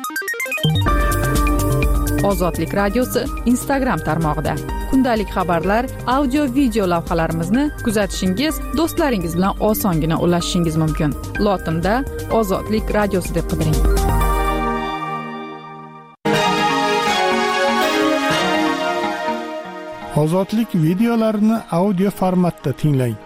Ozodlik radiosi Instagram tarmog'ida kundalik xabarlar, audio video lavhalarimizni kuzatishingiz, do'stlaringiz bilan osongina ulashishingiz mumkin. Lotinda Ozodlik radiosi deb qidiring. Ozodlik videolarini audio formatda tinglang.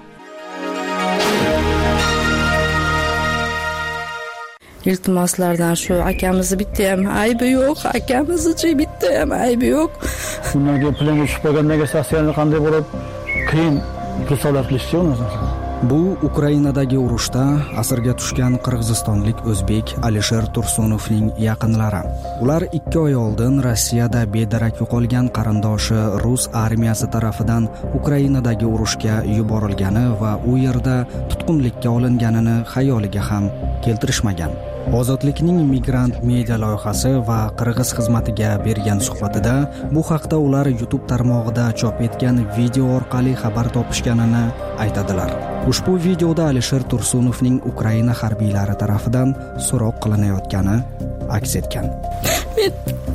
Iltimoslardan shu akamizni bitta ham aybi yo'q, akamizni bitta ham aybi yo'q. Bundan keyin planga tushib qolgandagi stansiyani qanday bo'lib qiyin risolat qilishdi uni. Bu Ukrainadagi urushda asirga tushgan qirg'izistonlik o'zbek Alisher Tursunovning yaqinlari. Ular 2 oy oldin Rossiyada bedarak yo'qolgan qarindoshi rus armiyasi tarafidan Ukrainadagi urushga yuborilgani va u yerda tutqunlikka olinganini xayoliga ham keltirishmagan. Ozodlikning migrant media loyihasi va qirg'iz xizmatiga bergan suhbatida bu haqda ular YouTube tarmog'ida chop etgan video orqali xabar topishganini aytadilar. Ushbu videoda Alisher Tursunovning Ukraina harbiylari tarafidan so'roq qilinayotgani aks etgan. Men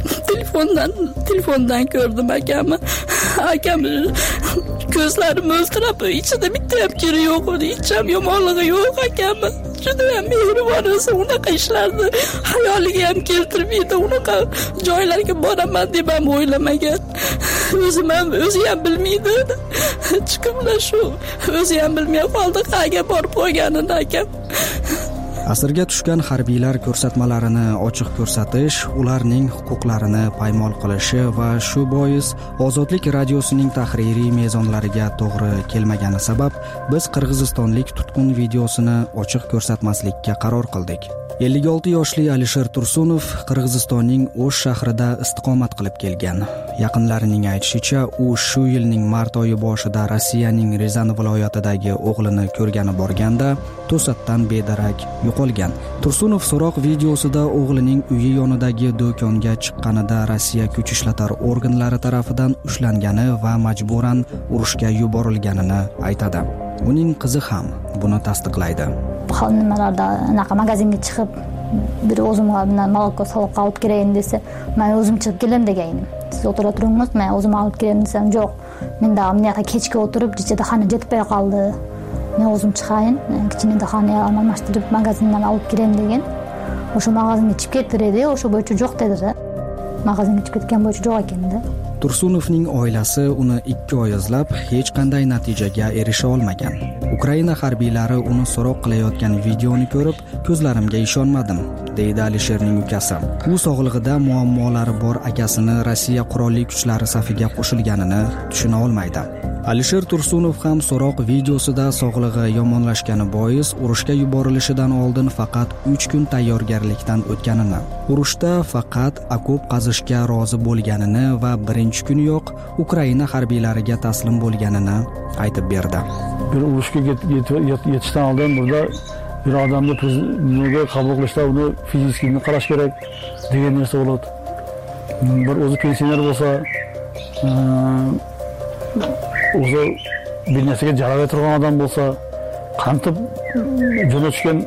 telefondan ko'rdim akamni. Akam ko'zlari mo'ltirab, ichida bitta ham kiri yo'q, hech ham yomonligi yo'q akamni. Juda ham mehribon, unaqa ishlarni xayoliga ham keltirmaydi. Unaqa joylarga boraman deb ham o'ylamagan. O'zi ham bilmaydi. Chiqimlar shu. O'zi ham bilmay qoldi qayerga borib qo'yganini akam. Asirga tushgan harbiylar ko'rsatmalarini ochiq ko'rsatish, ularning huquqlarini paymol qilishi va shu bois Ozodlik radiosining tahririy mezonlariga to'g'ri kelmagani sabab biz qirg'izistonlik tutqun videosini ochiq ko'rsatmaslikka qaror qildik. 56 yoshli Alisher Tursunov Qirg'izistonning O'sh shahrida istiqomat qilib kelgan. Yaqinlarining aytishicha, u shu yilning mart oyi boshida Rossiyaning Rizan viloyatidagi o'g'lini ko'rgani borganda to'satdan bedarak yo'qolgan. Tursunov so'roq videosida o'g'lining uyi yonidagi do'konga chiqqanida Rossiya kuch ishlatar organlari tarafidan ushlangani va majburan urushga yuborilganini aytadi. Uning qizi ham buni tasdiqlaydi. Nimalarda anaqa magazinga chiqib, bir o'zimga bilan moloko sovuqqa olib kirayin desa, men o'zim chiqib kelaman degan edim. Siz o'tira turingiz, men o'zim olib kelaman desam, yo'q. Menda amniyatga kechga o'tirib, jichada xona jetmay qoldi. Men o'zim chiqayin, kichkinada xona almashtirib magazindan olib kirayin degan. O'sha magazinga chiqib ketdi, o'sha bo'yicha yo'q dedi. Magazinga chiqib ketgan bo'yicha yo'q ekanda. Tursunovning oilasi uni 2 oy izlab hech qanday natijaga erisha olmagan. Ukraina harbiylari uni so'roq qilayotgan videoni ko'rib, ko'zlarimga ishonmadim, deydi Alisherning ukasi. U sog'lig'ida muammolari bor akasini Rossiya qurolli kuchlari safiga qo'shilganini tushuna olmaydi. Alisher Tursunov ham so'roq videosida sog'lig'i yomonlashgani bois urushga yuborilishidan oldin faqat 3 kun tayyorgarlikdan o'tganini, urushda faqat okop qazishga rozi bo'lganini va birinchi kuniyoq Ukraina harbiylariga taslim bo'lganini aytib berdi. Bir urushga yetishdan oldin burada bir odamni dunyoga qabul qilishda uni fizikini qarash kerak degan narsa bo'ladi. Bir o'zi pensioner bo'lsa, o'zi bir narsaga jaraga turgan odam bo'lsa, qantib jo'natishgan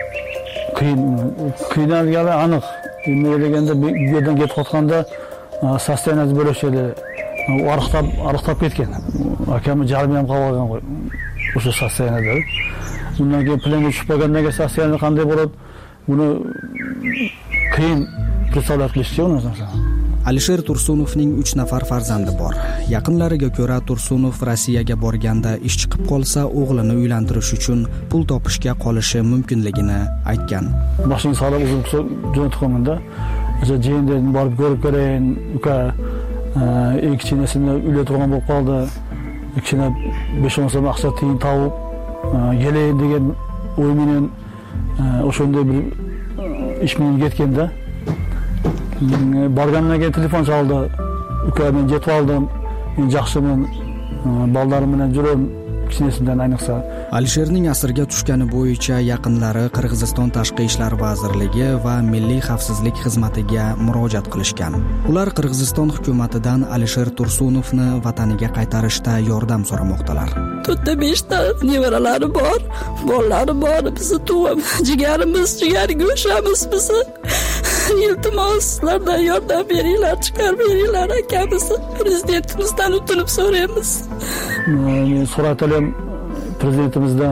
qiynalgani aniq. Nimaga deganda bu yerdan ketib qotganda sostenaz bo'lishadi. U ariqtab ketgan. Akamni jarimi ham qolgan o'sha sostenada. Bundan keyin planga tushib qolgandagi sostenani qanday bo'lib, buni qiyin risolat qilishdi uni. Alisher Tursunovning 3 nafar farzandi bor. Yaqinlariga ko'ra, Tursunov Rossiyaga borganda ish chiqib qolsa, o'g'lini uylantirish uchun pul topishga qolishi mumkinligini aytgan. Boshing solib o'zim jo'natib qo'ymanda, o'sha jeyindan borib ko'rib ko'rayin, uka ikkinchisini uyda turgan bo'lib qoldi. Ikkina 5-10 so'm aqsa tiyin tavib, yelayin degan o'y bilan o'shunday bir ish bilan ketganda borgandan keyin telefon chaldi. Uka, men yetib oldim. Men yaxshiman. Bolarim bilan jurim. Kichkinasimdan ayniqsa. Alisherning asirga tushgani bo'yicha yaqinlari Qirg'iziston Tashqi ishlar vazirligi va Milliy xavfsizlik xizmatiga murojaat qilishgan. Ular Qirg'iziston hukumatidan Alisher Tursunovni vataniga qaytarishda yordam so'ramoqdalar. 4-5 ta nevaralari bor, bolalari bor. Bizni tug'ib, jigarimiz, jigar go'shamiz bizni. iltimos sizlardan yordam beringlar, chiqarib beringlar akamizni. Prezidentimizdan o'tinib so'raymiz. Men so'ratalim prezidentimizdan,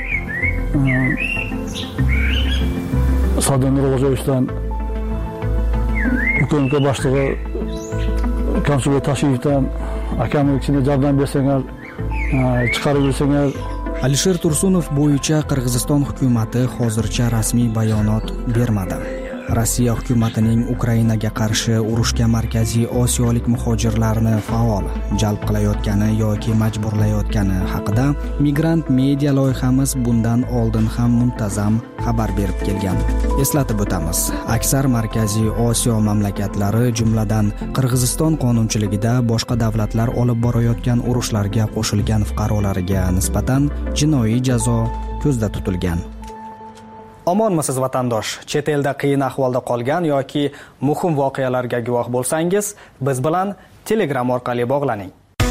Sadir Nurg'o'zovdan, hukumat boshlig'i Kamsuga Tashiyevdan akamni ichida yordam bersangiz, chiqarib bersangiz. Alisher Tursunov bo'yicha Qirg'iziston hukumatati hozircha rasmiy bayonot bermadi. Rossiya hukumatining Ukrainaga qarshi urushga Markaziy Osiyolik muhojirlarni faol jalb qilayotgani yoki majburlayotgani haqida Migrant Media loyihamiz bundan oldin ham muntazam xabar berib kelgan. Eslatib o'tamiz, aksar Markaziy Osiyo mamlakatlari, jumladan Qirg'iziston qonunchiligida boshqa davlatlar olib borayotgan urushlarga qo'shilgan fuqarolariga nisbatan jinoiy jazo ko'zda tutilgan. Omonmisiz vatandosh? Chet elda qiyin ahvolda qolgan yoki muhim voqealarga guvoh bo'lsangiz, biz bilan Telegram orqali bog'laning.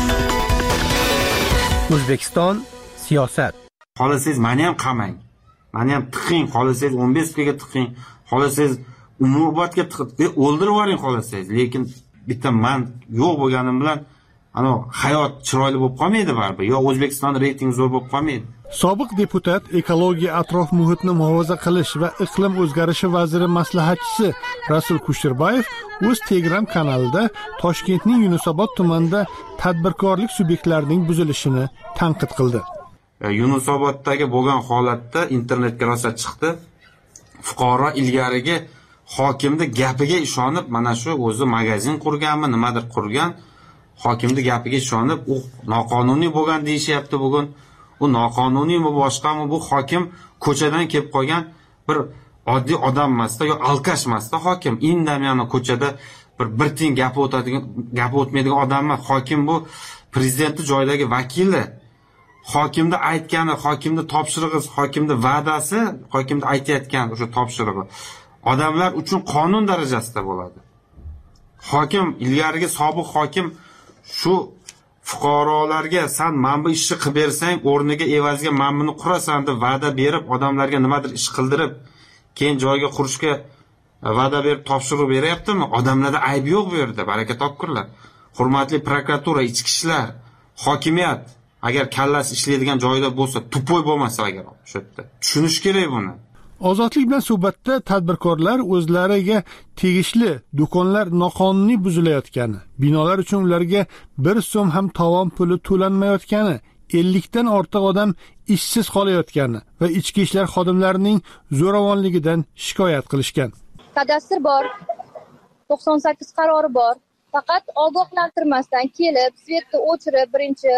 O'zbekiston siyosat. Xohlasangiz meni ham qamang. Meni ham tiqing, xohlasangiz 15 ga tiqing, xohlasangiz umrbodga tiqib o'ldirib yuboring xohlasangiz, lekin bitta men yo'q bo'lganim bilan ana hayot chiroyli bo'lib qolmaydi baribir. Yo O'zbekiston reytingi zo'r bo'lib qolmaydi. Sobiq deputat, ekologiya, atrof muhitni muhofaza qilish va iqlim o'zgarishi vaziri maslahatchisi Rasul Kusherbayev o'z Telegram kanalida Toshkentning Yunusobod tumanida tadbirkorlik subyektlarining buzilishini tanqid qildi. Yunusoboddagi bo'lgan holatda internetga rosa chiqdi. Fuqaro ilgarigi hokimning gapiga ishonib, mana shu o'zi magazin qurganmi, nimadir qurgan, hokimning gapiga ishonib, u noqonuniy bo'lgan deyishyapti bugun. U noqonuniymi boshqami, bu hokim ko'chadan kelib qolgan bir oddiy odam emasda, yo alkash emasda hokim. Indamani ko'chada bir tiyin gapi o'tmaydigan odam emas. Hokim bu prezidentning joydagi vakili. Hokimda aytgani, hokimda topshirig'i, hokimda va'dasi, hokimda aytayotgan o'sha topshirig'i odamlar uchun qonun darajasida bo'ladi. Hokim, ilgarigi sobiq hokim shu fuqarolarga sen mana bu ishni qilib bersang, o'rniga evaziga men buni qurasan deb va'da berib, odamlarga nimadir ish qildirib, keyin joyga qurishga va'da berib topshiriq beryaptimi? Odamlarda ayb yo'q bu yerda, baraka topkurlar. Hurmatli prokuratura, ichki ishlar, hokimiyat agar kallasi ishlaydigan joyda bo'lsa, tupoy bo'lmasa agar o'sha yerda tushunish kerak buni. Ozodlik bilan suhbatda tadbirkorlar o'zlariga tegishli do'konlar noqonuniy buzilayotgani, binolar uchun ularga 1 so'm ham tovon puli to'lanmayotgani, 50 dan ortiq odam ishsiz qolayotgani va ichki ishlar xodimlarining zo'ravonligidan shikoyat qilishgan. Kadastr bor, 98 qarori bor. Faqat ogohlantirmasdan kelib, svetni o'chirib, birinchi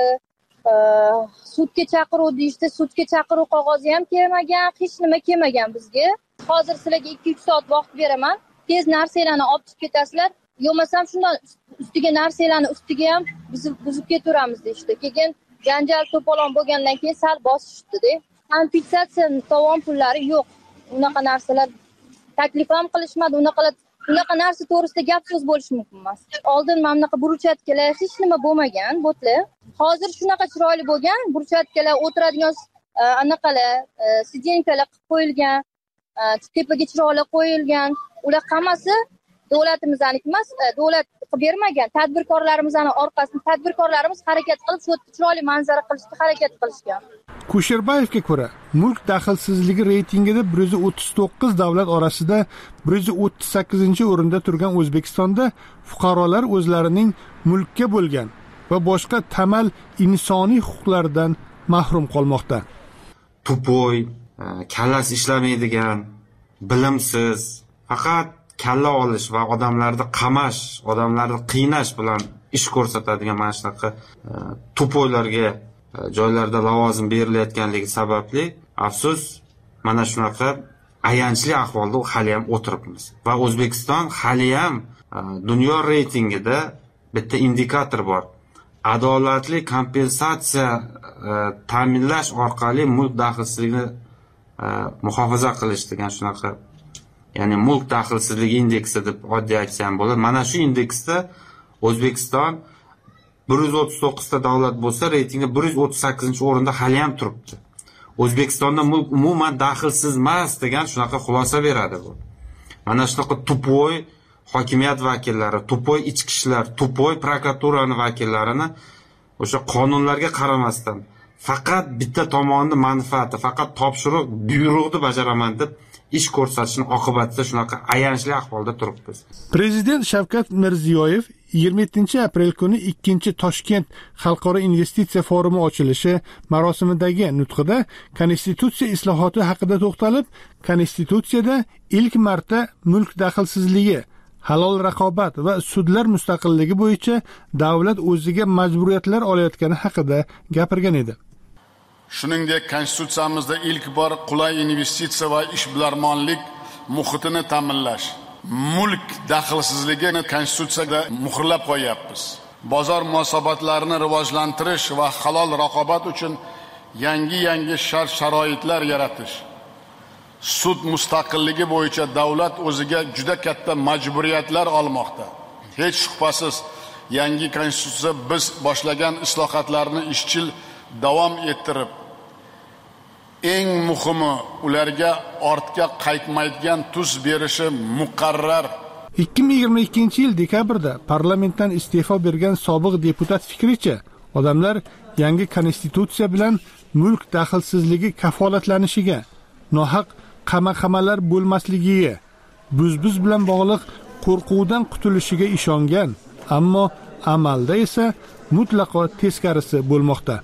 sudga chaqiruv deyishdi, sudga chaqiruv qog'ozi ham kelmagan, hech nima kelmagan bizga. Hozir sizlarga 2-3 soat vaqt beraman, tez narsalarni olib chiqib ketasizlar, yo'masam shundan ustiga narsalarni ustiga ham buzib ketaveramiz deyishdi. Keyin janjal to'polon bo'lgandan keyin sal bosishdi-da. Kompensatsiya tovon pullari yo'q. Unaqa narsalar taklif ham qilishmadi, unaqa narsa to'g'risida gap so'z bo'lishi mumkin emas. Oldin mana bunaqa burchatkalar hech nima bo'lmagan, bo'tli. Hozir shunaqa chiroyli bo'lgan, burchatkalar o'tiradigan anaqalar, sidenkalar qilib qo'yilgan, tepaga chiroqlar qo'yilgan. Ular hammasi davlatimizning emas, davlat qilib bermagan. Tadbirkorlarimizning orqasida tadbirkorlarimiz harakat qilib, shu chiroyli manzara qilishga harakat qilishgan. Kusherbayevga ko'ra, mulk daxlsizligi reytingida 139 davlat orasida 138-o'rinda turgan O'zbekistonda fuqarolar o'zlarining mulkka bo'lgan va boshqa tamal insoniy huquqlaridan mahrum qolmoqda. Tupoy, kallasi ishlamaydigan, bilimsiz, faqat kalla olish va odamlarni qamash, odamlarni qiynash bilan ish ko'rsatadigan mana shunaqa tupoylarga joylarda lavozim berilayotganligi sababli afsus mana shunaqa ayanchli ahvolda hali ham o'tiribmiz. Va O'zbekiston hali ham dunyo reytingida bitta indikator bor. Adolatli kompensatsiya ta'minlash orqali mulk daxlsizligini muhofaza qilish degan shunaqa, ya'ni mulk daxlsizligi indeksi deb oddiy aytsam bo'ladi. Mana shu indeksda O'zbekiston 139 ta davlat bo'lsa, reytingda 138-o'rinda hali ham turibdi. O'zbekistonda mulk umuman daxlsiz emas degan shunaqa xulosa beradi bu. mana shunaqa tupoy hokimiyat vakillari, tupoy ichki ishlar, tupoy prokuraturani vakillarini o'sha qonunlarga qaramasdan faqat bitta tomonni manfaati, faqat topshiriq, buyruqni bajaraman deb ish ko'rsatishning oqibatida shunaqa ayanchli ahvolda turibmiz. Prezident Shavkat Mirziyoyev 27-aprel kuni 2-Toshkent xalqaro investitsiya forumi ochilishi marosimidagi nutqida konstitutsiya islohoti haqida to'xtalib, konstitutsiyada ilk marta mulk daxlsizligi, halol raqobat va sudlar mustaqilligi bo'yicha davlat o'ziga majburiyatlar olayotgani haqida gapirgan edi. Shuningdek, konstitutsiyamizda ilk bor qulay investitsiya va ishbilarmonlik muhitini ta'minlash, mulk daxlsizligini konstitutsiyada muhrlab qo'yapmiz. Bozor munosabatlarini rivojlantirish va halol raqobat uchun yangi shart-sharoitlar yaratish, sud mustaqilligi bo'yicha davlat o'ziga juda katta majburiyatlar olmoqda. Hech shubhasiz, yangi konstitutsiya biz boshlagan islohotlarni izchil davom ettirib, eng muhimi ularga ortga qaytmaydigan tus berishi muqarrar. 2022-yil dekabrda parlamentdan iste'fo bergan sobiq deputat fikricha, odamlar yangi konstitutsiya bilan mulk daxlsizligi kafolatlanishiga, nohaq qamoqxonalar bo'lmasligiga, buz bilan bog'liq qo'rquvdan qutulishiga ishongan, ammo amalda esa mutlaqo teskarisi bo'lmoqda.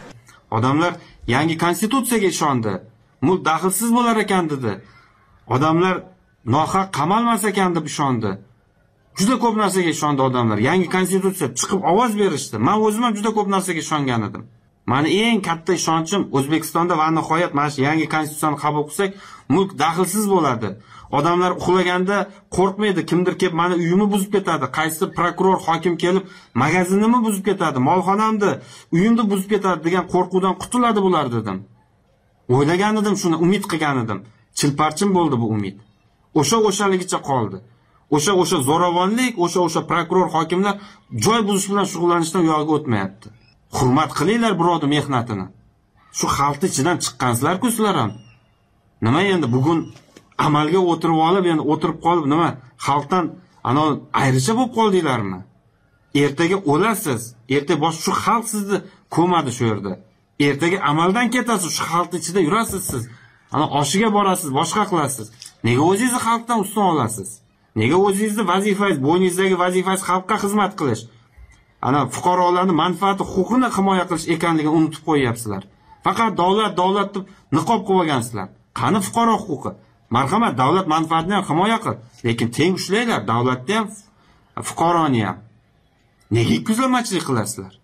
Odamlar yangi konstitutsiyaga ishondi. Mulk daxlsiz bo'lar ekan dedi. Odamlar nohaq qamalmas ekan deb ishondi. Juda ko'p narsaga ishondi odamlar. Yangi konstitutsiya chiqib ovoz berishdi. Men o'zim ham juda ko'p narsaga ishongan edim. Meni eng katta ishonchim O'zbekistonda va nihoyat mana shu yangi konstitutsiyani qabul qilsak, mulk daxlsiz bo'ladi. Odamlar uxlaganda qo'rqmaydi, kimdir kelib meni uyimni buzib ketadi, qaysi prokuror, hokim kelib magazinimni buzib ketadi, molxonamni, uyimni buzib ketadi degan qo'rquvdan qutuladi bular dedim. O'ylagan edim, shuni umid qilgan edim. Chilparchim bo'ldi bu umid. O'shaligicha qoldi. O'sha zo'ravonlik, o'sha prokuror, hokimlar joy buzish bilan shug'ullanishdan yo'lga o'tmayapti. Hurmat qilinglar birodar mehnatini. Shu xalqning ichidan chiqqansizlar-ku sizlar ham. Nima endi bugun amalga o'tirib olib, endi o'tirib qolib nima xalqdan ayricha bo'lib qoldinglarmi? Ertaga o'lasiz. Ertaga bosh shu xalq sizni ko'madi shu yerda. Ertaga amaldan ketasiz, shu xalqning ichida yurasiz siz. Oshiga borasiz, boshqa qilasiz. Nega o'zingizni xalqdan ustun olasiz? Nega o'zingizni vazifangiz, bo'yningizdagi vazifangiz xalqqa xizmat qilish, fuqarolarning manfaati, huquqini himoya qilish ekanligini unutib qo'yapsizlar. Faqat davlat deb niqob qilib olgansizlar. Qani fuqaro huquqi? Marhamat, davlat manfaatini ham himoya qil, lekin teng ushlanglar, davlatni ham, fuqaroni ham. Nega ko'zlamachilik qilasizlar?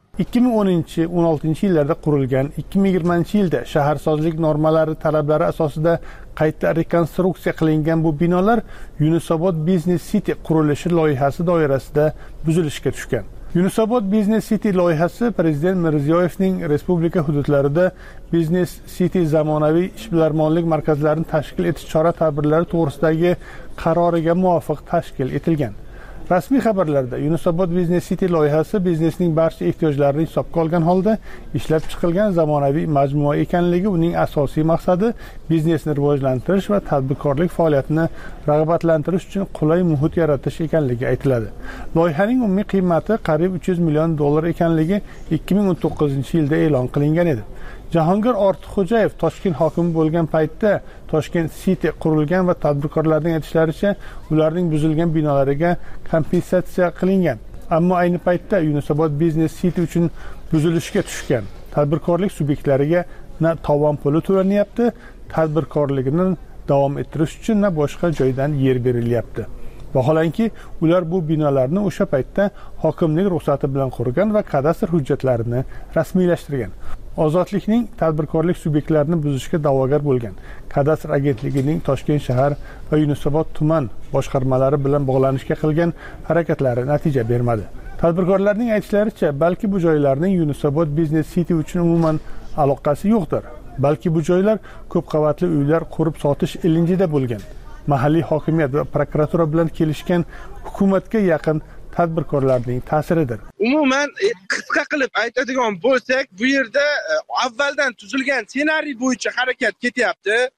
2010-16-yillarda qurilgan, 2020-yilda shaharsozlik normalari talablari asosida qayta rekonstruksiya qilingan bu binolar Yunusobod Business City qurilishi loyihasi doirasida buzilishga tushgan. Yunusobod Business City loyihasi Prezident Mirziyoyevning respublika hududlarida Business City zamonaviy ishbilarmonlik markazlarini tashkil etish chora-tadbirlari to'g'risidagi qaroriga muvofiq tashkil etilgan. Rasmiy xabarlarda Yunusobod Business City loyihasi biznesning barcha ehtiyojlarini hisobga olgan holda ishlab chiqilgan zamonaviy majmua ekanligi, uning asosiy maqsadi biznesni rivojlantirish va tadbirkorlik faoliyatini rag'batlantirish uchun qulay muhit yaratish ekanligi aytiladi. Loyihaning umumiy qiymati qariyb $300 million ekanligi 2019-yilda e'lon qilingan edi. Jahongir Ortiqxo'jayev Toshkent hokimi bo'lgan paytda Toshkent City qurilgan va tadbirkorlarning aytishlaricha ularning buzilgan binolariga kompensatsiya qilingan. Ammo ayni paytda Yunusobod Business City uchun buzilishga tushgan tadbirkorlik subyektlariga na tovon puli to'lanyapti, tadbirkorligini davom ettirish uchun na boshqa joydan yer berilyapti. Vaholanki, ular bu binolarni o'sha paytda hokimlik ruxsati bilan qurgan va kadastr hujjatlarini rasmiylashtirgan. Ozodlikning tadbirkorlik subyektlarini buzishga da'vogar bo'lgan kadastr agentligining Toshkent shahar va Yunusobod tuman boshqarmalari bilan bog'lanishga qilgan harakatlari natija bermadi. Tadbirkorlarning aytishlaricha, balki bu joylarning Yunusobod Business City uchun umuman aloqasi yo'qdir. Balki bu joylar ko'p qavatli uylar qurib sotish ilinjida bo'lgan. Mahalliy hokimiyat va prokuratura bilan kelishgan hukumatga yaqin tadbirkorlarning ta'siridir. Umuman qisqa qilib aytadigan bo'lsak, bu yerda avvaldan tuzilgan ssenariy bo'yicha harakat ketyapti.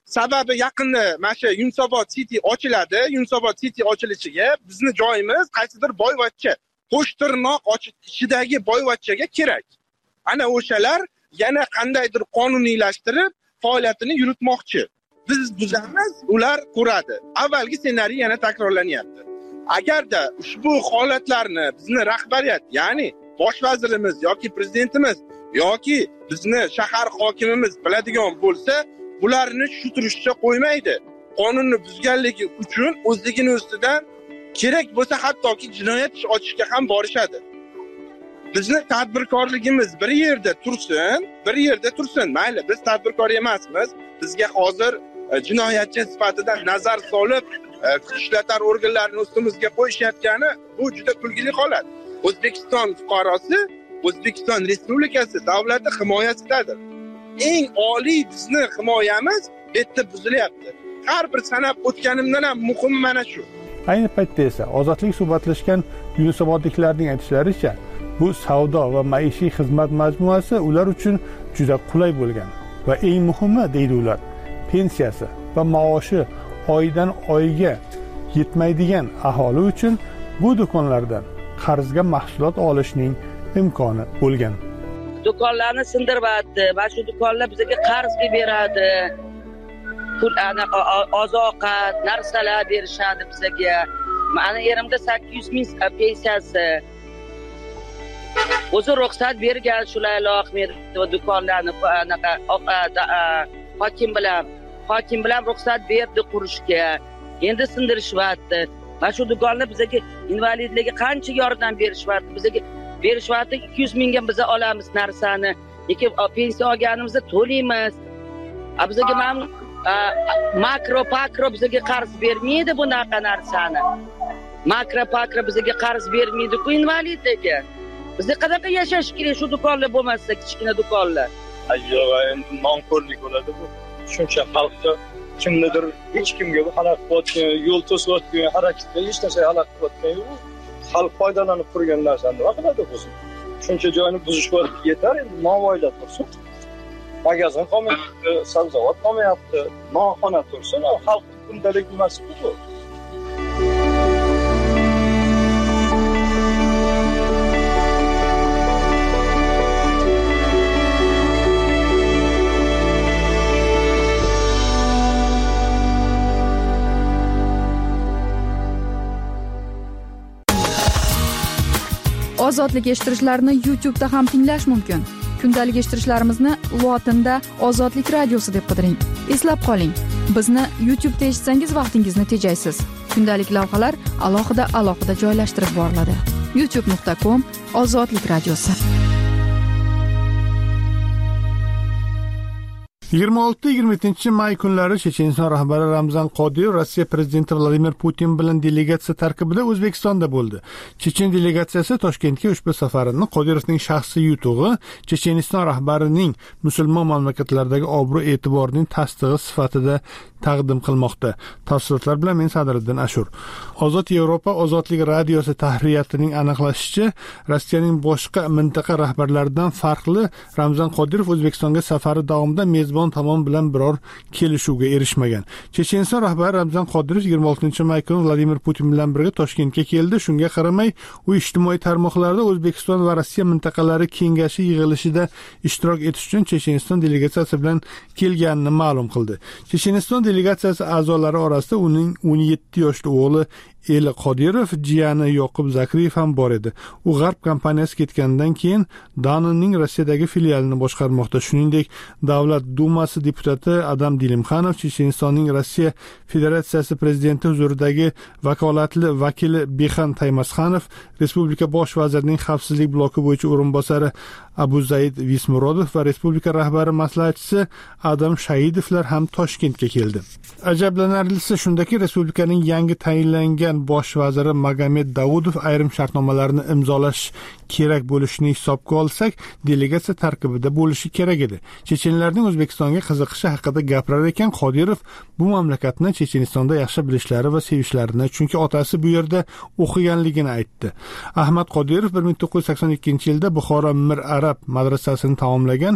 Sababi yaqinda mana shu Yunusobod City ochiladi. Yunusobod City ochilishiga bizni joyimiz qaysidir boyvachcha, qo'shtirnoq ichidagi boyvachchaga kerak. Ana o'shalar yana qandaydir qonuniylashtirib faoliyatini yuritmoqchi. Biz buzamiz, ular quradi. Avvalgi ssenariy yana takrorlanyapti. Agarda ushbu holatlarni bizni rahbariyat, ya'ni bosh vazirimiz yoki prezidentimiz yoki bizni shahar hokimimiz biladigan bo'lsa, bularni shu turishcha qo'ymaydi. Qonunni buzganligi uchun o'zligini ustidan kerak bo'lsa hattoki jinoyat ish ochishga ham borishadi. Bizni tadbirkorligimiz bir yerda tursin. Mayli, biz tadbirkor emasmiz. Bizga hozir jinoyatchi sifatida nazar solib, kuch ishlatar organlarini ustimizga qo'yishayotgani bu juda kulgili holat. O'zbekiston fuqarosi, O'zbekiston Respublikasi davlati himoyasidadir. Eng oliy bizni himoyamiz bu yerda buzilyapti. Har bir sanab o'tganimdan ham muhim mana shu. Ayni paytda esa ozodlik suhbatlashgan yunusobodliklarning aytishlaricha, bu savdo va maishiy xizmat majmuasi ular uchun juda qulay bo'lgan va eng muhimi deydi ular, pensiyasi va maoshi oydan oyga yetmaydigan aholi uchun bu do'konlardan qarzga mahsulot olishning imkoni bo'lgan. Do'konlarni sindiribdi. Mana shu do'konlar bizga qarzga beradi. Pul oziq-ovqat, narsalar berishadi bizga. Mana erimda 800 ming pensiyasi. O'zi ruxsat bergan Shulaylo Ahmedova do'konlarni hokim bilan ruxsat berdi qurishga. Endi sindirishyapti. Mana shu do'konlar bizga invalidlarga qancha yordam berishyapti. Bizga berishyapti 200 mingga biz olamiz narsani. Lekin pensiya olganimizda to'laymiz. Bizga mana makro bizga qarz bermaydi bunaqa narsani. Makro bizga qarz bermaydi-ku invalidlarga. Bizga qanaqa yashash kerak shu do'konlar bo'lmasa, kichkina do'konlar? Yo'q, endi nonko'rlik bo'ladi bu. Shuncha xalqqa kimnidir hech kimga bu xalaq qilayotgan, yo'l to'sayotgan, harakatga hech narsa xalaq qilayotgan yo'q. Xalq foydalanib turgan narsani nima qiladi o'zi? Shuncha joyni buzishga yetar, endi novoylar tursin. Magazin qolmayapti, sabzavot qolmayapti, nonxona tursin, xalq kundalik nimasi bu? Ozodlik eshittirishlarini YouTube'da ham tinglash mumkin. Kundalik eshittirishlarimizni lotinda Ozodlik radiosi deb qidiring. Eslab qoling, bizni YouTube'da eshitsangiz vaqtingizni tejaysiz. Kundalik lavhalar alohida joylashtirib boriladi. youtube.com/ozodlik radiosi. 26-27 may kunlari Checheniston rahbari Ramzan Qodirov Rossiya prezidenti Vladimir Putin bilan delegatsiya tarkibida O'zbekistonda bo'ldi. Chechen delegatsiyasi Toshkentga ushbu safarini Qodirovning shaxsiy yutug'i, Checheniston rahbarining musulmon mamlakatlardagi obro'-e'tiborining tasdig'i sifatida taqdim qilmoqda. Tafsilotlar bilan men Sadriddin Ashur. Ozod Yevropa ozodlik radiosi tahriyatining aniqlashicha, Rossiyaning boshqa mintaqa rahbarlaridan farqli Ramzan Qodirov O'zbekistonga safari davomida mezbon tomon bilan biror kelishuvga erishmagan. Checheniston rahbari Ramzan Qodirov 26 may kuni Vladimir Putin bilan birga Toshkentga keldi. Shunga qaramay, u ijtimoiy tarmoqlarda O'zbekiston va Rossiya mintaqalari kengashi yig'ilishida ishtirok etish uchun Checheniston delegatsiyasi bilan kelganini ma'lum qildi. Checheniston delegatsiyasi a'zolari orasida uning 17 yoshli o'g'li Eli Qodirov, jiyani Yoqub Zakriyev ham bor edi. U G'arb kompaniyasi ketgandan keyin Danonning Rossiyadagi filialini boshqarmoqda. Shuningdek, Davlat Dumasi deputati Adam Dilimxanov, Chechenistonning Rossiya Federatsiyasi prezidenti huzuridagi vakolatli vakili Bexan Taymasxanov, Respublika bosh vazirining xavfsizlik bloki bo'yicha o'rinbosari Abuzaid Vismurodov va respublika rahbari maslahatchisi Adam Shaidovlar ham Toshkentga keldi. Ajablanarlisi shundaki, respublikaning yangi tayinlangan bosh vaziri Magomed Davudov ayrim shartnomalarni imzolash kerak bo'lishini hisobga olsak, delegatsiya tarkibida bo'lishi kerak edi. Chechenlarning O'zbekistonga qiziqishi haqida gapirar ekan Qodirov bu mamlakatni Chechenistonda yaxshi bilishlari va sevishlarini, chunki otasi bu yerda o'qiganligini aytdi. Ahmad Qodirov 1982-yilda Buxoro Mir Arab madrasasini tamomlagan,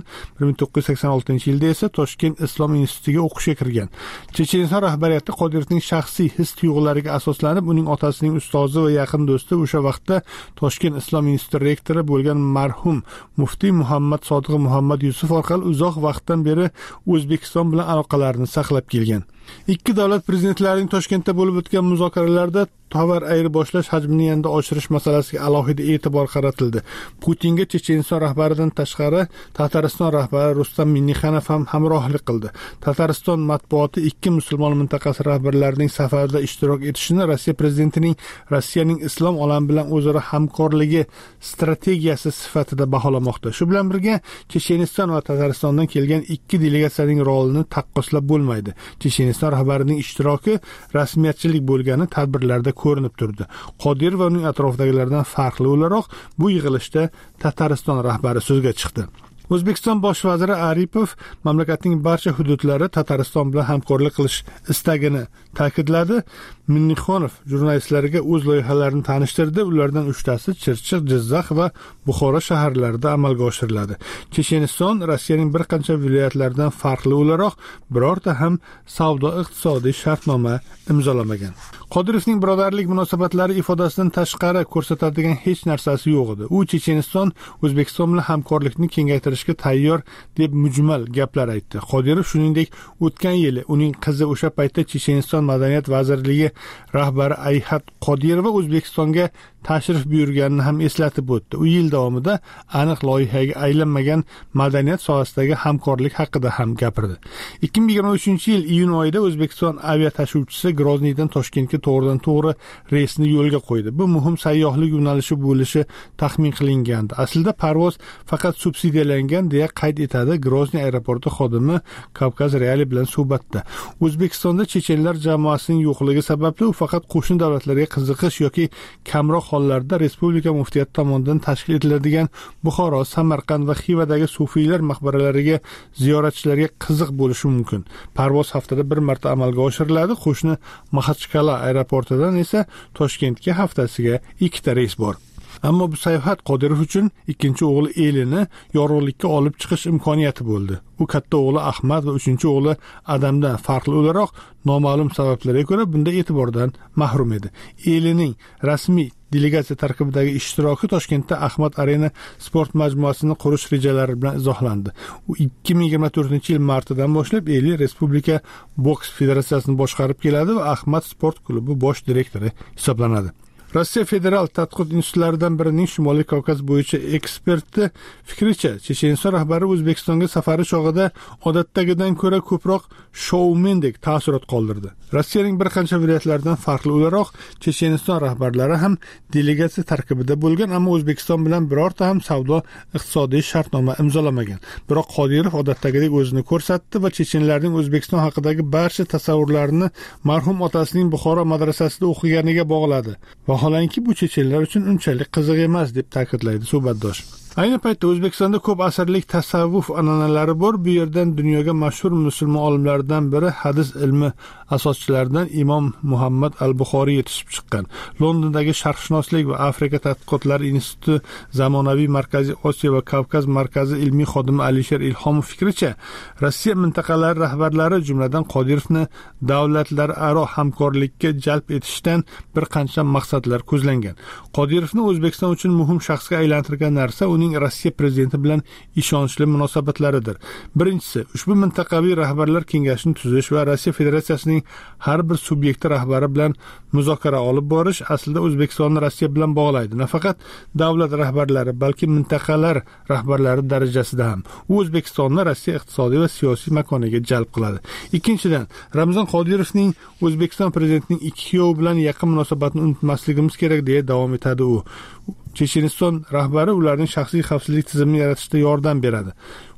1986-yilda esa Toshkent Islom institutiga o'qishga kirgan. Checheniston rahbariyati Qodirovning shaxsiy his-tuyg'ulariga asoslanib, uning otasining ustozi va yaqin do'sti, o'sha vaqtda Toshkent Islom instituti rektori bo'lgan marhum muftiy Muhammad Sodiq Muhammad Yusuf orqali uzoq vaqtdan beri O'zbekiston bilan aloqalarini saqlab kelgan. Ikki davlat prezidentlarining Toshkentda bo'lib o'tgan muzokaralarda tovar ayirboshlash hajmini yanada oshirish masalasiga alohida e'tibor qaratildi. Putinga Checheniston rahbaridan tashqari Tatariston rahbari Rustam Minnixanov ham hamrohlik qildi. Tatariston matbuoti ikki musulmon mintaqasi rahbarlarining safarda ishtirok etishini Rossiya prezidentining Rossiyaning islom olami bilan o'zaro hamkorligi strategiyasi sifatida baholamoqda. Shu bilan birga Checheniston va Tataristondan kelgan ikki delegatsiyaning rolini taqqoslab bo'lmaydi. Checheniston rahbarining ishtiroki rasmiyatchilik bo'lgani tadbirlarda ko'rinib turdi. Qodirov va uning atrofidagilardan farqli o'laroq bu yig'ilishda Tatariston rahbari so'zga chiqdi. O'zbekiston bosh vaziri Aripov mamlakatning barcha hududlari Tatariston bilan hamkorlik qilish istagini ta'kidladi. Minnixonov jurnalistlarga o'z loyihalarini tanishtirdi. Ulardan 3tasi Chirchiq, Jizzax va Buxoro shaharlarida amalga oshiriladi. Checheniston Rossiyaning bir qancha viloyatlaridan farqli o'laroq birorta ham savdo-iqtisodiy shartnoma imzolamagan. Qodirovning birodarlik munosabatlari ifodasidan tashqari ko'rsatadigan hech narsasi yo'q edi. U Checheniston O'zbekiston bilan hamkorlikni kengaytirishga tayyor deb mujmal gaplar aytdi. Qodirov shuningdek, o'tgan yili uning qizi o'sha paytda Checheniston madaniyat vazirligi rahbari Ayhat Qodirova O'zbekistonga tashrif buyurganini ham eslatib o'tdi. U yil davomida aniq loyihaga aylanmagan madaniyat sohasidagi hamkorlik haqida ham gapirdi. 2023-yil iyun oyida O'zbekiston aviatashuvchisi Grozniydan Toshkentga to'g'ridan-to'g'ri reysni yo'lga qo'ydi. Bu muhim sayyohlik yo'nalishi bo'lishi taxmin qilingandi. Aslida parvoz faqat subsidiyalangan deya qayd etadi Grozniy aeroporti xodimi Kavkaz Reali bilan suhbatda. O'zbekistonda chechenlar jamoasining yo'qligi sababli u faqat qo'shni davlatlarga qiziqish yoki kamroq hollarda respublika muftiyati tomonidan tashkil etiladigan Buxoro, Samarqand va Xivadagi sufiylar maqbaralariga ziyoratchilarga qiziq bo'lishi mumkin. Parvoz haftada bir marta amalga oshiriladi. Qo'shni Maxachqal'a aeroportidan esa Toshkentga haftasiga 2ta reys bor. Ammo bu sayohat Qodirov uchun ikkinchi o'g'li Elini yorug'likka olib chiqish imkoniyati bo'ldi. U katta o'g'li Ahmad va uchinchi o'g'li Adamdan farqli o'laroq noma'lum sabablarga ko'ra bunda e'tibordan mahrum edi. Elining rasmiy delegatsiya tarkibidagi ishtiroki Toshkentda Ahmad Arena sport majmuasini qurish rejalari bilan izohlandi. U 2024-yil martidan boshlab Eli Respublika boks federatsiyasini boshqarib keladi va Ahmad sport klubi bosh direktori hisoblanadi. Rossiya federal tadqiqot institutlaridan birining Shimoliy Kavkaz bo'yicha eksperti fikricha, Checheniston rahbari O'zbekistonga safari chog'ida odatdagidan ko'ra ko'proq shoumendek taassurot qoldirdi. Rossiyaning bir qancha viloyatlaridan farqli o'laroq Checheniston rahbarlari ham delegatsiya tarkibida bo'lgan, ammo O'zbekiston bilan birorta ham savdo-iqtisodiy shartnoma imzolamagan. Biroq Qodirov odatdagidek o'zini ko'rsatdi va chechenlarning O'zbekiston haqidagi barcha tasavvurlarini marhum otasining Buxoro madrasasida o'qiganiga bog'ladi. Vaholanki bu chechenlar uchun unchalik qiziq emas deb ta'kidlaydi suhbatdosh. Ayni paytda O'zbekistonda ko'p asrlik tasavvuf an'analari bor. Bu yerdan dunyoga mashhur musulmon olimlardan biri hadis ilmi asoschilaridan Imom Muhammad al-Buxoriy yetishib chiqqan. Londondagi Sharqshunoslik va Afrika tadqiqotlari instituti zamonaviy Markaziy Osiyo va Kavkaz markazi ilmiy xodimi Alisher Ilhomov fikricha, Rossiya mintaqalari rahbarlari, jumladan Qodirovni davlatlararo hamkorlikka jalb etishdan bir qancha maqsadlar ko'zlangan. Qodirovni O'zbekiston uchun muhim shaxsga aylantirgan narsa uning Rossiya prezidenti bilan ishonchli munosabatlaridir. Birinchisi, ushbu mintaqaviy rahbarlar kengashini tuzish va Rossiya Federatsiyasining har bir subyekti rahbari bilan muzokara olib borish aslida O'zbekistonni Rossiya bilan bog'laydi. Nafaqat davlat rahbarlari, balki mintaqalar rahbarlari darajasida ham. U O'zbekistonni Rossiya iqtisodiy va siyosiy makoniga jalb qiladi. Ikkinchidan, Ramzan Qodirovning O'zbekiston prezidentining ikki kuyovi bilan yaqin munosabatni unutmasligimiz kerak deya davom etadi u. Checheniston rahbari ularning shaxsiy xavfsizlik tizimini yaratishda yordam beradi.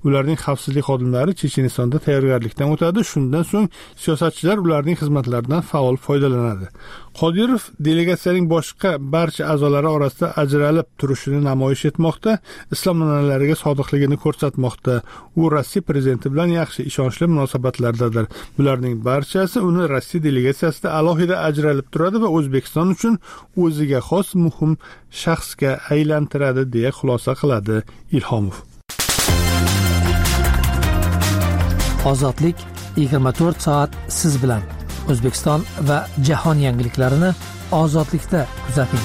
Ularning xavfsizlik xodimlari Chechenistonda tayyorgarlikdan o'tadi. Shundan so'ng siyosatchilar ularning xizmatlaridan faol foydalanadi. Qodirov delegatsiyaning boshqa barcha a'zolari orasida ajralib turishini namoyish etmoqda, islom an'analariga sodiqligini ko'rsatmoqda. U Rossiya prezidenti bilan yaxshi, ishonchli munosabatlardadir. Bularning barchasi uni Rossiya delegatsiyasida alohida ajralib turadi va O'zbekiston uchun o'ziga xos muhim shaxsga aylantiradi, deya xulosa qiladi Ilhomov. Ozodlik 24 soat siz bilan. O'zbekiston va jahon yangiliklarini ozodlikda kuzating.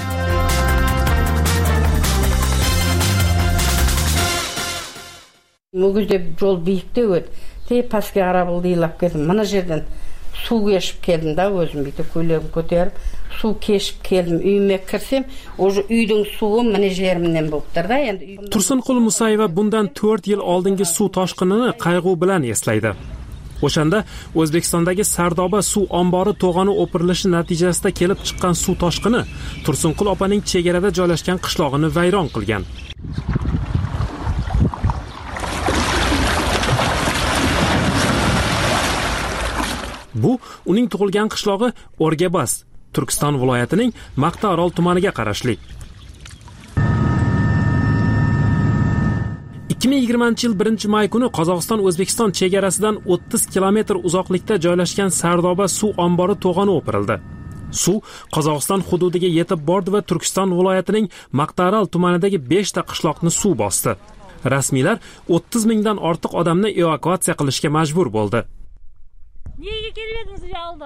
Muguzda yo'l biykda o'tdi. Pastga qarab o'ylab ketdim. Mana yerdan suv keshib keldim da, o'zim bitta ko'ylagim ko'tarib, suv keshib keldim. Uyimga kirsam, o'sha uyning suvi mana yerimdan bo'libdi-da. Endi Tursunqul Musayeva bundan 4 yil oldingi suv toshqinini qayg'u bilan eslaydi. O'shanda O'zbekistondagi Sardoba suv ombori to'g'oni o'pirilishi natijasida kelib chiqqan suv toshqini Tursunqul opaning chegarada joylashgan qishlog'ini vayron qilgan. Bu uning tug'ilgan qishlog'i O'rgabas, Turkiston viloyatining Maqtaorol tumaniga qarashli. 2020-yil 1-may kuni Qozog'iston-O'zbekiston chegarasidan 30 kilometr uzoqlikda joylashgan Sardoba suv ombori to'g'oni o'pirildi. Suv Qozog'iston hududiga yetib bordi va Turkiston viloyatining Maqtaorol tumanidagi 5 ta qishloqni suv bosdi. Rasmiylar 30 mingdan ortiq odamni evakuatsiya qilishga majbur bo'ldi. Nega keldingiz yolda?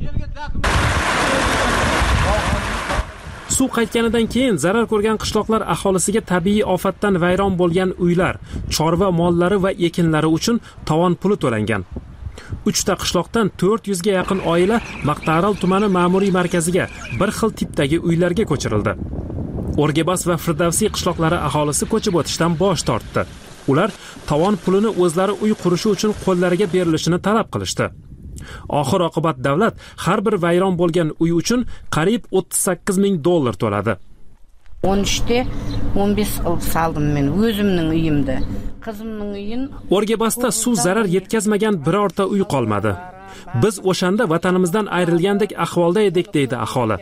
Suv qaytganidan keyin zarar ko'rgan qishloqlar aholisiga tabiiy ofatdan vayron bo'lgan uylar, chorva mollari va ekinlari uchun tovon puli to'langan. 3 ta qishloqdan 400 ga yaqin oila Maqtaorol tumani ma'muriy markaziga bir xil tipdagi uylarga ko'chirildi. O'rgabas va Firdavsiy qishloqlari aholisi ko'chib o'tishdan bosh tortdi. Ular tovon pulini o'zlari uy qurishi uchun qo'llariga berilishini talab qilishdi. Oxir oqibat davlat har bir vayron bo'lgan uy uchun qariyb 38 ming dollar to'ladi. 13 15 yil saldim men o'zimning uyimda. Qizimning uyin O'rgabasda suv zarar yetkazmagan birorta uy qolmadi. Biz o'shanda vatanimizdan ayrilgandek ahvolda edik, deydi aholi.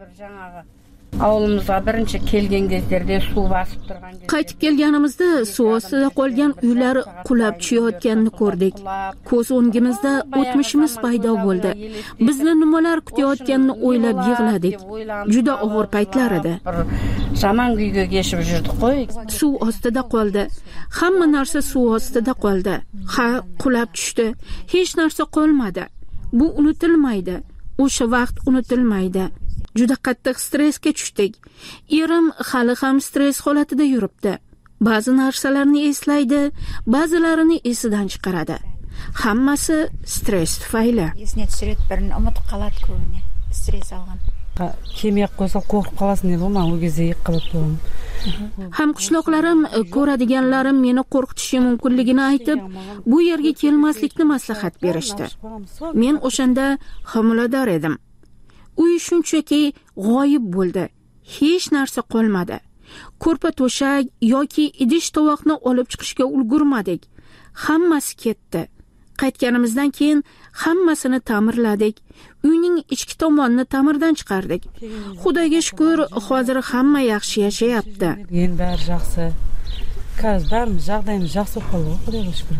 Avlumizga birinchi kelgan kezlarda suv bosib turgan. Qaytib kelganimizda suv ostida qolgan uylar qulab tushayotganini ko'rdik. Ko'z o'ngimizda o'tmishimiz paydo bo'ldi. Bizni nimalar kutayotganini o'ylab yig'ladik. Juda og'ir paytlar edi. Zaman uyga kechib yurdik-qo'y. Suv ostida qoldi. Hamma narsa suv ostida qoldi. Ha, qulab tushdi. Hech narsa qolmadi. Bu unutilmaydi. O'sha vaqt unutilmaydi. Juda qattiq stressga tushdik. Erim hali ham stress holatida yuribdi. Ba'zi narsalarni eslaydi, ba'zilarini esidan chiqaradi. Hammasi stress tufayli. Esni tushirib birini unutib qoladi ko'pini. Stress olgan. Kemiy qo'ysa qo'rqib qolasan deb men u кезде yiqilib turdim. Ham qishloqlarim, ko'radiganlarim meni qo'rqitishi mumkinligini aytib, bu yerga kelmaslikni maslahat berishdi. Men o'shanda homilador edim. Uy shunchaki g'oyib bo'ldi. Hech narsa qolmadi. Ko'rpa to'shak yoki idish tovoqni olib chiqishga ulgurmadik. Hammasi ketdi. Qaytganimizdan keyin hammasini ta'mirladik. Uyning ichki tomonini ta'mirdan chiqardik. Xudoga shukr, hozir hamma yaxshi yashayapti. Endi bari yaxshi. Barimiz жағдайimiz yaxshi bo'ldi, Xudoga shukr.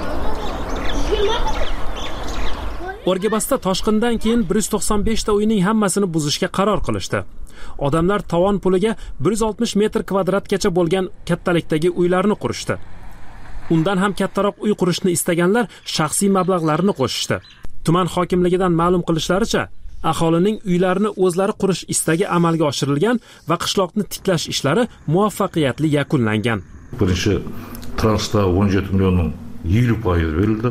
O'rgabasda toshqindan keyin 195 ta uyning hammasini buzishga qaror qilishdi. Odamlar tovon puliga 160 metr kvadratgacha bo'lgan kattalikdagi uylarni qurishdi. Undan ham kattaroq uy qurishni istaganlar shaxsiy mablag'larini qo'shishdi. Tuman hokimligidan ma'lum qilishlaricha, aholining uylarini o'zlari qurish istagi amalga oshirilgan va qishloqni tiklash ishlari muvaffaqiyatli yakunlangan. Birinchi transhda 17 millionning 50% berildi.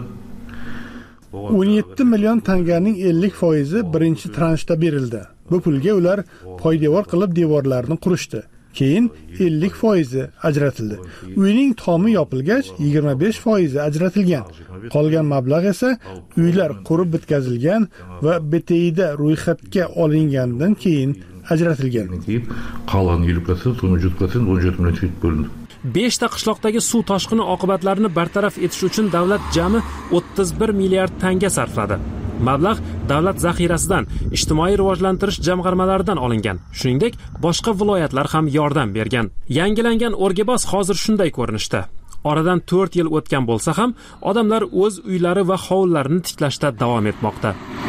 17 million tanganing 50% birinchi transhda berildi. Bu pulga ular poydevor qilib devorlarni qurishdi. Keyin 50% ajratildi. Uyning tomi yopilgach 25% ajratilgan. Qolgan mablag' esa uylar qurib bitkazilgan va BTI'da ro'yxatga olingandan keyin ajratilgan. Qolgan 50% 17 million bo'lindi. 5 ta qishloqdagi suv toshqini oqibatlarini bartaraf etish uchun davlat jami 31 milliard tanga sarfladi. Mablag' davlat zaxirasidan, ijtimoiy rivojlantirish jamg'armalaridan olingan. Shuningdek, boshqa viloyatlar ham yordam bergan. Yangilangan O'rgabos hozir shunday ko'rinishda. Oradan 4 yil o'tgan bo'lsa ham, odamlar o'z uylari va hovlilarini tiklashda davom etmoqda.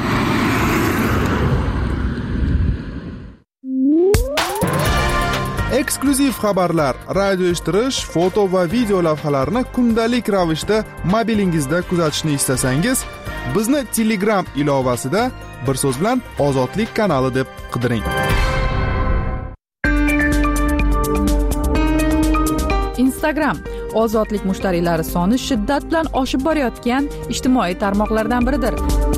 Eksklyuziv xabarlar, radio eshittirish, foto va video lavhalarni kundalik ravishda mobilingizda kuzatishni istasangiz, bizni Telegram ilovasida bir so'z bilan Ozodlik kanali deb qidiring. Instagram ozodlik mushtariylari soni shiddat bilan oshib borayotgan ijtimoiy tarmoqlardan biridir.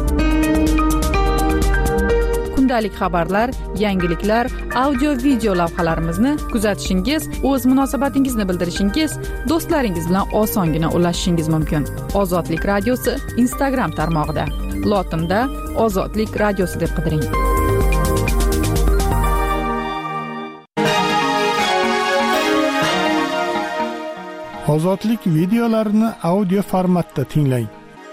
Kundalik xabarlar, yangiliklar, audio-video lavhalarimizni kuzatishingiz, o'z munosabatingizni bildirishingiz, do'stlaringiz bilan osongina ulashishingiz mumkin. Ozodlik radiosi Instagram tarmog'ida. Lotinda Ozodlik radiosi deb qidiring. Ozodlik videolarini audio formatda tinglang.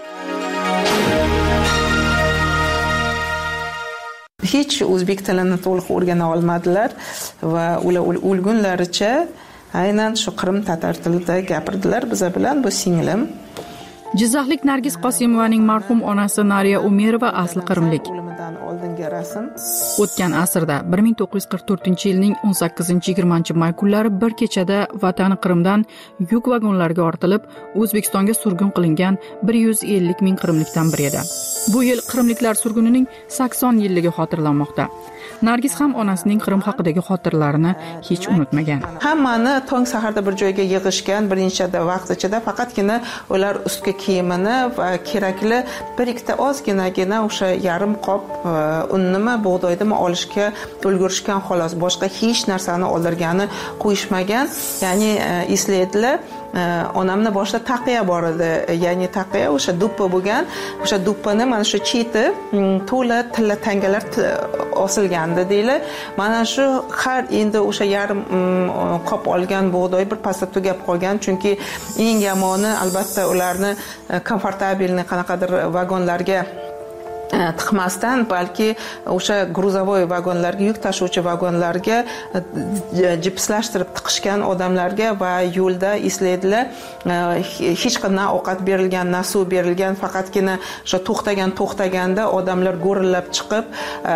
Hech o'zbek tilini to'liq o'rgana olmadilar va ular o'lgunlaricha aynan shu Qrim tatar tilida gapirdilar biza bilan. Bu singlim. Jizzaxlik Nargiz Qosimovaning marhum onasi Nariya Umerova asli qrimlik. Oldingi rasm. O'tgan asrda 1944-yilning 18-20 may kunlari bir kechada vatani Qrimdan yuk vagonlarga ortilib, O'zbekistonga surgun qilingan 150 ming qrimlikdan biri edi. Bu yil qrimliklar surgunining 80 yilligi xotirlanmoqda. Nargiz ham onasining Qrim haqidagi xotiralarini hech unutmagan. Hammani tong saharda bir joyga yig'ishgan, bir necha vaqt ichida faqatgina ular ustki kiyimini va kerakli bir ikkita ozginagina o'sha yarim qop unnimi, bug'doydimi olishga ulgurishgan xolos. Boshqa hech narsani oldirgani qo'yishmagan. Ya'ni eslaydilar. Onamni boshida taqiya bor edi. Ya'ni taqiya o'sha duppa bo'lgan. O'sha duppani mana shu cheti to'la tilla tangalar osilgandi deyli. Mana shu har endi o'sha yarim qop olgan bug'doy bir pasda tugab qolgan. Chunki eng yomoni albatta ularni komfortabilni qanaqadir vagonlarga tiqmasdan, balki o'sha gruzovoy vagonlarga, yuk tashuvchi vagonlarga jipslashtirib tiqishgan odamlarga va yo'lda eslaydilar, hech qanday ovqat berilgan, na suv berilgan, faqatgina o'sha to'xtaganda odamlar go'rillab chiqib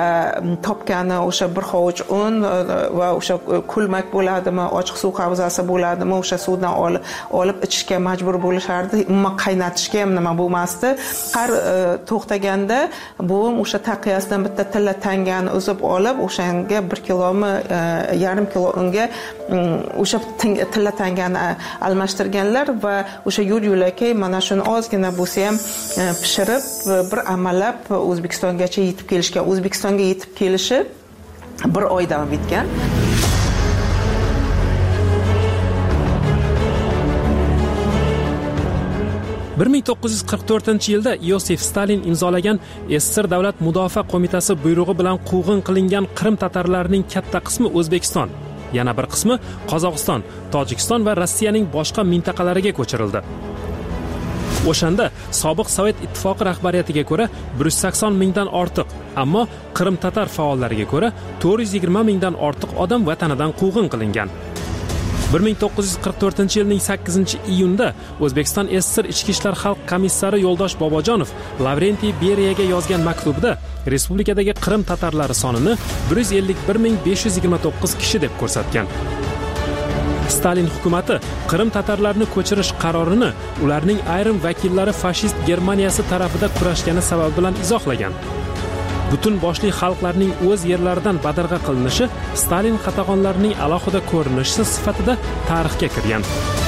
topgani o'sha bir hovuch un va o'sha kulmak bo'ladimi, ochiq suv havzasi bo'ladimi, o'sha suvdan olib ichishga majbur bo'lishardi. Umuman qaynatishga ham nima bo'lmasdi. Har to'xtaganda buvim o'sha taqiyasidan bitta tilla tangani uzib olib, o'shanga 1 kilomi, yarim kilo unga o'sha tilla tangani almashtirganlar va o'sha yo'l-yo'lakay mana shuni ozgina bo'lsa ham pishirib bir amallab O'zbekistongacha yetib kelishgan. O'zbekistonga yetib kelishi 1 oy davom etgan. Bir 1944-yilda Iosif Stalin imzolagan SSR Davlat Mudofaa qo'mitasi buyrug'i bilan quvg'in qilingan Qrim tatarlarining katta qismi O'zbekiston, yana bir qismi Qozog'iston, Tojikiston va Rossiyaning boshqa mintaqalariga ko'chirildi. O'shanda sobiq Sovet ittifoqi rahbariyatiga ko'ra 180 mingdan ortiq, ammo Qrim tatar faollariga ko'ra 420 mingdan ortiq odam vatanidan quvg'in qilingan. 1944-yilning 8-iyunda O'zbekiston SSR Ichki ishlar xalq komissari Yo'ldosh Bobojonov Lavrentiy Beriyaga yozgan maktubida respublikadagi Qrim tatarlari sonini 151.529 kishi deb ko'rsatgan. Stalin hukumati Qrim tatarlarini ko'chirish qarorini ularning ayrim vakillari fashist Germaniyasi tarafida kurashgani sababi bilan izohlagan. Butun boshli xalqlarning o'z yerlaridan badarg'a qilinishi Stalin qatag'onlarining alohida ko'rinishi sifatida tarixga kirgan.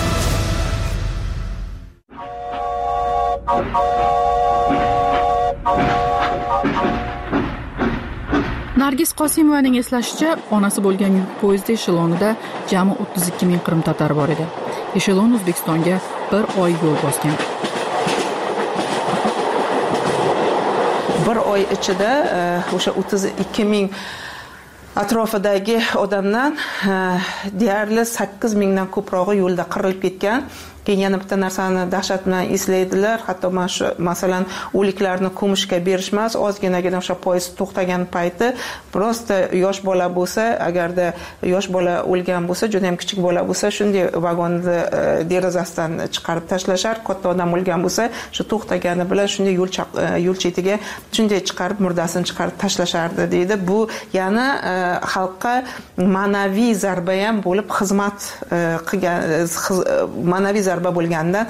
Nargiz Qosimovaning eslashicha, onasi bo'lgan yuk poyezdi eshelonida jami 32 ming Qrim tatar bor edi. Eshelon O'zbekistonga 1 oy yo'l bosgan. Bir oy ichida o'sha 32 ming atrofidagi odamdan deyarli 8 mingdan ko'prog'i yo'lda qirilib ketgan. Keyin yana bitta narsani dahshat bilan eslaydilar. Hatto mana shu masalan o'liklarni ko'mishga berishmas, ozginagina o'sha poyezd to'xtagan payti prosta yosh bola bo'lsa, agarda yosh bola o'lgan bo'lsa, juda ham kichik bola bo'lsa, shunday vagonni derazasidan chiqarib tashlashar. Katta odam o'lgan bo'lsa, shu to'xtagani bilan shunday yo'l chetiga shunday chiqarib murdasini chiqarib tashlashardi deydi. Bu yana xalqqa ma'naviy zarba ham bo'lib xizmat qilgan, ma'naviy zarba bo'lgandan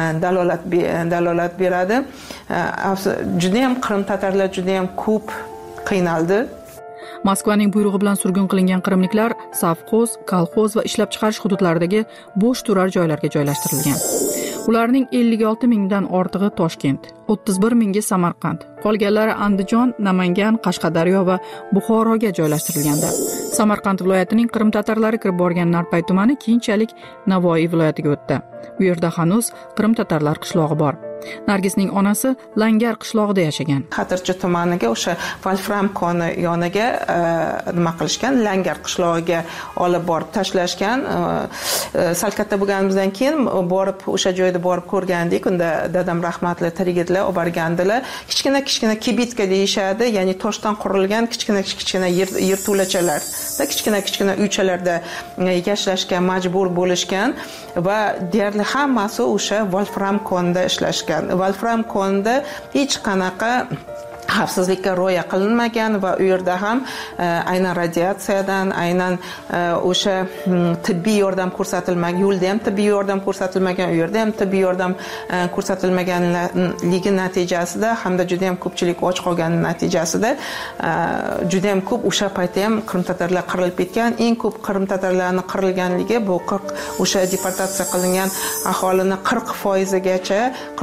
dalolat beradi. Juda ham Qrim tatarlar juda ham ko'p qiynaldi. Moskvaning buyrug'i bilan surgun qilingan qrimliklar savxoz, kolxoz va ishlab chiqarish hududlaridagi bo'sh turar joylarga joylashtirilgan. Ularning 56 mingdan ortig'i Toshkent, 31 mingi Samarqand, qolganlari Andijon, Namangan, Qashqadaryo va Buxoroga joylashtirilgandi. Samarqand viloyatining Qrim tatarlari kirib borgan Narpay tumani keyinchalik Navoiy viloyatiga o'tdi. Bu yerda hanuz Qrim tatarlar qishlog'i bor. Nargisning onasi Langar qishlog'ida yashagan. Xatirchi tumaniga o'sha Wolfram koni yoniga nima qilishgan, Langar qishlog'iga olib borib tashlashgan. Sal katta bo'lganimizdan keyin borib o'sha joyda borib ko'rgandik. Unda dadam rahmatli tirigitlar olib borgandilar. Kichkina kibitka deyishadi, ya'ni toshdan qurilgan kichkina yerto'lachalar. Kichkina uychalarda yashashga majbur bo'lishgan va deyarli hammasi o'sha Wolfram konda ishlashgan. Wolfram konda hech qanaqa xavfsizlikka rioya qilinmagan va u yerda ham aynan radiatsiyadan, aynan o'sha tibbiy yordam ko'rsatilmagan, yo'lda ham tibbiy yordam ko'rsatilmagan, u yerda ham tibbiy yordam ko'rsatilmaganligi natijasida hamda juda ham ko'pchilik och qolgani natijasida juda ham ko'p o'sha paytda ham Qrim tatarlar qirilib ketgan. Eng ko'p Qrim tatarlarni qirilganligi bu 40 o'sha deportatsiya qilingan aholini 40%gacha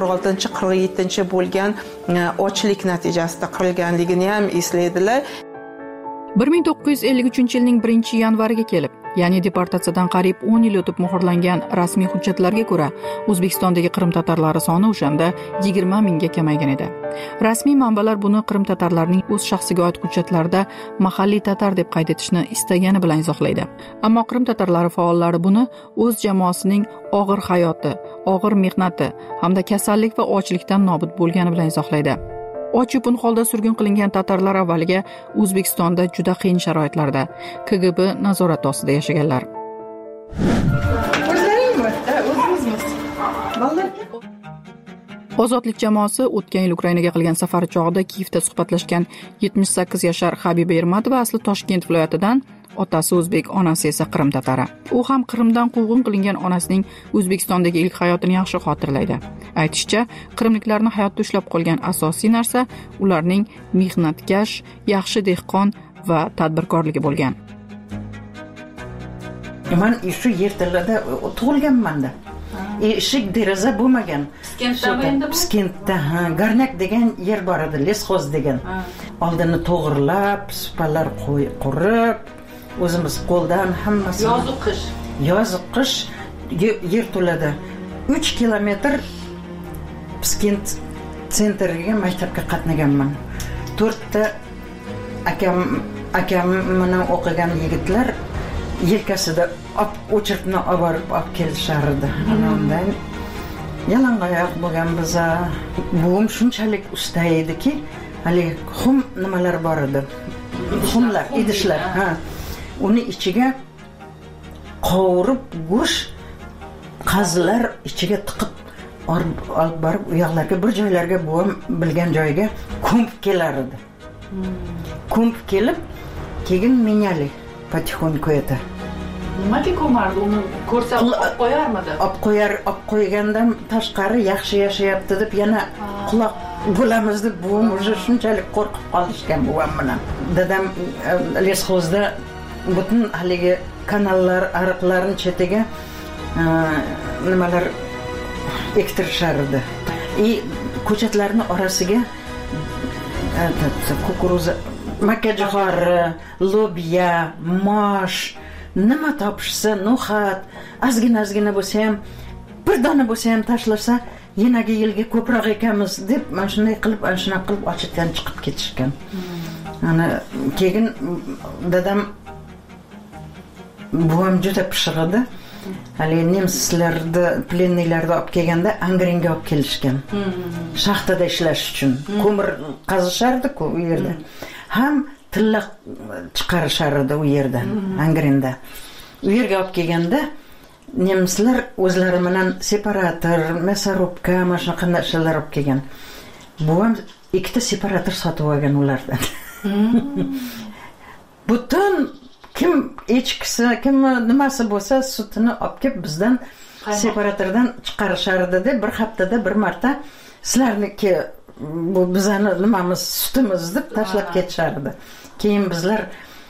46-47 bo'lgan ochlik natijasida qirilganligini ham eslaydilar. 1953-yilning 1-yanvariga kelib, ya'ni deportatsiyadan qariyb 10 yil o'tib muhrlangan rasmiy hujjatlarga ko'ra, O'zbekistondagi Qrim tatarlari soni o'shanda 20 mingga kamaygan edi. Rasmiy manbalar buni Qrim tatarlarining o'z shaxsiga oid hujjatlarida mahalliy tatar deb qayd etishni istagani bilan izohlaydi. Ammo Qrim tatarlari faollari buni o'z jamoasining og'ir hayoti, og'ir mehnati hamda kasallik va ochlikdan nobud bo'lgani bilan izohlaydi. Och-yupun holda surgun qilingan tatarlar avvaliga O'zbekistonda juda qiyin sharoitlarda KGB nazorati ostida yashaganlar. Ozodlik jamoasi o'tgan yil Ukrainaga qilgan safari chog'ida Kiyevda suhbatlashgan 78 yashar Habiba Ermatova asli Toshkent viloyatidan, otasi o'zbek, onasi esa Qrim tatari. U ham Qrimdan quvg'in qilingan onasining O'zbekistondagi ilk hayotini yaxshi xotirlaydi. Aytishicha, qrimliklarni hayotda ushlab qolgan asosiy narsa ularning mehnatkash, yaxshi dehqon va tadbirkorligi bo'lgan. Men shu yerlarda tug'ilganman-da. Eshik deraza bo'lmagan. Piskentda, Garnak degan yer bor edi, lesxoz degan. Oldini to'g'irlab, supalar qurib, o'zimiz qo'ldan hammasi. Yoz qish yerto'lada 3 kilometr Piskent sentriga maktabga qatnaganman. 4 ta akam bilan o'qigan yigitlar yelkasida o'chirtni olib kelishardi. Ondan yalangoyoq bo'lgan biz. Buvim shunchalik usta ediki, hali xum nimalar bor edi. Xumlar, idishlar, uni ichiga qovurib go'sht qazilar ichiga tiqib olib borib u yoqlarga bir joylarga buvim bilgan joyga ko'mib kelar edi. Ko'mib kelib, keyin menyali потихоньку это. Nimaga ko'mardi? Uni ko'rsa olib qo'yarmidi? Olib qo'ygandan tashqari yaxshi yashayapti deb yana quloq bo'lamiz deb buvim o'zi shunchalik qo'rqib qolishgan buvim bilan. Dadam lesxozda butun haligi kanallar, ariqlarning chetiga nimalar ektirishardi. Ko'chatlarning orasiga kukuruza, makkajo'xori, lobiya, mosh, nima topishsa, no'xat, ozgina bo'lsa ham, bir dona bo'lsa ham tashlasa, yanagi yilga ko'proq ekamiz deb, mana shunday qilib, ochitdan chiqib ketishgan. Ana keyin dadam buvam juda pishiq edi. Hali nemislarni plennilarni olib kelganda Angrenga olib kelishgan. Shaxtada ishlash uchun. Ko'mir qazishardi-ku u yerda. Ham tilla chiqarishar edi u yerdan, Angrenda. U yerga olib kelganda nemislar o'zlari bilan separator, мясорубка, mana shunaqa narsalar olib kelgan. Buvam ikkita separator sotib olgan ulardan. Butun kim echkisi, kim nimasi bo'lsa sutini olib kelib bizdan separatordan chiqarishardi deb bir haftada bir marta sizlarniki bu bizani nimamiz sutimiz deb tashlab ketishardi. Keyin bizlar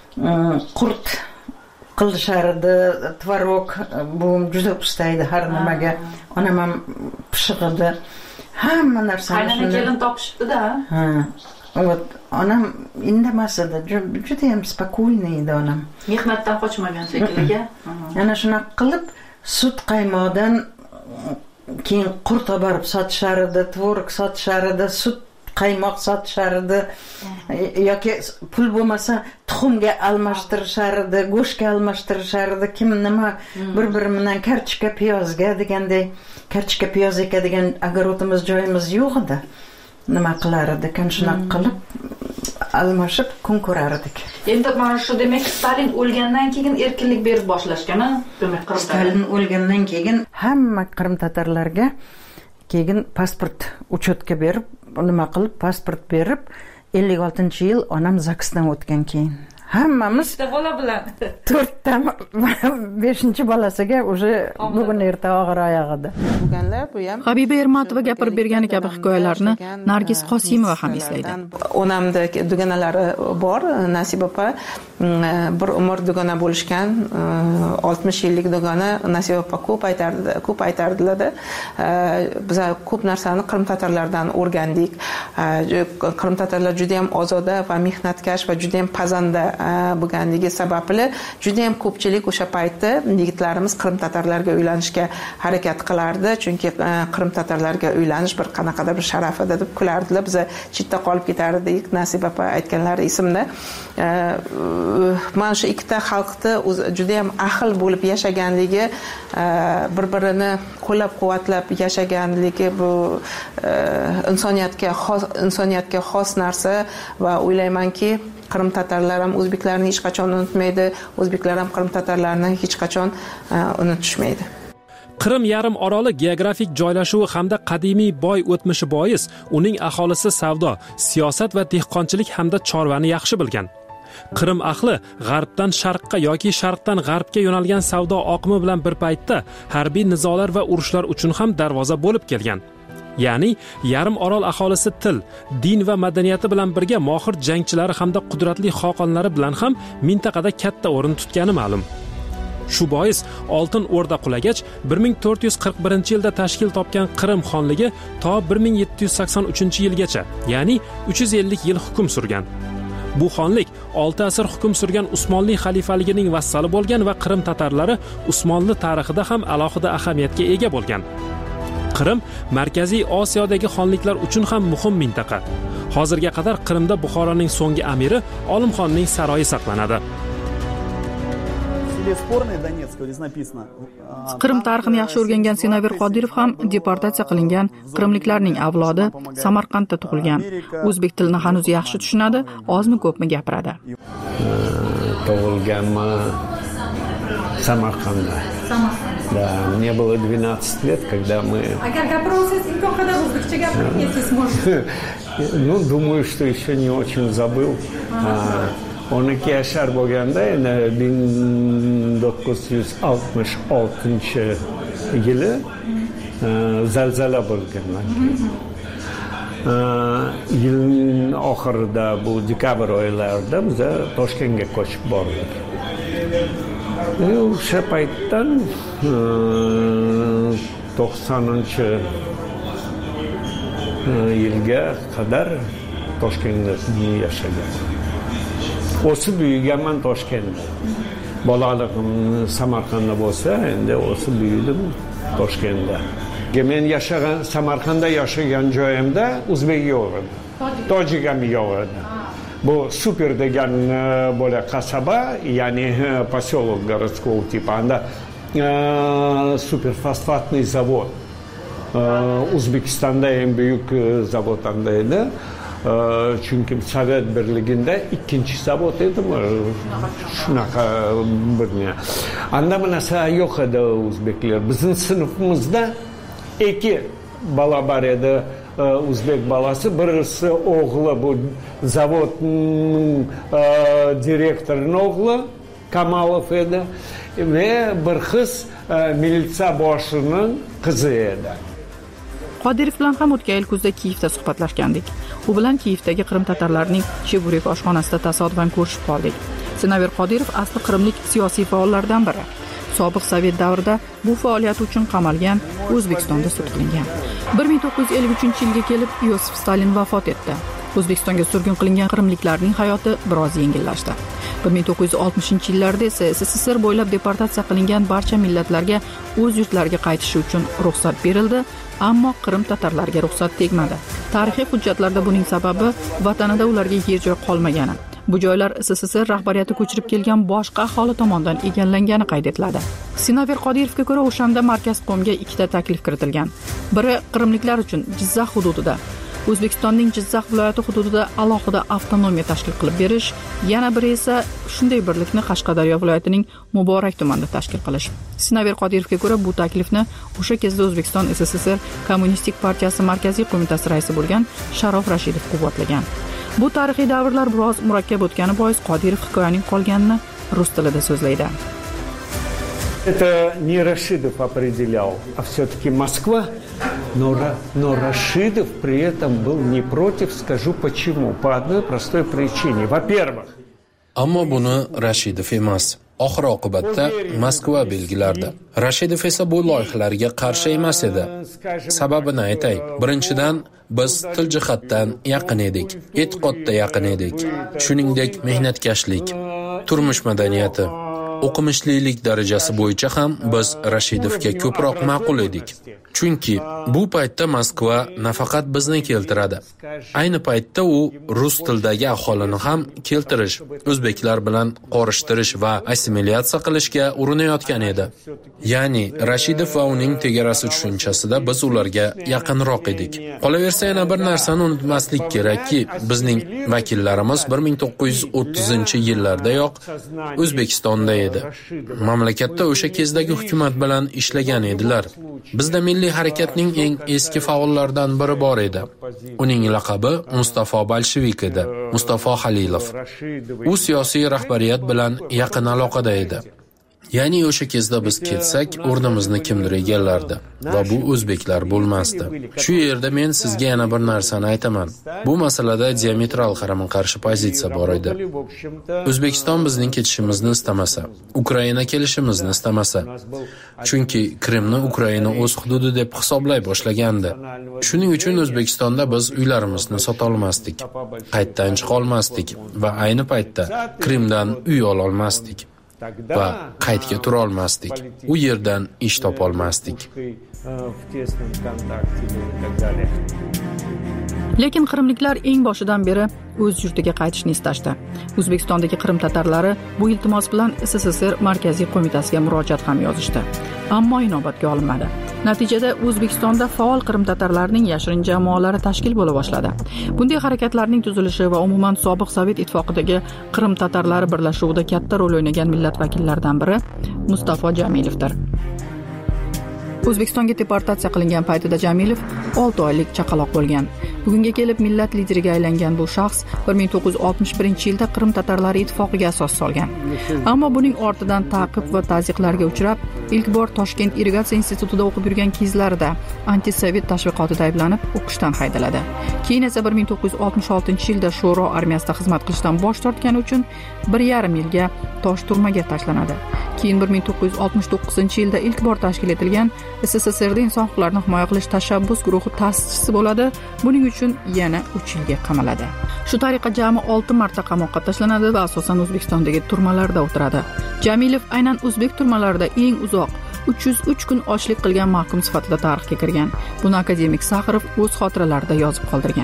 qurt qilishardi, tvorog, bu juda usta edi har nimaga. Onam ham pishiq edi. Hamma narsani qaynona kelin topishibdi-da. Ha. Вот, onam indamas edi, juda ham spokойный edi onam. Mehnatdan qochmagan shekilliga. Yana shunaqa qilib sut qaymoqdan keyin qurt olib borib sotishar edi, tvorog sotishar edi, sut qaymoq sotishar edi. Yoki pul bo'lmasa tuxumga almashtirishar edi, go'shtga almashtirishar edi. Kim nima bir-biri bilan kartoshka, piyozga degandek, kartoshka, piyoz ekadigan огородimiz joyimiz yo'q edi. Nima qilar edik, shunaqa qilib almashib kun ko'rar edik. Endi mana shu demak Stalin o'lgandan keyin erkinlik berib boshlashgan-a? Demak Stalin o'lgandan keyin hamma Qrim tatarlarga keyin pasport uchetga berib, nima qilib pasport berib 56-yil onam zaksdan o'tgan keyin hammamiz bola bilan 4ta 5-bolasiga уже bugun erta og'ir oyog'ida. Habiba Ermatova gapirib bergani kabi hikoyalarni Nargiz Qosimova ham eslaydi. Onamda dugonalari bor, Nasiba opa bir umr dugona bo'lishgan, 60 yillik dugona. Nasiba opa ko'p aytardilar-da. Biz ko'p narsani Qrim tatarlardan o'rgandik. Qrim tatarlar juda ham ozoda va mehnatkash va juda ham pazanda bo'lganligi sababli juda ham ko'pchilik o'sha paytda yigitlarimiz Qrim tatarlarga uylanishga harakat qilardi, chunki Qrim tatarlarga uylanish bir qanaqadir bir sharaf edi deb kulardilar. Biz chetda qolib ketardik. Nasiba opa aytganlari esimda. Mana shu ikkita xalqni juda ham ahil bo'lib yashaganligi, bir-birini qo'llab-quvvatlab yashaganligi bu insoniyatga xos narsa va o'ylaymanki Qrim tatarlar ham o'zbeklarni hech qachon unutmaydi, o'zbeklar ham Qrim tatarlarni hech qachon unutishmaydi. Qrim yarim oroli geografik joylashuvi hamda qadimiy boy o'tmishi bois uning aholisi savdo, siyosat va dehqonchilik hamda chorvani yaxshi bilgan. Qrim ahli g'arbdan sharqqa yoki sharqdan g'arbga yo'nalgan savdo oqimi bilan bir paytda harbiy nizolar va urushlar uchun ham darvoza bo'lib kelgan. Ya'ni yarim orol aholisi til, din va madaniyati bilan birga mohir jangchilari hamda qudratli xoqonlari bilan ham mintaqada katta o'rin tutgani ma'lum. Shu bois Oltin O'rda qulagach 1441-yilda tashkil topgan Qrim xonligi to 1783-yilgacha, ya'ni 350 yil hukm surgan. Bu xonlik 6 asr hukm surgan Usmonli xalifaligining vassali bo'lgan va Qrim tatarlari Usmonli tarixida ham alohida ahamiyatga ega bo'lgan. Qrim Markaziy Osiyodagi xonliklar uchun ham muhim mintaqa. Hozirga qadar Qrimda Buxoroning so'nggi amiri Olimxonning saroyi saqlanadi. Qrim tarixini yaxshi o'rgangan Senabir Qodirov ham deportatsiya qilingan qrimliklarning avlodi, Samarqandda tug'ilgan. O'zbek tilini hanuz yaxshi tushunadi, ozmi ko'pmi gapiradi. Tug'ilganman Samarqandda. Да, мне было 12 лет, когда мы... Ну, думаю, что еще не очень забыл. 12 yashar bo'lganda, endi 1966-yili zalzala bo'lgan. Yilning oxirida, bu dekabr oylarida biz Toshkentga ko'chib bordik. O'sha paytdan 90-yilga qadar Toshkentda yashagan. O'sib büyüganman Toshkentda. Bolaligim Samarqandda bo'lsa, endi o'sib büyüdim Toshkentda. Men Samarqandda yashagan joyimda o'zbek yo'q edi. Tojik ham yo'q edi. bu super degan bo'la qasaba, ya'ni поселок городского типа, anda super fosfatный завод. O'zbekistonda eng buyuk zavod anda edi. Chunki Sovet birligida ikkinchi zavod edimi? Shunaqa bir anda bu narsa yo'q edi o'zbeklar. Bizning sinfimizda ikki bola bor edi, o'zbek bolasi. Birisi o'g'li bu zavodning direktorining o'g'li Kamalov edi va bir qiz militsiya boshining qizi edi. Qodirov bilan ham o'tgan yil kuzda Kiyevda suhbatlashgandik. U bilan Kiyevdagi Qrim tatarlarining Cheburek oshxonasida tasodifan ko'rishib qoldik. Sinaver Qodirov asli qrimlik siyosiy faollardan biri. Sobiq Sovet davrida bu faoliyati uchun qamalgan, O'zbekistonda sud qilingan. 1953-yilga kelib Yosif Stalin vafot etdi. O'zbekistonga surgun qilingan qrimliklarning hayoti biroz yengillashdi. 1960-yillarda esa SSSR bo'ylab deportatsiya qilingan barcha millatlarga o'z yurtlariga qaytishi uchun ruxsat berildi, ammo Qrim tatarlariga ruxsat tegmadi. Tarixiy hujjatlarda buning sababi vatanida ularga yer joy qolmagani. Bu joylar SSSR rahbariyati ko'chirib kelgan boshqa aholi tomonidan egallangani qayd etiladi. Sinaver Qodirovga ko'ra, o'shanda Markazqo'mga ikkita taklif kiritilgan. Biri qrimliklar uchun Jizzax hududida, O'zbekistonning Jizzax viloyati hududida alohida avtonomiya tashkil qilib berish, yana biri esa shunday birlikni Qashqadaryo viloyatining Muborak tumanida tashkil qilish. Sinaver Qodirovga ko'ra, bu taklifni o'sha kezda O'zbekiston SSSR Kommunistik partiyasi markaziy qo'mitasi raisi bo'lgan Sharof Rashidov quvvatlagan. Bu tarixiy davrlar biroz murakkab o'tgani bois Qodirov hikoyaning qolganini rus tilida so'zlaydi. Это не Рашидов определял, а все-таки Москва. Но Рашидов при этом был не против, скажу почему. По одной простой причине. Во-первых, ammo buni Rashidov emas, oxir oqibatda Moskva belgilardi. Rashidov esa bu loyihalarga qarshi emas edi. Sababini aytay. Birinchidan, biz til jihatdan yaqin edik, e'tiqodda yaqin edik. Shuningdek, mehnatkashlik, turmush madaniyati, o'qimishlilik darajasi bo'yicha ham biz Rashidovga ko'proq ma'qul edik. Chunki bu paytda Moskva nafaqat bizni keltiradi. Ayni paytda u rus tildagi aholini ham keltirish, o'zbeklar bilan qorishtirish va assimilyatsiya qilishga urinayotgan edi. Ya'ni Rashidov va uning tegarasi tushunchasida biz ularga yaqinroq edik. Qolaversa, yana bir narsani unutmaslik kerakki, bizning vakillarimiz 1930-yillardayoq O'zbekistonda edi. Mamlakatda o'sha kezdagi hukumat bilan ishlagan edilar. Bizda milliy harakatning eng eski faollaridan biri bor edi. Uning laqabi Mustafo Bolshevik edi, Mustafo Halilov. U siyosiy rahbariyat bilan yaqin aloqada edi. Ya'ni o'sha kezda biz ketsak, o'rnimizni kimdir egallardi va bu o'zbeklar bo'lmasdi. Shu yerda men sizga yana bir narsani aytaman. Bu masalada diametral qarama-qarshi pozitsiya bor edi. O'zbekiston bizning ketishimizni istamasa, Ukraina kelishimizni istamasa, chunki Qrimni Ukraina o'z hududi deb hisoblay boshlagandi. Shuning uchun O'zbekistonda biz uylarimizni sota olmasdik, qaytdan chiqa olmasdik va ayni paytda Qrimdan uy ola olmasdik. Va qaytga tura olmasdik. U yerdan ish topa olmasdik. Lekin qrimliklar eng boshidan beri o'z yurtiga qaytishni istashdi. O'zbekistondagi Qrim tatarlari bu iltimos bilan SSSR markaziy qo'mitasiga murojaat ham yozishdi. Ammo inobatga olinmadi. Natijada O'zbekistonda faol Qrim tatarlarining yashirin jamoalari tashkil bo'la boshladi. Bunday harakatlarning tuzilishi va umuman sobiq Sovet ittifoqidagi Qrim tatarlari birlashuvida katta rol o'ynagan millat vakillaridan biri Mustafo Jamilovdir. O'zbekistonga deportatsiya qilingan paytida Jamilov 6 oylik chaqaloq bo'lgan. Bugunga kelib millat lideriga aylangan bu shaxs 1961-yilda Qrim tatarlari ittifoqiga asos solgan. Ammo buning ortidan ta'qib va tazyiqlarga uchrab, ilk bor Toshkent irrigatsiya institutida o'qib yurgan kezlarida antisovet tashviqotida ayblanib, o'qishdan haydaladi. Keyin esa 1966-yilda Sho'ro armiyasida xizmat qilishdan bosh tortgani uchun 1,5 yilga tosh turmaga tashlanadi. Keyin 1969-yilda ilk bor tashkil etilgan SSSRda inson huquqlarini himoya qilish tashabbus guruhi ta'sischisi bo'ladi. Buning uchun yana 3 yilga qamaladi. Shu tariqa jami 6 marta qamoqqa tashlanadi va asosan O'zbekistondagi turmalarda o'tiradi. Jamilov aynan o'zbek turmalarida eng uzoq 303 kun ochlik qilgan mahkum sifatida tarixga kirgan. Buni akademik Saxarov o'z xotiralarida yozib qoldirgan.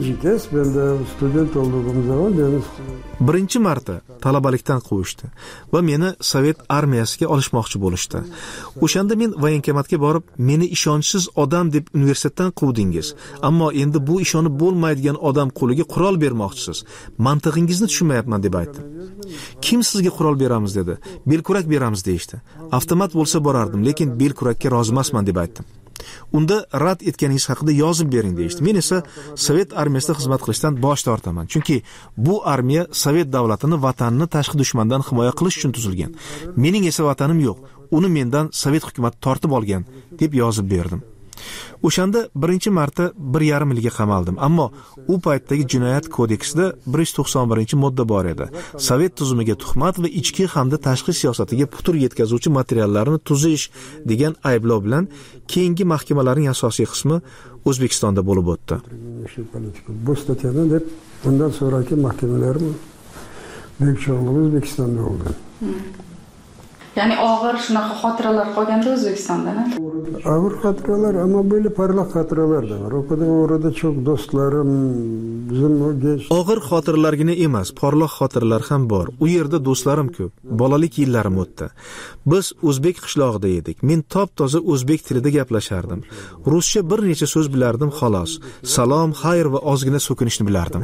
Birinchi marta talabalikdan quvishdi va meni Sovet armiyasiga olishmoqchi bo'lishdi. O'shanda men voyenkomatga borib, meni ishonchsiz odam deb universitetdan quvdingiz, ammo endi bu ishonib bo'lmaydigan odam qo'liga qurol bermoqchisiz. Mantig'ingizni tushunmayapman deb aytdim. Kim sizga qurol beramiz dedi. Belkurak beramiz deyishdi. Avtomat bo'lsa borardim, lekin belkurakka rozi emasman deb aytdim. Unda rad etganingiz haqida yozib bering deyishdi. Men esa Sovet armiyasida xizmat qilishdan bosh tortaman. Chunki bu armiya Sovet davlatini, vatanini tashqi dushmandan himoya qilish uchun tuzilgan. Mening esa vatanim yo'q. Uni mendan Sovet hukumati tortib olgan deb yozib berdim. O'shanda birinchi marta 1,5 yilga qamaldim, ammo u paytdagi jinoyat kodeksida 191-modda bor edi. Sovet tuzumiga tuhmat va ichki hamda tashqi siyosatiga putur yetkazuvchi materiallarni tuzish degan ayblov bilan keyingi mahkamalarning asosiy qismi O'zbekistonda bo'lib o'tdi. Bu statyadan deb bundan sonraki mahkamalarimiz büyük çoğunluğu O'zbekistonda oldu. Ya'ni og'ir shunaqa xotiralar qolganda O'zbekistonda. Ağır xotiralar ama böyle parlak xotiralar da var. Orada çok dostlarım, bizim o genç. Og'ir xotiralargina emas, porloq xotiralar ham bor. U yerda do'stlarim ko'p. Bolalik yillarim o'tdi. Biz o'zbek qishlog'ida edik. Men top-toza o'zbek tilida gaplashardim. Ruscha bir necha so'z bilardim xolos. Salom, xayr va ozgina so'kinishni bilardim.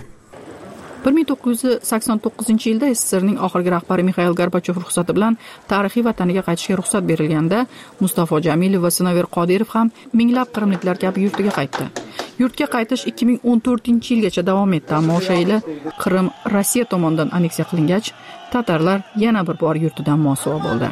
1989-yilda SSRning oxirgi rahbari Mixail Gorbachev ruxsati bilan tarixiy vataniga qaytishga ruxsat berilganda Mustafo Jamilov va Sinover Qodirov ham minglab qrimliklar kabi yurtiga qaytdi. Yurtga qaytish 2014-yilgacha davom etdi, ammo o'sha yili Qrim Rossiya tomonidan aneksiya qilingach, tatarlar yana bir bor yurtidan mosuvo bo'ldi.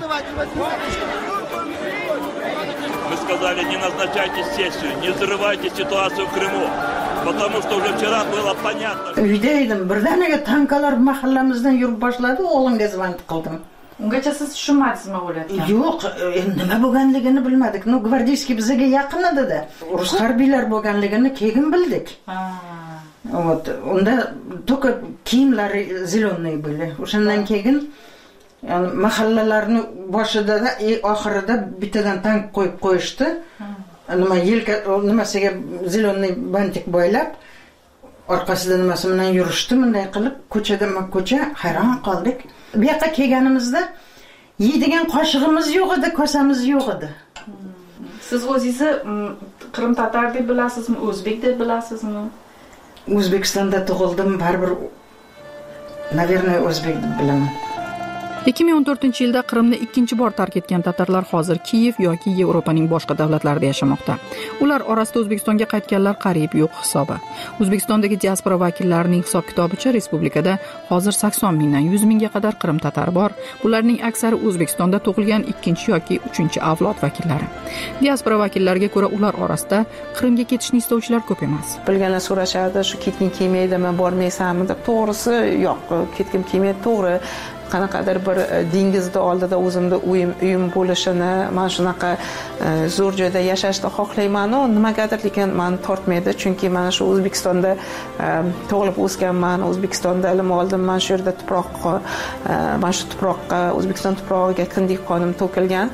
Мы сказали, не назначайте сессию, не взрывайте ситуацию в Крыму. Потому что уже вчера было понятно. Uyda edim, birdaniga tankalar mahallamizdan yurib boshladi, o'g'limga zvonit qildim. Ungacha siz tushunmadingizmi bo'layotgan? Yo'q, nima bo'lganligini bilmadik. No, gvardiyskiy bizga yaqin edi-da. Rus harbiylar bo'lganligini keyin bildik. Вот, unda только kiyimlari zelenoy bo'ldi. O'shandan keyin yani mahallalarni boshida da oxirida bittadan tank qo'yib qo'yishdi. Nima yelka nimasiga zelenoy bantik bo'ylab orqasida nimasi bilan yurishdi, bunday qilib ko'cha hayron qoldik. Bu yoqqa kelganimizda yeydigan qoshig'imiz yo'q edi, kosamiz yo'q edi. Siz o'zingizni Qrim tatar deb bilasizmi, o'zbek deb bilasizmi? O'zbekistonda tug'ildim, baribir navernoy o'zbek deb bilaman. 2014-yilda Qrimni ikkinchi bor tark etgan tatarlar hozir Kiyev yoki Yevropaning boshqa davlatlarida yashamoqda. Ular orasida O'zbekistonga qaytganlar qariyb yo'q hisobi. O'zbekistondagi diaspora vakillarining hisob-kitobicha respublikada hozir 80 mingdan 100 mingga qadar Qrim tatar bor. Bularning aksari O'zbekistonda tug'ilgan ikkinchi yoki uchinchi avlod vakillari. Diaspora vakillariga ko'ra ular orasida Qrimga ketishni istovchilar ko'p emas. Bilganlar so'rashadi, shu ketging kelmaydimi, bormaysanmi deb. To'g'risi, yo'q, ketgim kelmaydi, to'g'ri. Qanaqadir bir dengizda oldida o'zimda uyim bo'lishini, men shunaqa zo'r joyda yashashni xohlayman-u, nimagadir lekin meni tortmaydi, chunki mana shu O'zbekistonda tug'ilib o'sganman, O'zbekistonda ilm oldim, men shu yerda mana shu tuproqqa, O'zbekiston tuprog'iga kindik qonim to'kilgan.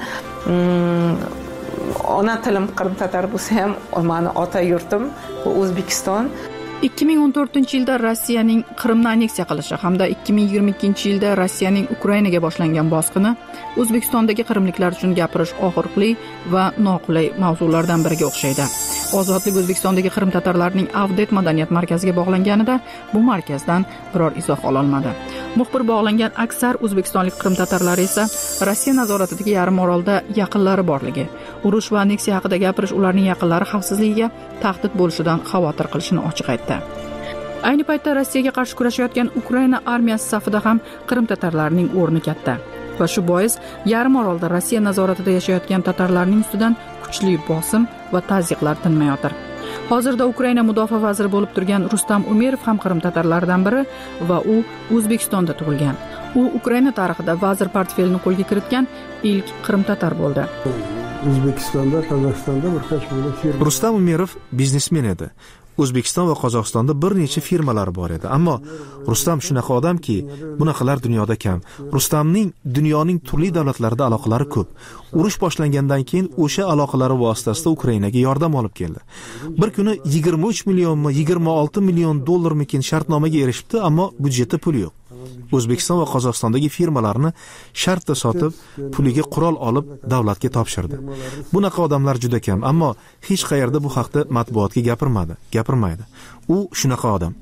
Ona tilim Qrim tatar bo'lsa ham, meni ota yurtim bu O'zbekiston. 2014-yilda Rossiyaning Qrimni aneksiya qilishi hamda 2022-yilda Rossiyaning Ukrainaga boshlangan bosqini O'zbekistondagi qrimliklar uchun gapirish og'riqli va noqulay mavzulardan biriga o'xshaydi. Ozodlik O'zbekistondagi Qrim tatarlarining Avdet madaniyat markaziga bog'langanida bu markazdan biror izoh ololmadi. Muxbir bog'langan aksar o'zbekistonlik Qrim tatarlari esa Rossiya nazoratidagi yarim orolda yaqinlari borligi, urush va aneksiya haqida gapirish ularning yaqinlari xavfsizligiga tahdid bo'lishidan xavotir qilishini ochiq aytdi. Ayni paytda Rossiyaga qarshi kurashayotgan Ukraina armiyasi safida ham Qrim tatarlarining o'rni katta. Va shu bois yarim orolda Rossiya nazoratida yashayotgan tatarlarning ustidan kuchli bosim va tazyiqlar tinmayotir. Hozirda Ukraina mudofaa vaziri bo'lib turgan Rustam Umerov ham Qrim tatarlaridan biri va u O'zbekistonda tug'ilgan. U Ukraina tarixida vazir portfelini qo'lga kiritgan ilk Qrim tatar bo'ldi. O'zbekistonda, Qozog'istonda bir qancha Rustam Umerov biznesmen edi. O'zbekiston va Qozog'istonda bir necha firmalar bor edi, ammo Rustam shunaqa odamki, bunaqalar dunyoda kam. Rustamning dunyoning turli davlatlarida aloqalari ko'p. Urush boshlangandan keyin o'sha aloqalari vositasida Ukrainaga yordam olib keldi. Bir kuni 23 millionmi, 26 million dollarmikin shartnomaga erishibdi, ammo budjetda pul yo'q. O'zbekiston va Qozog'istondagi firmalarni shartda sotib, puliga qurol olib davlatga topshirdi. Bunaqa odamlar juda kam, ammo hech qayerda bu haqda matbuotga gapirmaydi. U shunaqa odam.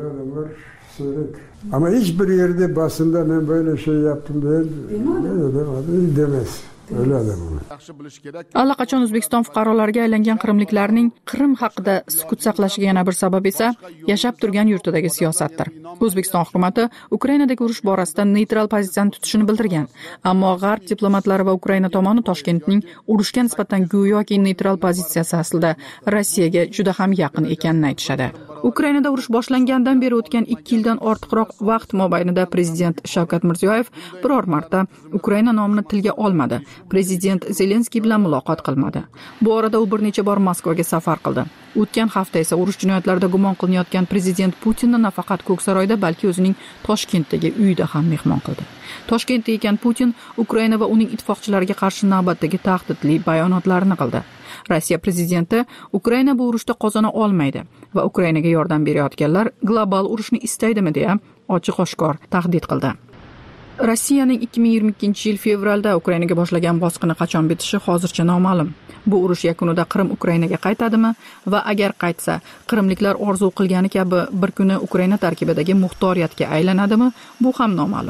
Ama hiçbir yerde basında ben böyle şey yaptım demez. Öyle adam o. Allaqachon O'zbekiston fuqarolariga aylangan qrimliklarning Qrim haqida sukut saqlashiga yana bir sabab esa yashab turgan yurtidagi siyosatdir. O'zbekiston hukumatı Ukrainadagi urush borasida neytral pozitsiyani tutishini bildirgan, ammo G'arb diplomatlari va Ukraina tomoni Toshkentning urushga nisbatan go'yoki neytral pozitsiyasi aslida Rossiyaga juda ham yaqin ekanini aytishadi. Ukrainada urush boshlangandan beri o'tgan 2 yildan ortiqroq vaqt mobaynida prezident Shavkat Mirziyoyev biror marta Ukraina nomini tilga olmadi. Prezident Zelenskiy bilan muloqot qilmadi. Bu orada u bir necha bor Moskvaga safar qildi. O'tgan hafta esa urush jinoyatlarida gumon qilinayotgan prezident Putinni nafaqat Ko'ksaroyda, balki o'zining Toshkentdagi uyida ham mehmon qildi. Toshkentda ekan Putin Ukraina va uning ittifoqchilariga qarshi navbatdagi tahdidli bayonotlarni qildi. Rossiya prezidenti Ukraina bu urushda qozona olmaydi va Ukrainaga yordam berayotganlar global urushni istaydimi deya ochiq-oshkor tahdid qildi. Rossiyaning 2022-yil fevralda Ukrainaga boshlagan bosqini qachon bitishi hozircha noma'lum. Bu urush yakunida Qrim Ukrainaga qaytadimi va agar qaytsa, qrimliklar orzu qilgani kabi bir kuni Ukraina tarkibidagi muxtoriyatga aylanadimi? Bu ham noma'lum.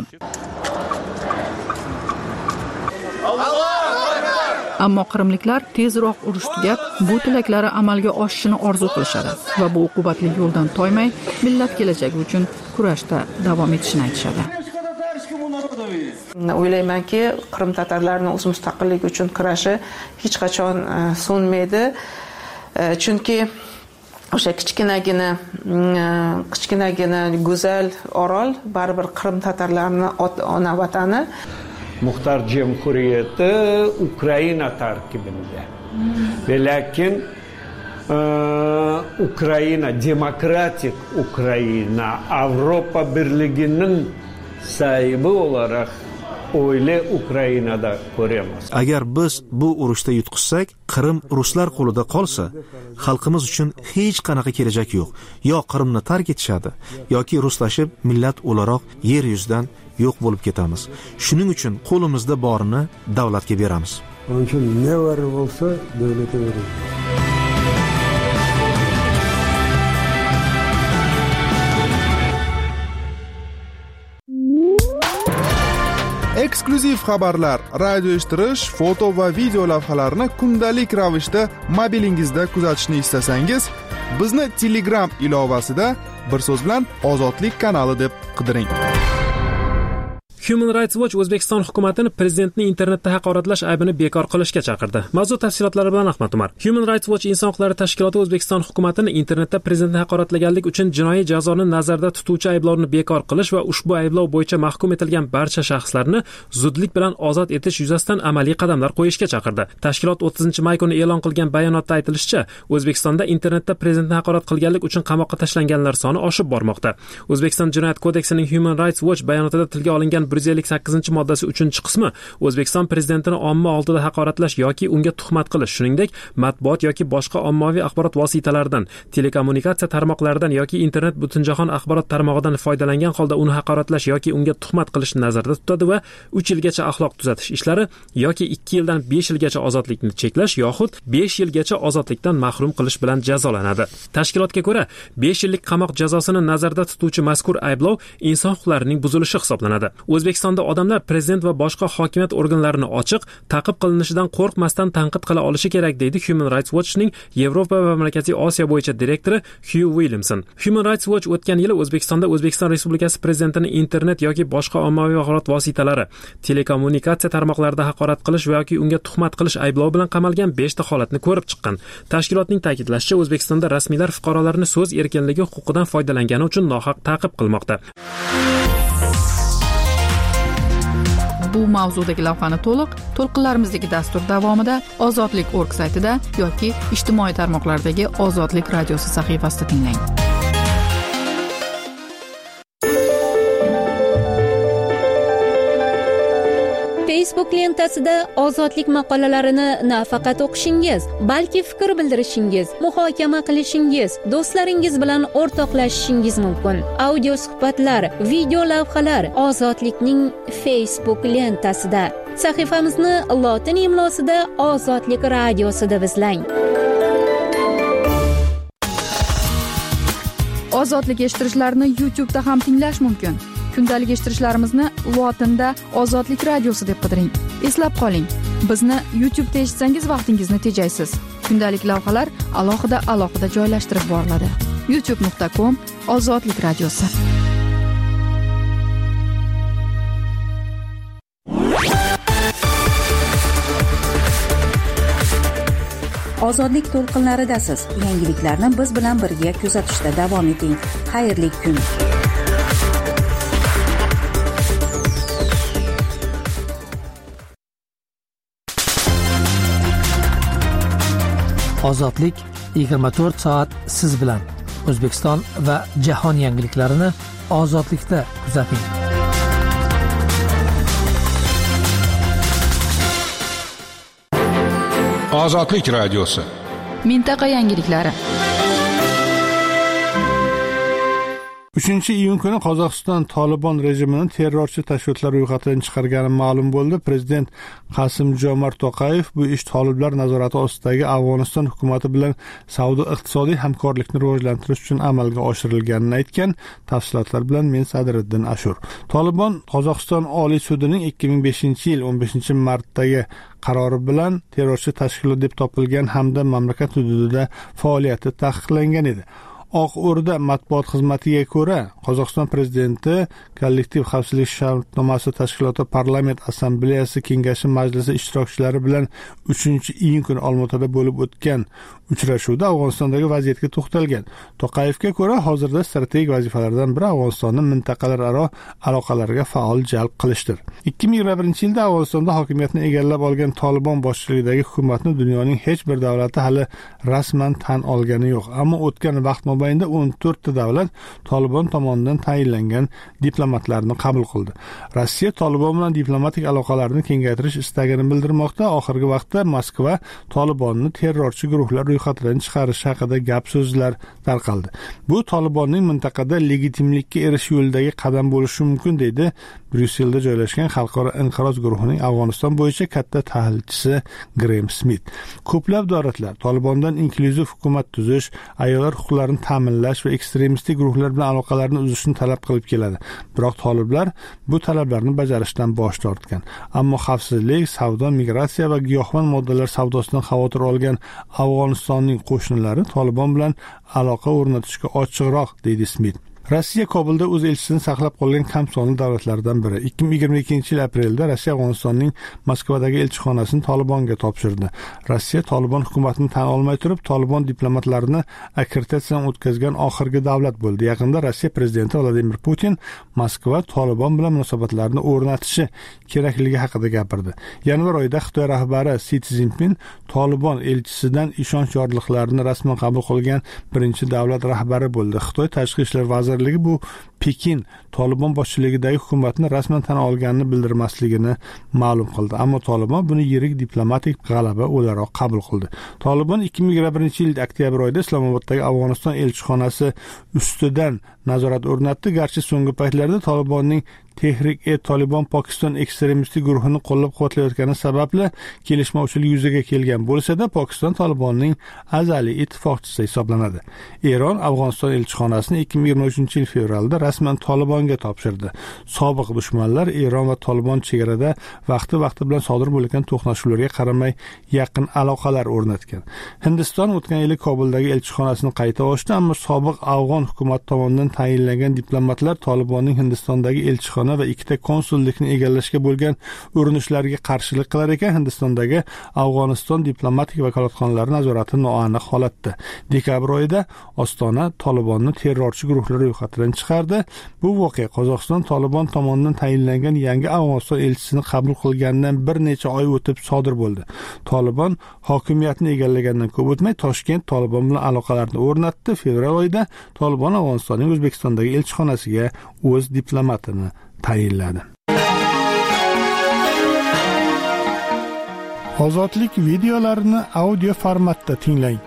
Ammo qrimliklar tezroq urush tugab, bu tilaklari amalga oshishini orzu qilishadi va bu uqubatli yo'ldan toymay, millat kelajagi uchun kurashda davom etishini aytishadi. O'ylaymanki, Qrim tatarlarining o'z mustaqilligi uchun kurashi hech qachon so'nmaydi. Chunki o'sha kichkinagina go'zal orol baribir Qrim tatarlarining ona vatani. Muxtar Cumhuriyeti Ukraina tarkibinde. Ve lakin Ukraina, demokratik Ukraina, Avrupa Birliği'nin sahibi olarak öyle Ukrayna'da ko'ramiz. Agar biz bu urushda yutqizsak, Qrim ruslar qo'lida qolsa, xalqimiz uchun hech qanaqa kelajak yo'q. Yo Qrimni tark etishadi, yoki ruslashib millat o'laroq yer yuzidan yo'q bo'lib ketamiz. Shuning uchun qo'limizda borini davlatga beramiz. Onun için ne var olsa devlete veririz. Eksklyuziv xabarlar, radio eshittirish, foto va video lavhalarni kundalik ravishda mobilingizda kuzatishni istasangiz, bizni Telegram ilovasida bir so'z bilan Ozodlik kanali deb qidiring. Human Rights Watch O'zbekiston hukumatini prezidentning internetda haqoratlash aybini bekor qilishga chaqirdi. Mavzu tafsilotlari bilan Ahmad Umar. Human Rights Watch inson huquqlari tashkiloti O'zbekiston hukumatini internetda prezidentni haqoratlaganlik uchun jinoiy jazoni nazarda tutuvchi ayblovni bekor qilish va ushbu ayblov bo'yicha mahkum etilgan barcha shaxslarni zudlik bilan ozod etish yuzasidan amaliy qadamlar qo'yishga chaqirdi. Tashkilot 30-may kuni e'lon qilgan bayonotda aytilishicha, O'zbekistonda internetda prezidentni haqorat qilganlik uchun qamoqqa tashlanganlar soni oshib bormoqda. O'zbekiston Jinoyat kodeksining Human Rights Watch bayonotida tilga olingan 158-moddasi 3-qismi O'zbekiston prezidentini omma oldida haqoratlash yoki unga tuhmat qilish, shuningdek matbuot yoki boshqa ommaviy axborot vositalaridan, telekommunikatsiya tarmoqlaridan yoki internet butunjahon axborot tarmog'idan foydalangan holda uni haqoratlash yoki unga tuhmat qilishni nazarda tutadi va 3 yilgacha axloq tuzatish ishlari yoki 2 yildan 5 yilgacha ozodlikni cheklash yoxud 5 yilgacha ozodlikdan mahrum qilish bilan jazolanadi. Tashkilotga ko'ra, 5 yillik qamoq jazosini nazarda tutuvchi mazkur ayblov inson huquqlarining buzilishi hisoblanadi. O'zbekistonda odamlar prezident va boshqa hokimiyat organlarini ochiq, ta'qib qilinishidan qo'rqmasdan tanqid qila olishi kerak, deydi Human Rights Watchning Yevropa va Markaziy Osiyo bo'yicha direktori Hugh Williamson. Human Rights Watch o'tgan yili O'zbekistonda O'zbekiston Respublikasi prezidentini internet yoki boshqa ommaviy axborot vositalari, telekommunikatsiya tarmoqlarida haqorat qilish yoki unga tuhmat qilish ayblovi bilan qamalgan 5 ta holatni ko'rib chiqqan. Tashkilotning ta'kidlashicha, O'zbekistonda rasmiylar fuqarolarni so'z erkinligi huquqidan foydalangani uchun nohaq ta'qib qilmoqda. bu mavzudagi lavhani to'lqinlarimizdagi dastur davomida ozodlik.org saytida yoki ijtimoiy tarmoqlardagi Ozodlik radiosi sahifasida tinglang. Facebook lentasida ozodlik maqolalarini nafaqat o'qishingiz, balki fikr bildirishingiz, muhokama qilishingiz, do'stlaringiz bilan o'rtoqlashishingiz mumkin. Audio suhbatlar, video lavhalar Ozodlikning Facebook lentasida. Sahifamizni lotin imlosida Ozodlik radiosi deb izlang. Ozodlik eshittirishlarni YouTube'da ham tinglash mumkin. Kundalik eshittirishlarimizni lotinda Ozodlik radiosi deb qidiring. Eslab qoling, bizni YouTube'da eshitsangiz vaqtingizni tejaysiz. Kundalik lavhalar alohida joylashtirib boriladi. youtube.com/Ozodlik radiosi. Ozodlik to'lqinlaridasiz. Yangiliklarni biz bilan birga kuzatishda davom eting. Xayrli kun. Ozodlik 24 soat siz bilan. O'zbekiston va jahon yangiliklarini ozodlikda kuzating. Ozodlik radiosi. Mintaqa yangiliklari. 3-iyun kuni Qozog'iston Tolibon rejimini terrorchi tashkilotlar ro'yxatidan chiqargani ma'lum bo'ldi. Prezident Qosim-Jomart To'qayev bu ish toliblar nazorati ostidagi Afg'oniston hukumati bilan savdo-iqtisodiy hamkorlikni rivojlantirish uchun amalga oshirilganini aytgan. Tafsilotlar bilan men Sadriddin Ashur. Tolibon Qozog'iston Oliy sudining 2005-yil 15-martdagi qarori bilan terrorchi tashkilot deb topilgan hamda mamlakat hududida faoliyati taqiqlangan edi. Oq O'rda matbuot xizmatiga ko'ra, Qozog'iston prezidenti kollektiv xavfsizlik shartnomasi tashkiloti parlament assambleyasi kengashi majlisi ishtirokchilari bilan 3-iyun kuni Olmaotada bo'lib o'tgan uchrashuvda Afg'onistondagi vaziyatga to'xtalgan. To'qayevga ko'ra, hozirda strategik vazifalardan biri Afg'onistonni mintaqalararo aloqalarga faol jalb qilishdir. 2021-yilda Afg'onistonda hokimiyatni egallab olgan Tolibon boshchiligidagi hukumatni dunyoning hech bir davlati hali rasman tan olgani yo'q. Ammo o'tgan vaqt mobaynida 14 ta davlat Tolibon tomonidan tayinlangan diplomatlarni qabul qildi. Rossiya Tolibon bilan diplomatik aloqalarni kengaytirish istagini bildirmoqda. Oxirgi vaqtda Moskva Tolibonni terrorchi guruhlar ro'yxatidan chiqarish haqida gap so'zlar tarqaldi. Bu Tolibonning mintaqada legitimlikka erishish yo'lidagi qadam bo'lishi mumkin, deydi Bryusselda joylashgan xalqaro inqiroz guruhining Afg'oniston bo'yicha katta tahlilchisi Graham Smith. Ko'plab davlatlar Tolibondan inklyuziv hukumat tuzish, ayollar huquqlarini ta'minlash va ekstremistik guruhlar bilan aloqalarni uzishni talab qilib keladi. Biroq toliblar bu talablarni bajarishdan bosh tortgan. Ammo xavfsizlik, savdo, migratsiya va giyohvand moddalar savdosidan xavotir olgan Afg'onistonning qo'shnilari Tolibon bilan aloqa o'rnatishga ochiqroq, deydi Smith. Rossiya Kobulda o'z elchisini saqlab qolgan kam sonli davlatlardan biri. 2022-yil aprelda Rossiya Afg'onistonning Moskvadagi elchixonasini Tolibonga topshirdi. Rossiya Tolibon hukumatini tan olmay turib, Tolibon diplomatlarini akkreditatsiyadan o'tkazgan oxirgi davlat bo'ldi. Yaqinda Rossiya prezidenti Vladimir Putin Moskva Tolibon bilan munosabatlarni o'rnatishi kerakligi haqida gapirdi. Yanvar oyida Xitoy rahbari Si Szinpin Tolibon elchisidan ishonch yorliqlarini rasman qabul qilgan birinchi davlat rahbari bo'ldi. Xitoy tashqi ishlar vaziri bu Pekin Tolibon boshchiligidagi hukumatni rasman tan olganini bildirmasligini ma'lum qildi. Ammo Tolibon buni yirik diplomatik g'alaba o'laroq qabul qildi. Tolibon 2021-yil oktyabr oyida Islomoboddagi Afg'oniston elchixonasi ustidan nazorat o'rnatdi. Garchi so'nggi paytlarda Tolibonning Tehrik-e-Tolibon Pokiston ekstremistik guruhini qo'llab-quvvatlayotgani sababli kelishmovchilik yuzaga kelgan bo'lsa-da, Pokiston Tolibonning azaliy ittifoqchisi hisoblanadi. Eron Afg'oniston elchixonasini 2023-yil fevralda rasman Tolibonga topshirdi. Sobiq dushmanlar Eron va Tolibon chegarada vaqti bilan sodir bo'lgan to'qnashuvlarga qaramay yaqin aloqalar o'rnatgan. Hindiston o'tgan yili Kobuldagi elchixonasini qayta ochdi, ammo sobiq afg'on hukumati tomonidan tayinlangan diplomatlar Tolibonning Hindistondagi elchixonasi elchixona va 2 konsullikni egallashga bo'lgan urinishlariga qarshilik qilar ekan, Hindistondagi Afg'oniston diplomatik vakolatxonalari nazorati noaniq holatda. Dekabr oyida Ostona Tolibonni terrorchi guruhlar ro'yxatidan chiqardi. Bu voqea Qozog'iston Tolibon tomonidan tayinlangan yangi Afg'oniston elchisini qabul qilgandan bir necha oy o'tib sodir bo'ldi. Tolibon hokimiyatni egallagandan ko'p o'tmay Toshkent Tolibon bilan aloqalarni o'rnatdi. Fevral oyida Tolibon Afg'onistonning O'zbekistondagi elchixonasiga o'z diplomatini tayinladi. Ozodlik videolarini audio formatda tinglang.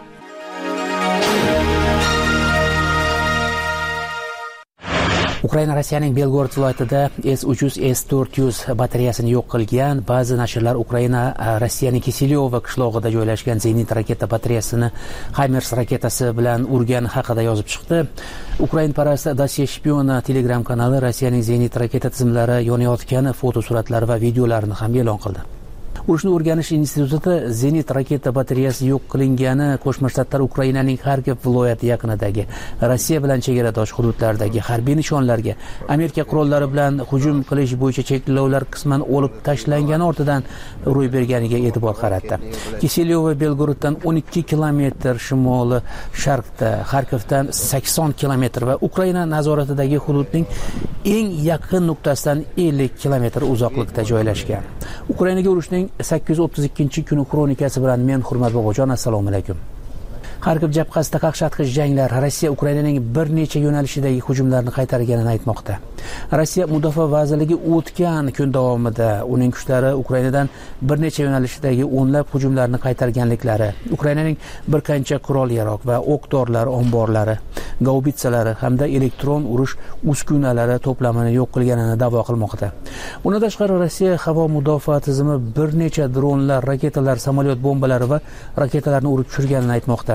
Ukraina Rossiyaning Belgorod viloyatida S-300, S-400 batareyasini yo'q qilgan. Ba'zi nashrlar Ukraina Rossiyaning Kiselyova qishlog'ida joylashgan Zenit raketa batareyasini HIMARS raketasi bilan urgani haqida yozib chiqdi. Ukrainaparast Dasiya Shpiona Telegram kanali Rossiyaning Zenit raketa tizimlari yonayotgani fotosuratlari va videolarini ham e'lon qildi. Urushni o'rganish instituti Zenit raketa batareyasi yo'q qilingani Qo'shma Shtatlar Ukrainaning Xarkov viloyati yaqinidagi Rossiya bilan chegaradosh hududlardagi harbiy nishonlarga Amerika qurollari bilan hujum qilish bo'yicha cheklovlar qisman olib tashlangani ortidan ro'y berganiga e'tibor qaratdi. Kiselyova Belgoroddan 12 kilometr shimoli sharqda, Xarkovdan 80 kilometr va Ukraina nazoratidagi hududning eng yaqin nuqtasidan 50 kilometr uzoqlikda joylashgan. Ukrainaga urushning 832-kuni kronikasi bilan men Hurmat Bobojon, assalomu alaykum. Xarkov jabhasida qaqshatqich janglar Rossiya Ukrainaning bir necha yo'nalishidagi hujumlarni qaytarganini aytmoqda. Rossiya Mudofaa vazirligi o'tgan kun davomida uning kuchlari Ukrainadan bir necha yo'nalishdagi o'nlab hujumlarni qaytarganliklari, Ukrainaning bir qancha qurol-yarog' va o'q-dorilar omborlari, gaubitsalari hamda elektron urush uskunalari to'plamini yo'q qilganini da'vo qilmoqda. Undan tashqari Rossiya havo mudofaa tizimi bir necha dronlar, raketalar, samolyot bombalari va raketalarni urib tushirganini aytmoqda.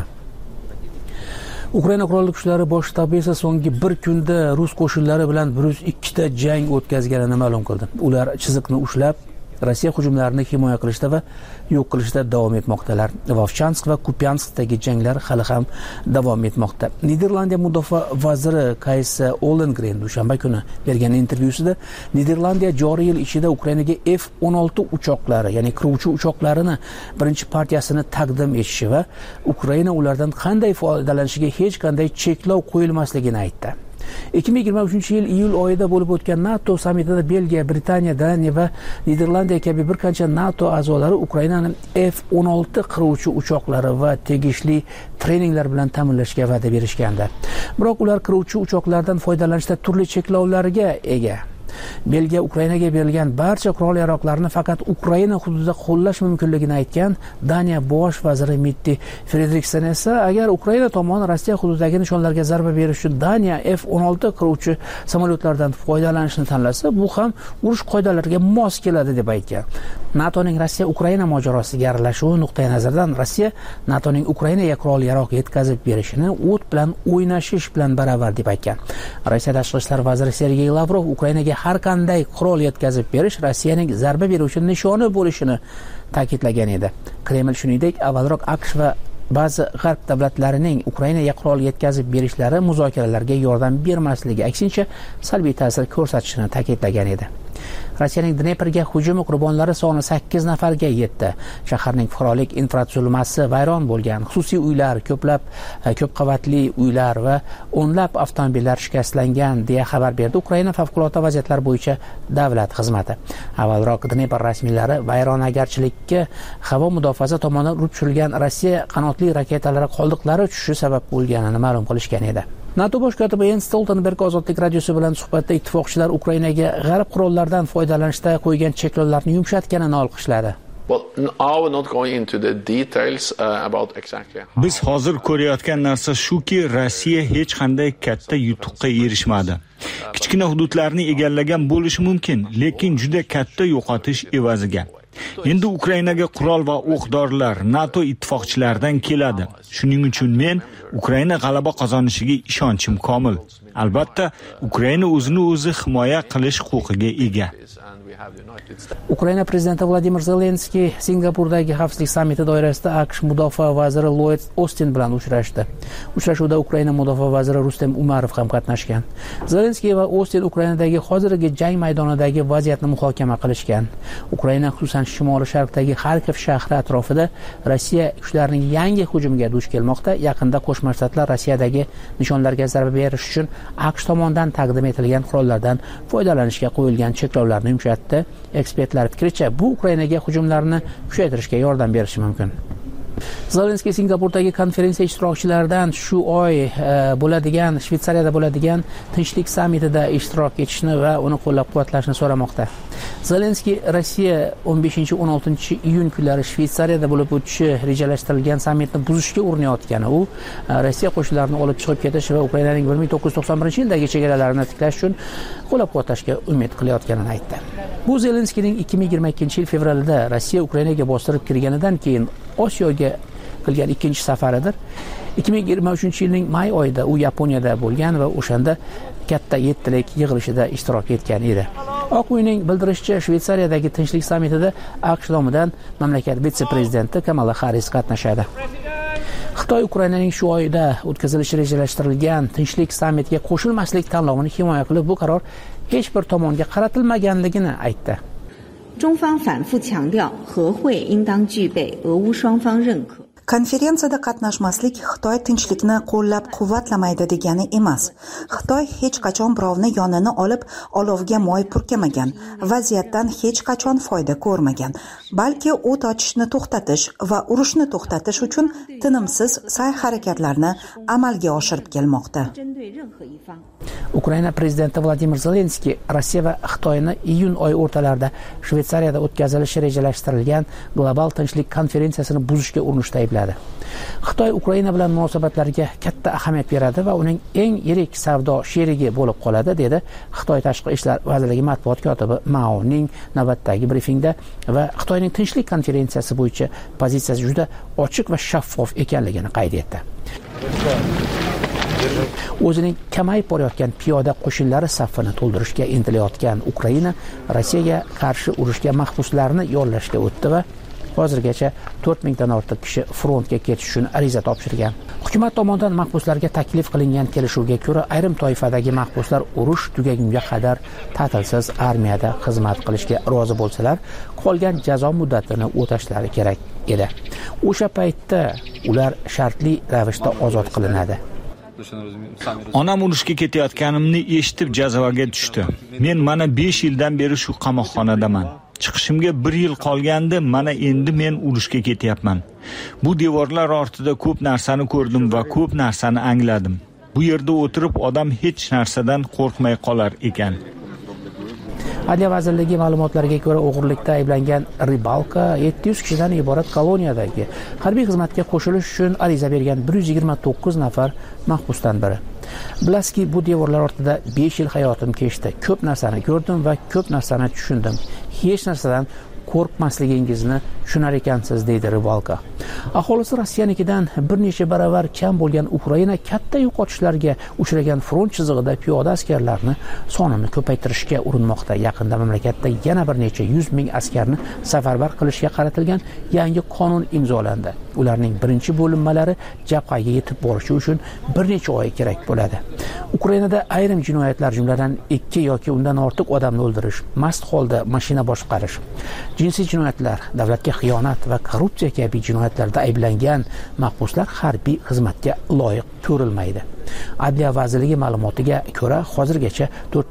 Ukraina qurolli kuchlari bosh shtabi esa so'nggi bir kunda rus qo'shinlari bilan 102 ta jang o'tkazganini ma'lum qildi. Ular chiziqni ushlab, Rossiya hujumlarini himoya qilishda va yo'q qilishda davom etmoqdalar. Vovchansk va Kupyanskdagi janglar hali ham davom etmoqda. Niderlandiya mudofaa vaziri Kajsa Ollengren dushanba kuni bergan intervyusida Niderlandiya joriy yil ichida Ukrainaga F-16 uchoqlari, ya'ni qiruvchi uchoqlarini birinchi partiyasini taqdim etishi va Ukraina ulardan qanday foydalanishiga hech qanday cheklov qo'yilmasligini aytdi. 2023-yil iyul oyida bo'lib o'tgan NATO sammitida Belgiya, Britaniya, Daniya va Niderlandiya kabi bir qancha NATO a'zolari Ukrainani F-16 qiruvchi uchoqlari va tegishli treninglar bilan ta'minlashga va'da berishgandi. Biroq ular qiruvchi uchoqlardan foydalanishda turli cheklovlarga ega. Belgiya Ukrainaga berilgan barcha qurol-yaroqlarni faqat Ukraina hududida qo'llash mumkinligini aytgan Daniya bosh vaziri Mette Frederiksen esa agar Ukraina tomoni Rossiya hududidagi nishonlarga zarba berish uchun Daniya F-16 qiruvchi samolyotlardan foydalanishni tanlasa, bu ham urush qoidalariga mos keladi deb aytgan. NATOning Rossiya Ukraina mojorosiga aralashuvi nuqtai nazaridan Rossiya NATOning Ukrainaga qurol-yaroq yetkazib berishini o't bilan o'ynashish bilan baravar deb aytgan. Rossiya tashqi ishlar vaziri Sergey Lavrov Ukrainaga har qanday qurol yetkazib berish Rossiyaning zarba beruvchi nishoni bo'lishini ta'kidlagan edi. Kreml shuningdek avvalroq AQSh va ba'zi g'arb davlatlarining Ukrainaga qurol yetkazib berishlari muzokaralarga yordam bermasligi, aksincha salbiy ta'sir ko'rsatishini ta'kidlagan edi. Rossiyaning Dneprga hujumi qurbonlari soni 8 nafarga yetdi. Shaharning fuqarolik infratuzilmasi vayron bo'lgan, xususiy uylar, ko'p qavatli uylar va o'nlab avtomobillar shikastlangan deya xabar berdi Ukraina favqulodda vaziyatlar bo'yicha davlat xizmati. Avvalroq Dnepr rasmiylari vayronagarchilikka havo mudofaasi tomonidan urib tushirilgan Rossiya qanotli raketalari qoldiqlari tushishi sabab bo'lganini ma'lum qilishgan edi. NATO bosh kotibi Jens Stoltenberg Ozodlik radiosi bilan suhbatda ittifoqchilar Ukrainaga g'arb qurollaridan foydalanishda qo'ygan cheklovlarni yumshatganini olqishladi. Biz hozir ko'rayotgan narsa shuki, Rossiya hech qanday katta yutuqqa erishmadi. Kichkina hududlarni egallagan bo'lishi mumkin, lekin juda katta yo'qotish evaziga. Endi Ukrainaga qurol va o'q-dorilar NATO ittifoqchilaridan keladi. Shuning uchun men Ukraina g'alaba qozonishiga ishonchim komil. Albatta, Ukraina o'zini o'zi himoya qilish huquqiga ega. Ukraina prezidenti Vladimir Zelenskiy Singapurdagi xavfsizlik sammiti doirasida AQSh mudofaa vaziri Lloyd Ostin bilan uchrashdi. Uchrashuvda Ukraina mudofaa vaziri Rustem Umarov ham qatnashgan. Zelenskiy va Ostin Ukrainadagi hozirgi jang maydonidagi vaziyatni muhokama qilishgan. Ukraina xususan shimoli-sharqdagi Xarkov shahri atrofida Rossiya kuchlarining yangi hujumiga duch kelmoqda. Yaqinda Qo'shma Shtatlar Rossiyadagi nishonlarga zarba berish uchun AQSh tomonidan taqdim etilgan qurollardan foydalanishga qo'yilgan cheklovlarni yumshatdi. Ekspertlar fikricha, bu Ukrainaga hujumlarni kuchaytirishga yordam berishi mumkin. Zelenskiy Singapurdagi konferensiya ishtirokchilaridan shu oy bo'ladigan Shvetsariyada bo'ladigan tinchlik sammitida ishtirok etishni va uni qo'llab-quvvatlashni so'ramoqda. Zelenskiy Rossiya 15-16 iyun kunlari Shvetsariyada bo'lib o'tishi rejalashtirilgan sammitni buzishga urinayotgani, u Rossiya qo'shinlarini olib chiqib ketish va Ukrainaning 1991-yildagi chegaralarini tiklash uchun qo'llab-quvvatlashga umid qilayotganini aytdi. Bu Zelenskiyning 2022-yil fevralida Rossiya Ukrainaga bostirib kirganidan keyin Osiyoga qilgan ikkinchi safaridir. 2023-yilning may oyida u Yaponiyada bo'lgan va o'shanda katta yettilik yig'ilishida ishtirok etgan edi. Oq uyning bildirishicha, Shvetsariyadagi tinchlik sammitida AQSh nomidan mamlakat vitse-prezidenti Kamala Harris qatnashadi. Xitoy Ukrainaning shu oyda o'tkazilishi rejalashtirilgan tinchlik sammitiga qo'shilmaslik tanlovini himoya qilib, bu qaror hech bir tomonga qaratilmaganligini aytdi. 中方反复强调，和会应当具备俄乌双方认可。 Konferensiyada qatnashmaslik Xitoy tinchlikni qo'llab-quvvatlamaydi degani emas. Xitoy hech qachon birovni yonini olib olovga moy purkamagan, vaziyatdan hech qachon foyda ko'rmagan, balki o't ochishni to'xtatish va urushni to'xtatish uchun tinimsiz sa'y-harakatlarni amalga oshirib kelmoqda. Ukraina prezidenti Vladimir Zelenskiy Rossiya va Xitoyni iyun oyi o'rtalarida Shvetsariyada o'tkazilishi rejalashtirilgan global tinchlik konferensiyasini buzishga urinishda aybladi. Xitoy Ukraina bilan munosabatlariga katta ahamiyat beradi va uning eng yirik savdo sherigi bo'lib qoladi, dedi Xitoy Tashqi ishlar vazirligi matbuot kotibi Maoning navbatdagi brifingda va Xitoyning tinchlik konferensiyasi bo'yicha pozitsiyasi juda ochiq va shaffof ekanligini qayd etdi. O'zining kamayib borayotgan piyoda qo'shinlari safini to'ldirishga intilayotgan Ukraina Rossiyaga qarshi urushga mahbuslarni yollashga o'tdi va hozirgacha 4000 dan ortiq kishi frontga ketish uchun ariza topshirgan. Hukumat tomonidan mahbuslarga taklif qilingan kelishuvga ko'ra, ayrim toifadagi mahbuslar urush tugagunga qadar ta'tilsiz armiyada xizmat qilishga rozi bo'lsalar, qolgan jazo muddatini o'tashlari kerak edi. O'sha paytda ular shartli ravishda ozod qilinadi. Onam urushga ketayotganimni eshitib jazavaga tushdi. Men mana 5 yildan beri shu qamoqxonadaman. Chiqishimga 1 yil qolganda mana endi men urushga ketyapman. Bu devorlar ortida ko'p narsani ko'rdim va ko'p narsani angladim. Bu yerda o'tirib odam hech narsadan qo'rqmay qolar ekan. Adliya vazirligi ma'lumotlariga ko'ra, o'g'irlikda ayblangan Ribalka 700 kishidan iborat koloniyadagi harbiy xizmatga qo'shilish uchun ariza bergan 129 nafar mahbusdan biri. Bilasizki, bu devorlar ortida 5 yil hayotim kechdi. Ko'p narsani ko'rdim va ko'p narsani tushundim. Hech narsadan qo'rqmasligingizni tushunar ekansiz, deydi Ribalka. Aholisi Rossiyanikidan bir necha baravar kam bo'lgan Ukraina katta yo'qotishlarga uchragan front chizig'ida piyoda askarlarni sonini ko'paytirishga urinmoqda. Yaqinda mamlakatda yana bir necha 100 ming askarni safarbar qilishga qaratilgan yangi qonun imzolandi. Ularning birinchi bo'linmalari jabhaga yetib borishi uchun bir necha oy kerak bo'ladi. Ukrainada ayrim jinoyatlar, jumladan 2 yoki undan ortiq odamni o'ldirish, mast holda mashina boshqarish, jinsiy jinoyatlar, davlatga xiyonat va korrupsiya kabi jinoyatlarda ayblangan mahbuslar harbiy xizmatga loyiq ko'rilmaydi. Adliya vazirligi ma'lumotiga ko'ra, hozirgacha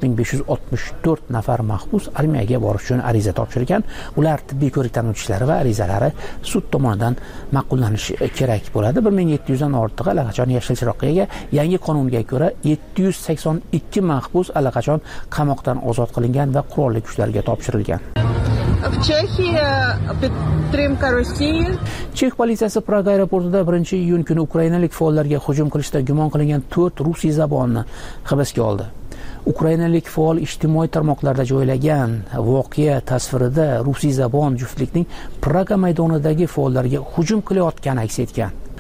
4564 nafar mahbus armiyaga borish uchun ariza topshirgan. Ular tibbiy ko'rikdan o'tishlari va arizalari sud tomonidan ma'qullanishi kerak bo'ladi. 1700 dan ortiq allaqachon yashil chiroqqa ega. Yangi qonunga ko'ra 782 mahbus allaqachon qamoqdan ozod qilingan va qurolli kuchlarga topshirilgan. Chek politsiyasi Praga aeroportida 1-iyun kuni ukrainalik faollarga hujum qilishda gumon qilingan 4 rusiy zabonni hibsga oldi. Ukrainalik faol ijtimoiy tarmoqlarda joylagan voqea tasvirida rusiy zabon juftlikning Praga maydonidagi faollarga hujum qilayotgani aks etgan.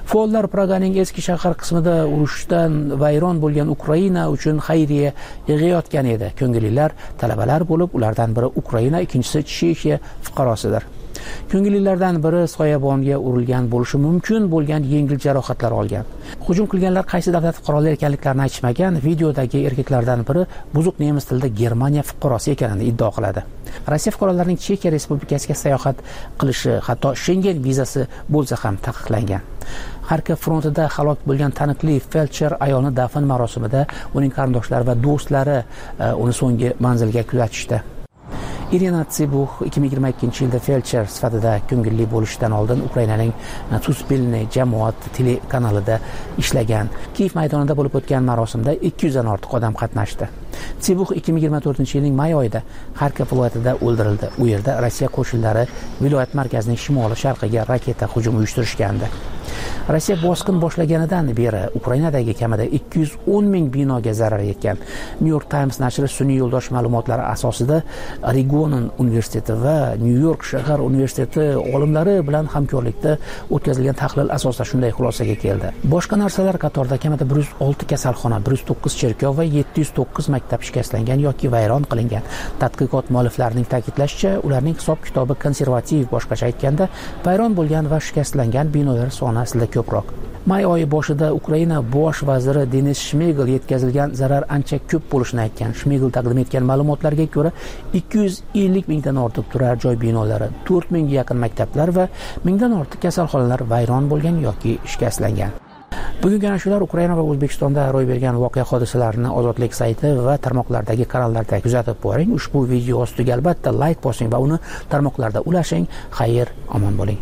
Faollar Praganing eski shahar qismida urushdan vayron bo'lgan Ukraina uchun xayriya yig'ayotgan edi. Ko'ngillilar talabalar bo'lib, ulardan biri Ukraina, ikkinchisi Chexiya fuqarosidir. Ko'ngillilardan biri soyabonga urilgan bo'lishi mumkin bo'lgan yengil jarohatlar olgan. Hujum qilganlar qaysi davlat fuqarolari ekanliklarini aytishmagan. Videodagi erkaklardan biri buzuq nemis tilida Germaniya fuqarosi ekanini iddao qiladi. Rossiya fuqarolarining Chexiya Respublikasiga sayohat qilishi, hatto Schengen vizasi bo'lsa ham taqiqlangan. Xarkov frontida halok bo'lgan taniqli feldsher ayolni dafn marosimida uning qarindoshlari va do'stlari uni so'nggi manzilga kuzatishdi. Irina Tsibuh 2022-yilda feldsher sifatida ko'ngilli bo'lishidan oldin Ukrainaning Suspilniy jamoat telekanalida ishlagan. Kiyev maydonida bo'lib o'tgan marosimda 200 dan ortiq odam qatnashdi. Tsibuh 2024-yilning may oyida Xarkov viloyatida o'ldirildi. U yerda Rossiya qo'shinlari viloyat markazining shimoli-sharqiga raketa hujumi uyushtirishgandi. Rossiya bosqin boshlaganidan beri Ukrainadagi kamida 210 ming binoga zarar yetgan. New York Times nashri sun'iy yo'ldosh ma'lumotlari asosida Oregon universiteti va New York shahar universiteti olimlari bilan hamkorlikda o'tkazilgan tahlil asosida shunday xulosaga keldi. Boshqa narsalar qatorida kamida 106 kasalxona, 109 cherkov va 709 maktab shikastlangan yoki vayron qilingan. Tadqiqot mualliflarining ta'kidlashicha, ularning hisob-kitobi konservativ, boshqacha aytganda, vayron bo'lgan va shikastlangan binolar soni aslida ko'proq. May oyi boshida Ukraina bosh vaziri Denis Shmigel yetkazilgan zarar ancha ko'p bo'lishini aytgan. Shmigel taqdim etgan ma'lumotlarga ko'ra 250 mingdan ortiq turar joy binolari, 4 mingga yaqin maktablar va mingdan ortiq kasalxonalar vayron bo'lgan yoki shikastlangan. Bugungi ana shular Ukraina va O'zbekistonda ro'y bergan voqea hodisalarini Ozodlik sayti va tarmoqlardagi kanallarda kuzatib boring. Ushbu video ostiga albatta like bosing va uni tarmoqlarda ulashing. Xayr, omon bo'ling.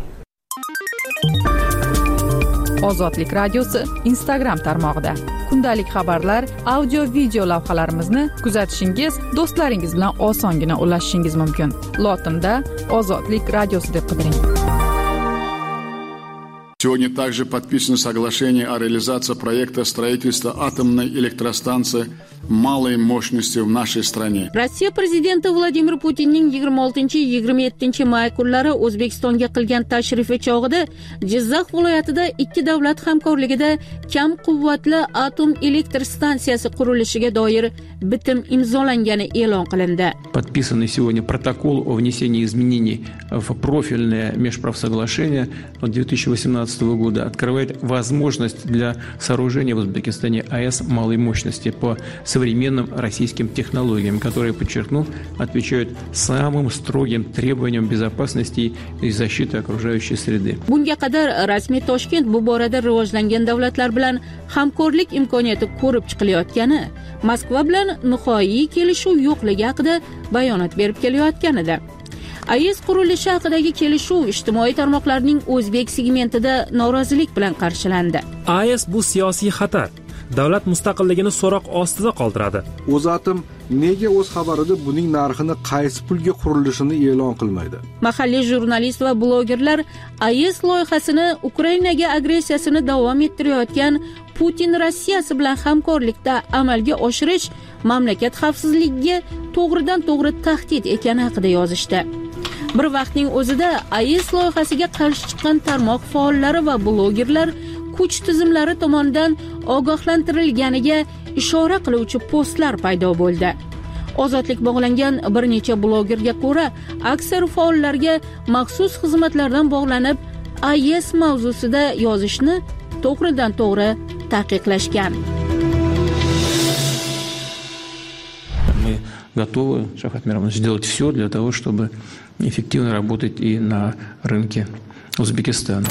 Ozodlik radiosi Instagram tarmog'ida kundalik xabarlar, audio video lavhalarimizni kuzatishingiz, do'stlaringiz bilan osongina ulashishingiz mumkin. Lotinda Ozodlik radiosi deb qidiring. Сегодня также подписано соглашение о реализации проекта строительства атомной электростанции малой мощности в нашей стране. Rossiya prezidenti Vladimir Putinning 26-27 may kunlari O'zbekistonga qilgan tashrifi chog'ida Jizzax viloyatida ikki davlat hamkorligida kam quvvatli atom elektr stansiyasi qurilishiga doir bitim imzolangani e'lon qilindi. Подписанный сегодня протокол о внесении изменений в профильное межправсоглашение от 2018 года открывает возможность для сооружения в Узбекистане АЭС малой мощности по современным российским технологиям, которые, подчеркну, отвечают самым строгим требованиям безопасности и защиты окружающей среды. Bunga qadar rasmiy Toshkent bu borada rivojlangan davlatlar bilan hamkorlik imkoniyati ko'rib chiqilayotgani, Moskva bilan nihoyiy kelishuv yo'qligi haqida bayonot berib kelayotganida. AES qurilishi haqidagi kelishuv ijtimoiy tarmoqlarning o'zbek segmentida norozilik bilan qarshilandi. AES bu siyosiy xatar. Davlat mustaqilligini so'roq ostida qoldiradi. O'zatom nega o'z xabarida buning narxini qaysi pulga qurilishini e'lon qilmaydi? Mahalliy jurnalist va blogerlar AES loyihasini Ukrainaga agressiyasini davom ettirayotgan Putin Rossiyasi bilan hamkorlikda amalga oshirish mamlakat xavfsizligiga to'g'ridan-to'g'ri tahdid ekani haqida yozishdi. Bir vaqtning o'zida AES loyihasiga qarshi chiqqan tarmoq faollari va blogerlar kuch tizimlari tomonidan ogohlantirilganiga ishora qiluvchi postlar paydo bo'ldi. Ozodlik bog'langan bir necha blogerga ko'ra, aksar faollarga maxsus xizmatlardan bog'lanib AES mavzusida yozishni to'g'ridan-to'g'ri taqiqlashgan. Мы готовы, Шавкат Миромович, сделать все для того, чтобы эффективно работать и на рынке Узбекистана.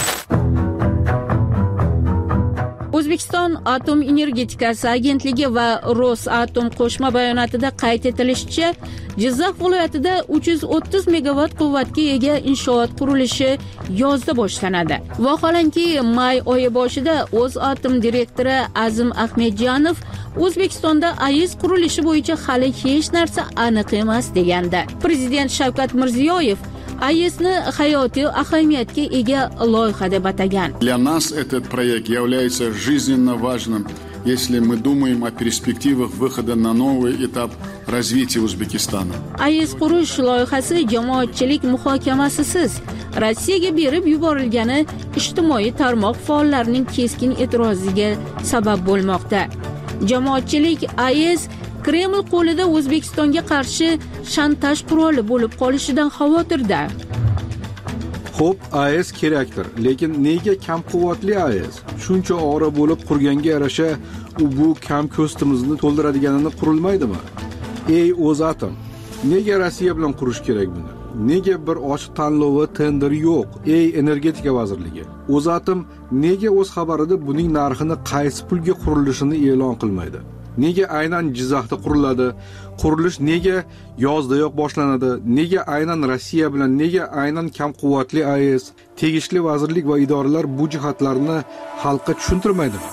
O'zbekiston Atom energetikasi agentligi va Rosatom qo'shma bayonotida qayd etilishicha, Jizzax viloyatida 330 megavat quvvatga ega inshoot qurilishi yozda boshlanadi. Vaholanki, may oyi boshida O'zatom direktori Azim Ahmedjanov O'zbekistonda AES qurilishi bo'yicha hali hech narsa aniq emas degandi. Prezident Shavkat Mirziyoyev AESni hayotiy ahamiyatga ega loyiha deb atagan. Для нас этот проект является жизненно важным если мы думаем о перспективах выхода на новый этап развития Узбекистана. AES qurish loyihasi jamoatchilik muhokamasisiz Rossiyaga berib yuborilgani ijtimoiy tarmoq faollarining keskin e'tiroziga sabab bo'lmoqda. Jamoatchilik AES Kreml qo'lida O'zbekistonga qarshi shantaj quroli bo'lib qolishidan xavotirda. Xo'p, AES kerakdir, lekin nega kam quvvatli AES? Shuncha ora bo'lib qurganga yarasha u bu kam ko'stimizni to'ldiradiganini qurilmaydimi? Ey O'zatom, nega Rossiya bilan qurish kerak buni? Nega bir ochiq tanlov va tender yo'q? Ey energetika vazirligi, O'zatom nega o'z xabarida buning narxini qaysi pulga qurilishini e'lon qilmaydi? Nega aynan Jizzaxda quriladi? Qurilish nega yozdayoq boshlanadi? Nega aynan Rossiya bilan, nega aynan kam quvvatli AES? Tegishli vazirlik va idoralar bu jihatlarni xalqqa tushuntirmaydimi?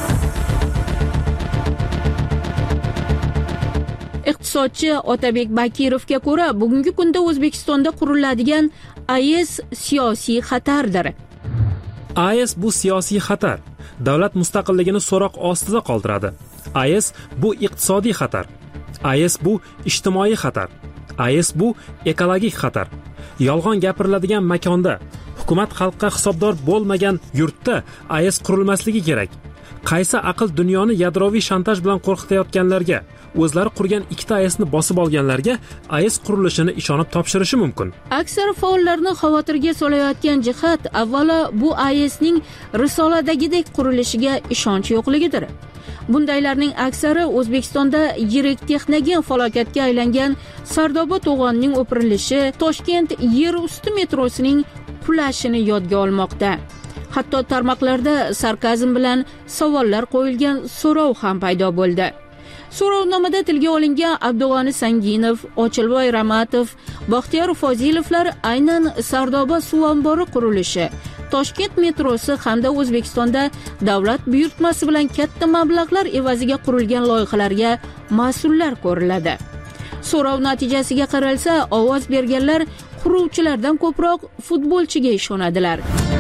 Iqtisodchi Otabek Bakirovga ko'ra, bugungi kunda O'zbekistonda quriladigan AES siyosiy xatardir. AES bu siyosiy xatar. Davlat mustaqilligini so'roq ostida qoldiradi. AES bu iqtisodiy xatar. AES bu ijtimoiy xatar. AES bu ekologik xatar. Yolg'on gapiriladigan makonda, hukumat xalqqa hisobdor bo'lmagan yurtda AES qurilmasligi kerak. Qaysi aql dunyoni yadroviy shantaj bilan qo'rqitayotganlarga, o'zlari qurgan ikkita AESni bosib olganlarga AES qurilishini ishonib topshirishi mumkin. Aksar faollarni xavotirga solayotgan jihat avvalo bu AESning risoladagidek qurilishiga ishonch yo'qligidir. Bundaylarning aksari O'zbekistonda yirik texnogen falokatga aylangan Sardoba to'g'onining o'pirilishi, Toshkent yer usti metrosining qulashini yodga olmoqda. Hatto tarmoqlarda sarkazm bilan savollar qo'yilgan so'rov ham paydo bo'ldi. So'rovnomada tilga olingan Abdug'ani Sanginov, Ochilboy Ramatov, Baxtiyor Fozilovlar aynan Sardoba suv ombori qurilishi, Toshkent metrosi hamda O'zbekistonda davlat buyurtmasi bilan katta mablag'lar evaziga qurilgan loyihalarga mas'ullar ko'riladi. So'rov natijasiga qaralsa, ovoz berganlar quruvchilardan ko'proq futbolchiga ishonadilar.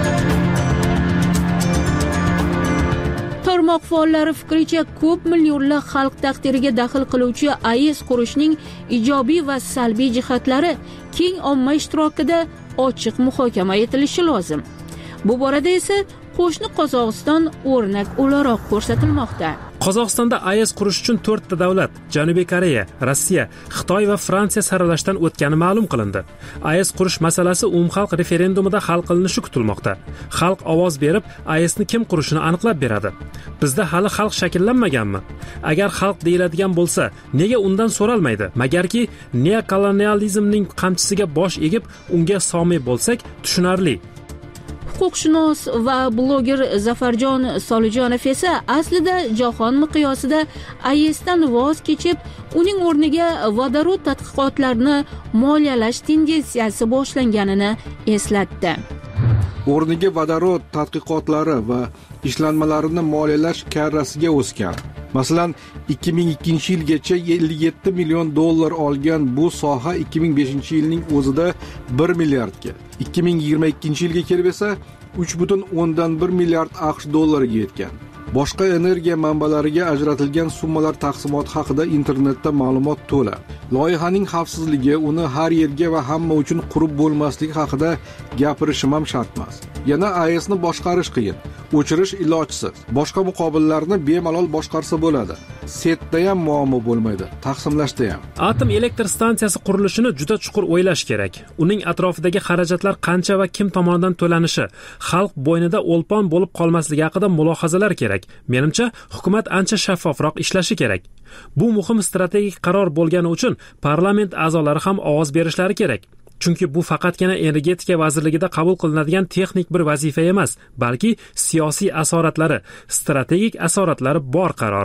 Tarmoq faollari fikricha, ko'p millionlab xalq taqdiriga daxl qiluvchi AES qurishning ijobiy va salbiy jihatlari keng omma ishtirokida ochiq muhokama etilishi lozim. Bu borada esa qo'shni Qozog'iston o'rnak o'laroq ko'rsatilmoqda. Qozog'istonda AES qurish uchun 4 ta davlat, Janubiy Koreya, Rossiya, Xitoy va Fransiya saralashdan o'tgani ma'lum qilindi. AES qurish masalasi umumxalq referendumida hal qilinishi kutilmoqda. Xalq ovoz berib, AESni kim qurishini aniqlab beradi. Bizda hali xalq shakllanmaganmi? Agar xalq deyiladigan bo'lsa, nega undan so'ralmaydi? Magarki neokolonializmning qamchisiga bosh egib, unga somi bo'lsak, tushunarli. Huquqshunos va bloger Zafarjon Solijonov esa aslida jahon miqyosida AESdan voz kechib, uning o'rniga vodorod tadqiqotlarini moliyalash tendensiyasi boshlanganini eslatdi. O'rniga vodorod tadqiqotlari va ishlanmalarini moliyalash karrasiga o'sgan. Masalan, 2002-yilgacha 57 million dollar olgan bu soha 2005-yilning o'zida 1 milliardga, 2022-yilga kelib esa 3,1 milliard AQSh dollariga yetgan. Boshqa energiya manbalariga ajratilgan summalar taqsimoti haqida internetda ma'lumot to'la. Loyihaning xavfsizligi, uni har yerga va hamma uchun qurib bo'lmasligi haqida gapirishim ham shart emas. Yana AESni boshqarish qiyin, o'chirish ilojsiz. Boshqa muqobillarni bemalol boshqarsa bo'ladi. Setda ham muammo bo'lmaydi, taqsimlashda ham. Atom elektr stansiyasi qurilishini juda chuqur o'ylash kerak. Uning atrofidagi xarajatlar qancha va kim tomonidan to'lanishi, xalq bo'ynida o'lpon bo'lib qolmasligi haqida mulohazalar kerak. Menimcha, hukumat ancha shaffofroq ishlashi kerak. Bu muhim strategik qaror bo'lgani uchun parlament a'zolari ham ovoz berishlari kerak. Chunki bu faqatgina energetika vazirligida qabul qilinadigan texnik bir vazifa emas, balki siyosiy asoratlari, strategik asoratlari bor qaror.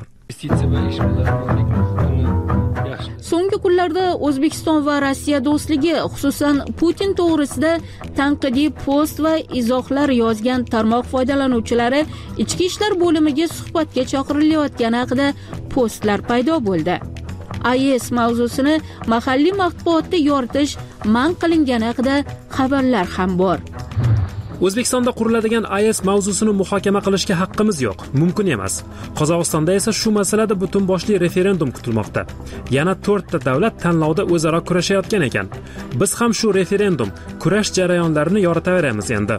So'nggi kunlarda O'zbekiston va Rossiya do'stligi, xususan Putin to'g'risida tanqidiy post va izohlar yozgan tarmoq foydalanuvchilari ichki ishlar bo'limiga suhbatga chaqirilayotgani haqida postlar paydo bo'ldi. AES mavzusini mahalliy matbuotda yoritish man qilingani haqida xabarlar ham bor. O'zbekistonda quriladigan AES mavzusini muhokama qilishga haqqimiz yo'q, mumkin emas. Qozog'istonda esa shu masalada butun boshli referendum kutilmoqda. Yana 4 ta davlat tanlovda o'zaro kurashayotgan ekan. Biz ham shu referendum, kurash jarayonlarini yoritaveramiz endi.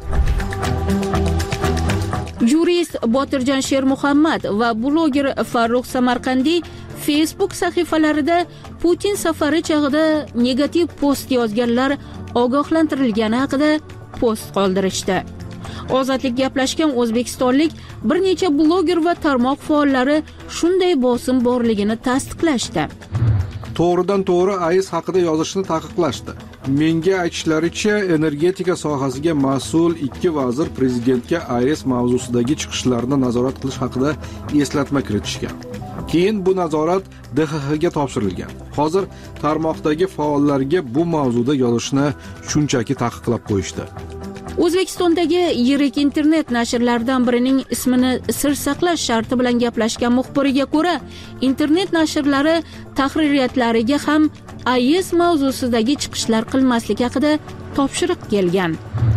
Jurist Botirjon Shermuhammad va bloger Farruh Samarqandiy Facebook sahifalarida Putin safari chog'ida negativ post yozganlar ogohlantirilgani haqida post qoldirishdi. Ozodlik gaplashgan o'zbekistonlik bir necha bloger va tarmoq faollari shunday bosim borligini tasdiqlashdi. To'g'ridan to'g'ri AES haqida yozishni taqiqlashdi. Menga aytishlaricha, energetika sohasiga mas'ul 2 vazir prezidentga AES mavzusidagi chiqishlarni nazorat qilish haqida eslatma kiritishgan. Keyin bu nazorat DXXga topshirilgan. Hozir tarmoqdagi faollarga bu mavzuda yozishni shunchaki taqiqlab qo'yishdi. O'zbekistondagi yirik internet nashrlaridan birining ismini sir saqlash sharti bilan gaplashgan muxbiriga ko'ra, internet nashrlari tahririyatlariga ham AES mavzusidagi chiqishlar qilmaslik haqida topshiriq kelgan.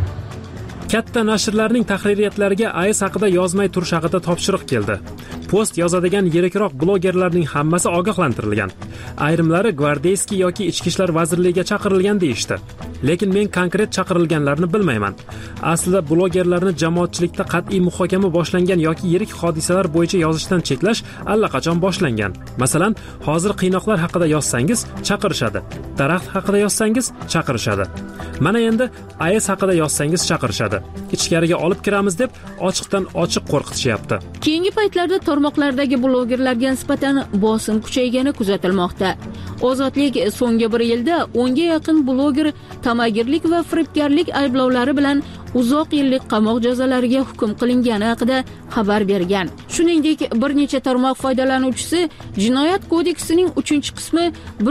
Katta nashrlarning tahririyatlariga AES haqida yozmay turish haqida topshiriq keldi. Post yozadigan yirikroq blogerlarning hammasi ogohlantirilgan. Ayrimlari Gvardeyskiy yoki Ichki ishlar vazirligiga chaqirilgan deyishdi. Lekin men konkret chaqirilganlarni bilmayman. Aslida blogerlarni jamoatchilikda qat'iy muhokama boshlangan yoki yirik hodisalar bo'yicha yozishdan cheklash allaqachon boshlangan. Masalan, hozir qiynoqlar haqida yozsangiz chaqirishadi. Daraxt haqida yozsangiz chaqirishadi. Mana endi AES haqida yozsangiz chaqirishadi. Ichkariga olib kiramiz deb ochiqdan ochiq qo'rqitishyapti. Keyingi paytlarda tarmoqlardagi blogerlarga nisbatan bosim kuchaygani kuzatilmoqda. Ozodlik so'nggi 1 yilda 10 ga yaqin bloger tamagirlik va firibgarlik ayblovlari bilan uzoq yillik qamoq jazolariga hukm qilingani haqida xabar bergan. Shuningdek, bir necha tarmoq foydalanuvchisi Jinoyat kodeksining 3-qismi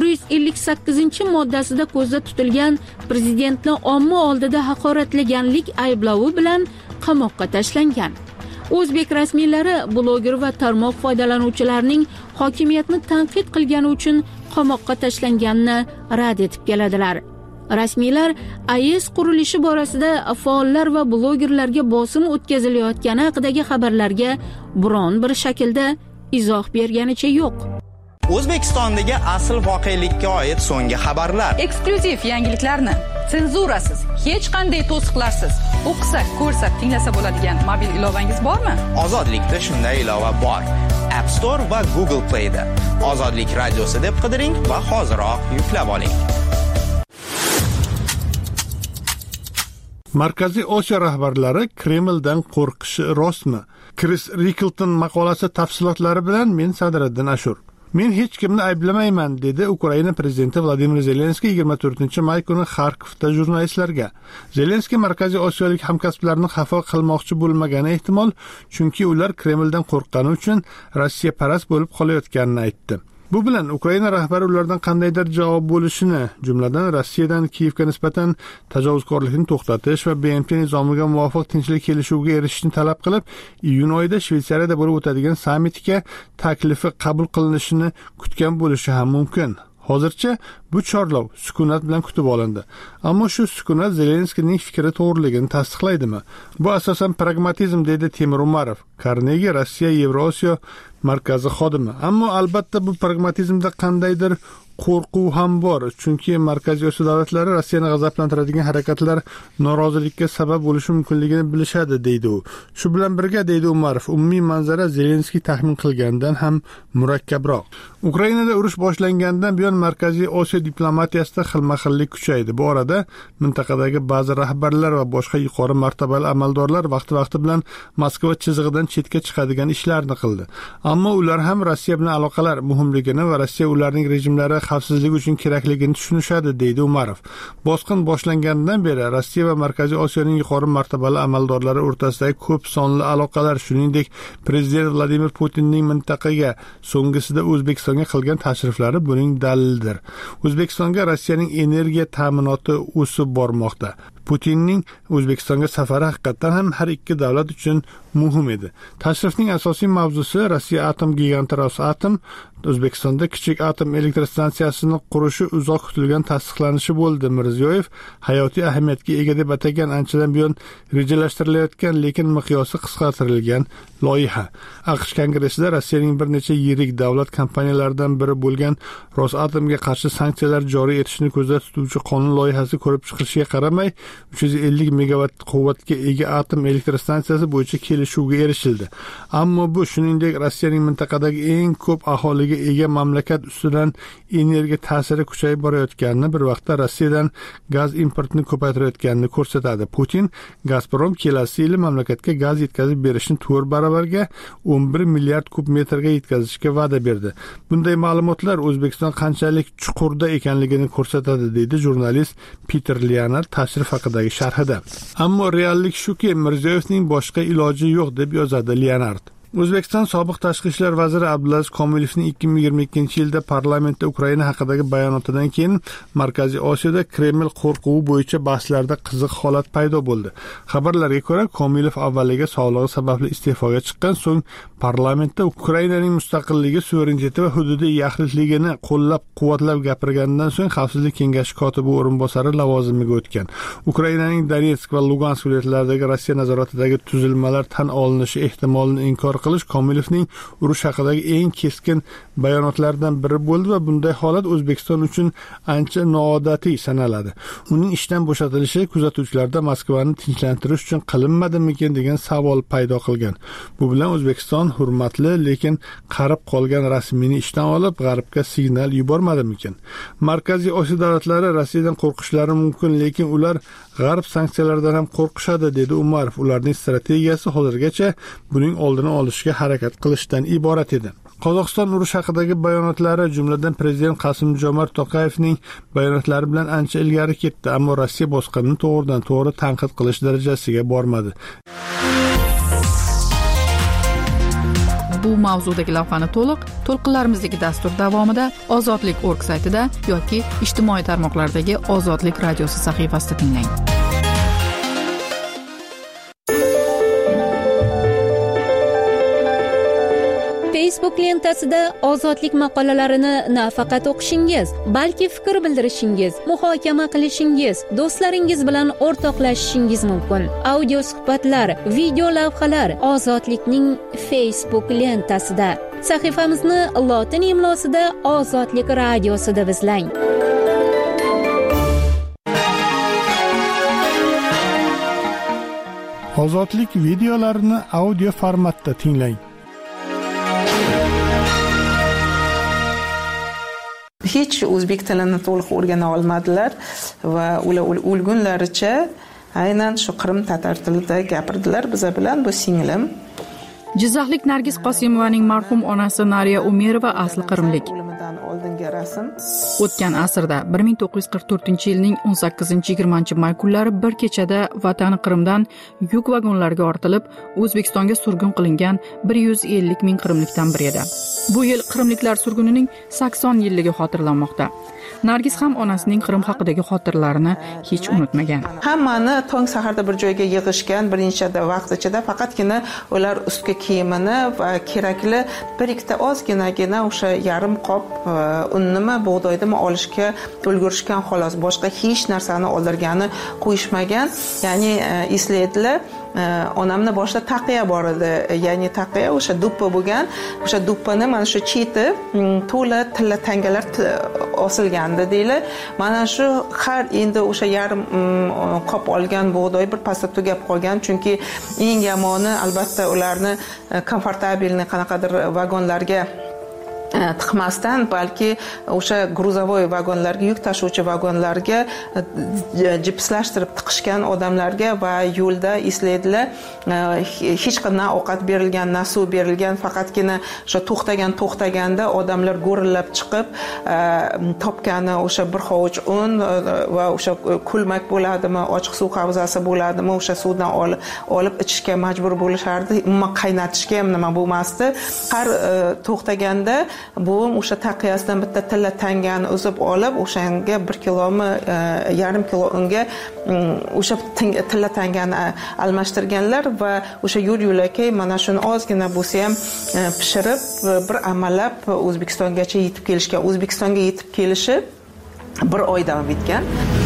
158-moddasida ko'zda tutilgan prezidentni omma oldida haqoratlaganlik ayblovi bilan qamoqqa tashlangan. O'zbek rasmiylari bloger va tarmoq foydalanuvchilarining hokimiyatni tanqid qilgani uchun qamoqqa tashlanganini rad etib keladilar. Rasmiylar AES qurilishi borasida faollar va blogerlarga bosim o'tkazilayotgani haqidagi xabarlarga biron bir shaklda izoh berganicha yo'q. O'zbekistondagi asl voqelikka oid so'nggi xabarlar. Eksklyuziv yangiliklarni senzurasiz, hech qanday to'siqlarsiz o'qisa, ko'rsa, tinglasa bo'ladigan mobil ilovangiz bormi? Ozodlikda shunday ilova bor. App Store va Google Play da. Ozodlik radiosi deb qidiring va hoziroq yuklab oling. Markaziy Osiyo rahbarlari Kremldan qo'rqishi rostmi? Chris Rickleton maqolasi tafsilotlari bilan men Sadriddin Ashur. Men hech kimni ayblamayman, dedi Ukraina prezidenti Vladimir Zelenskiy 24-may kuni Xarkovda jurnalistlarga. Zelenskiy Markaziy Osiyolik hamkasblarini xafa qilmoqchi bo'lmagani ehtimol, chunki ular Kremldan qo'rqqani uchun Rossiya parast bo'lib qolayotganini aytdi. Bu bilan Ukraina rahbari ulardan qandaydir javob bo'lishini, jumladan Rossiyadan Kiyevga nisbatan tajovuzkorlikni to'xtatish va BMT nizomiga muvofiq tinchlik kelishuviga erishishni talab qilib, iyun oyida Shveysariyada bo'lib o'tadigan sammitga taklifi qabul qilinishini kutgan bo'lishi ham mumkin. Hozircha bu chorlov sukunat bilan kutib olindi. Ammo shu sukunat Zelenskiyning fikri to'g'riligini tasdiqlaydimi? Bu asosan pragmatizm, dedi Temur Umarov, Carnegie Rossiya Yevrosiyo markazi xodimi. Ammo albatta bu pragmatizmda qandaydir qo'rquv ham bor, chunki Markaziy Osiyo davlatlari Rossiyani g'azablantiradigan harakatlar norozilikka sabab bo'lishi mumkinligini bilishadi, deydi u. Shu bilan birga, deydi Umarov, umumiy manzara Zelenskiy taxmin qilgandan ham murakkabroq. Ukrainada urush boshlangandan buyon Markaziy Osiyo diplomatiyasida xilma-xillik kuchaydi. Bu orada mintaqadagi ba'zi rahbarlar va boshqa yuqori martabali amaldorlar vaqti bilan Moskva chizig'idan chetga chiqadigan ishlarni qildi. Ammo ular ham Rossiya bilan aloqalar muhimligini va Rossiya ularning rejimlari xavfsizlik uchun kerakligini tushunishadi, deydi Umarov. Bosqin boshlangandan beri Rossiya va Markaziy Osiyoning yuqori martabali amaldorlari o'rtasidagi ko'p sonli aloqalar, shuningdek prezident Vladimir Putinning mintaqaga, so'nggisida O'zbekistonga qilgan tashriflari buning dalilidir. O'zbekistonga Rossiyaning energiya ta'minoti o'sib bormoqda. Putinning O'zbekistonga safari haqiqatan ham har ikki davlat uchun muhim edi. Tashrifning asosiy mavzusi Rossiya atom giganti Rosatom O'zbekistonda kichik atom elektrostansiyasini qurishi uzoq kutilgan tasdiqlanishi bo'ldi. Mirziyoyev hayotiy ahamiyatga ega deb atagan anchadan buyon rejalashtirilayotgan, lekin miqyosi qisqartirilgan loyiha. AQSh kongressida Rossiyaning bir necha yirik davlat kompaniyalaridan biri bo'lgan Rosatomga qarshi sanksiyalar joriy etishni ko'zda tutuvchi qonun loyihasi ko'rib chiqilishiga qaramay 350 megawatt quvvatga ega atom elektrostansiyasi bo'yicha kelishuvga erishildi. Ammo bu shuningdek Rossiyaning mintaqadagi eng ko'p aholiga ega mamlakat ustidan energiya ta'siri kuchayib borayotganini, bir vaqtda Rossiyadan gaz importini ko'paytirayotganini ko'rsatadi. Putin Gazprom kelasi yili mamlakatga gaz yetkazib berishni 4 baravarga 11 milliard kub metrga yetkazishga va'da berdi. Bunday ma'lumotlar O'zbekiston qanchalik chuqurda ekanligini ko'rsatadi, deydi jurnalist Peter Leonard tashrif haqidagi sharhida. Ammo reallik shuki, Mirziyoyevning boshqa iloji yo'q, deb yozadi Leonard. O'zbekiston sobiq tashqi ishlar vaziri Abdulaziz Komilovning 2022-yilda parlamentda Ukraina haqidagi bayonotidan keyin Markaziy Osiyoda Kreml qo'rquvi bo'yicha bahslarda qiziq holat paydo bo'ldi. Xabarlarga ko'ra, Komilov avvaliga sog'lig'i sababli iste'foga chiqqan, so'ng parlamentda Ukrainaning mustaqilligi, suvereniteti va hududiy yaxlitligini qo'llab-quvvatlab gapirgandan so'ng Xavfsizlik kengashi kotibi o'rinbosari lavozimiga o'tgan. Ukrainaning Donetsk va Lugansk viloyatlaridagi Rossiya nazoratidagi tuzilmalar tan olinishi ehtimolini inkor qilish Komilovning urush haqidagi eng keskin bayonotlaridan biri bo'ldi va bunday holat O'zbekiston uchun ancha noodatiy sanaladi. Uning ishdan bo'shatilishi kuzatuvchilarda Moskvani tinchlantirish uchun qilinmadimikin degan savol paydo qilgan. Bu bilan O'zbekiston hurmatli, lekin qarib qolgan rasmiyni ishdan olib, G'arbga signal yubormadimikin? Markaziy Osiyo davlatlari Rossiyadan qo'rqishlari mumkin, lekin ular G'arb sanksiyalaridan ham qo'rqishadi, dedi Umarov. Ularning strategiyasi hozirgacha buning oldini olishga harakat qilishdan iborat edi. Qozog'iston urush haqidagi bayonotlari, jumladan prezident Qosim-Jomart To'qayevning bayonotlari bilan ancha ilgari ketdi, ammo Rossiya bosqinni to'g'ridan-to'g'ri tanqid qilish darajasiga bormadi. Bu mavzudagi lavhani to'lqinlarimizdagi dastur davomida ozodlik.org saytida yoki ijtimoiy tarmoqlardagi Ozodlik radiosi sahifasida tinglang. Facebook lentasida ozodlik maqolalarini nafaqat o'qishingiz, balki fikr bildirishingiz, muhokama qilishingiz, do'stlaringiz bilan o'rtoqlashishingiz mumkin. Audio suhbatlar, video lavhalar Ozodlikning Facebook lentasida. Sahifamizni lotin imlosida Ozodlik radiosi deb izlang. Ozodlik videolarini audio formatda tinglang. Hech o'zbek tilini to'liq o'rgana olmadilar va ular o'lgunlaricha aynan shu Qrim tatar tilida gapirdilar. Biza bilan bu singlim. Jizzaxlik Nargiz Qosimovaning marhum onasi Nariya Umerova asli qrimlik. Oldingi rasm. O'tgan asrda 1944-yilning 18-20 may kunlari bir kechada vatani Qrimdan yuk vagonlarga ortilib, O'zbekistonga surgun qilingan 150 ming qrimlikdan biri edi. Bu yil qrimliklar surgunining 80 yilligi xotirlanmoqda. Nargiz ham onasining Qrim haqidagi xotiralarini hech unutmagan. Hammani tong saharda bir joyga yig'ishgan, birinchi vaqt ichida faqatgina ular ustki kiyimini va kerakli bir ikkita ozginagina o'sha yarim qop unnimi, bug'doydimi olishga ulgurishgan xolos. Boshqa hech narsani oldirgani qo'yishmagan. Ya'ni eslaydilar, onamni boshida taqiya bor edi. Ya'ni taqiya o'sha duppa bo'lgan. O'sha duppani mana shu cheti to'la tilla tangalar osilgandi deylar. Mana shu har endi o'sha yarim qop olgan bug'doy bir pasda tugab qolgan, chunki eng yomoni albatta ularni komfortabilni qanaqadir vagonlarga tiqmasdan, balki o'sha gruzovoy vagonlarga, yuk tashuvchi vagonlarga jipslashtirib tiqishgan odamlarga va yo'lda eslaydilar, hech qanday ovqat berilgan, na suv berilgan, faqatgina o'sha to'xtaganda odamlar go'rillab chiqib topgani o'sha bir hovuch un va o'sha kulmak bo'ladimi, ochiq suv havzasi bo'ladimi, o'sha suvdan olib ichishga majbur bo'lishardi. Umuman qaynatishga ham nima bo'lmasdi. Har to'xtaganda buvim o'sha taqiyasidan bitta tilla tangani uzib olib, o'shanga 1 kilomi, yarim kilo unga o'sha tilla tangani almashtirganlar va o'sha yo'l-yo'lakay mana shuni ozgina bo'lsa ham pishirib, bir amallab O'zbekistongacha yetib kelishgan. O'zbekistonga yetib kelishi 1 oy davom etgan.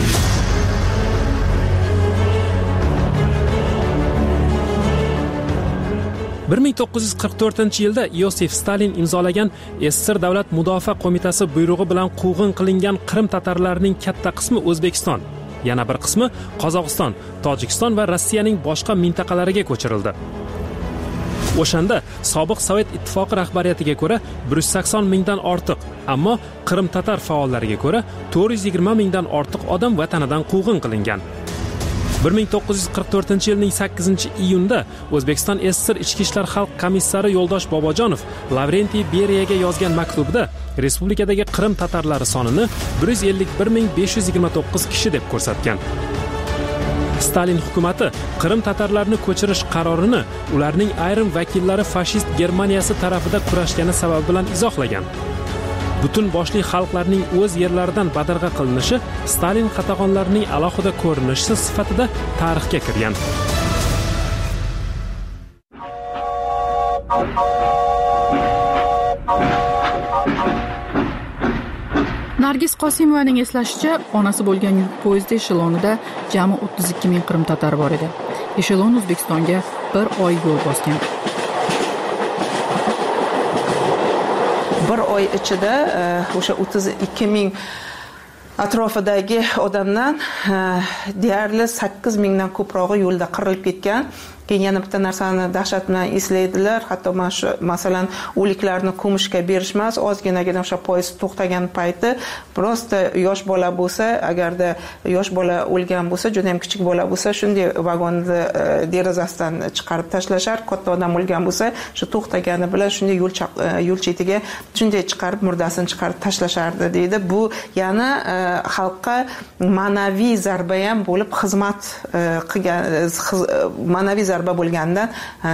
bir 1944-yilda Iosif Stalin imzolagan SSR Davlat Mudofaa qo'mitasi buyrug'i bilan quvg'in qilingan Qrim tatarlarining katta qismi O'zbekiston, yana bir qismi Qozog'iston, Tojikiston va Rossiyaning boshqa mintaqalariga ko'chirildi. O'shanda sobiq Sovet ittifoqi rahbariyatiga ko'ra 180 mingdan ortiq, ammo Qrim tatar faollariga ko'ra 420 mingdan ortiq odam vatanidan quvg'in qilingan. 1944-yilning 8-iyunda O'zbekiston SSR Ichki ishlar xalq komissari Yo'ldosh Bobojonov Lavrentiy Beriyaga yozgan maktubda respublikadagi Qrim tatarlari sonini 151.529 kishi deb ko'rsatgan. Stalin hukumati Qrim tatarlarini ko'chirish qarorini ularning ayrim vakillari fashist Germaniyasi tarafida kurashgani sababi bilan izohlagan. Butun boshli xalqlarning o'z yerlaridan badarg'a qilinishi Stalin qatag'onlarining alohida ko'rinishi sifatida tarixga kirgan. Nargiz Qosimovaning eslashicha, onasi bo'lgan yuk poyezdi eshelonida jami 32 ming Qrim tatar bor edi. Eshelon O'zbekistonga 1 oy yo'l bosgan. 1 oy ichida o'sha 32 ming atrofidagi odamdan deyarli 8 mingdan ko'prog'i yo'lda qirilib ketgan. Keyin yana bitta narsani dahshat bilan eslaydilar. Hatto masalan o'liklarni ko'mishga berishmas, ozginagina o'sha poyezd to'xtagan payti prosta yosh bola bo'lsa, agarda yosh bola o'lgan bo'lsa, juda ham kichik bola bo'lsa, shunday vagonni derazasidan chiqarib tashlashar. Katta odam o'lgan bo'lsa, shu to'xtagani bilan shunday yo'l chetiga shunday chiqarib murdasini chiqarib tashlashardi deydi. Bu yana xalqqa ma'naviy zarba ham bo'lib xizmat qilgan, ma'naviy zarba bo'lgandan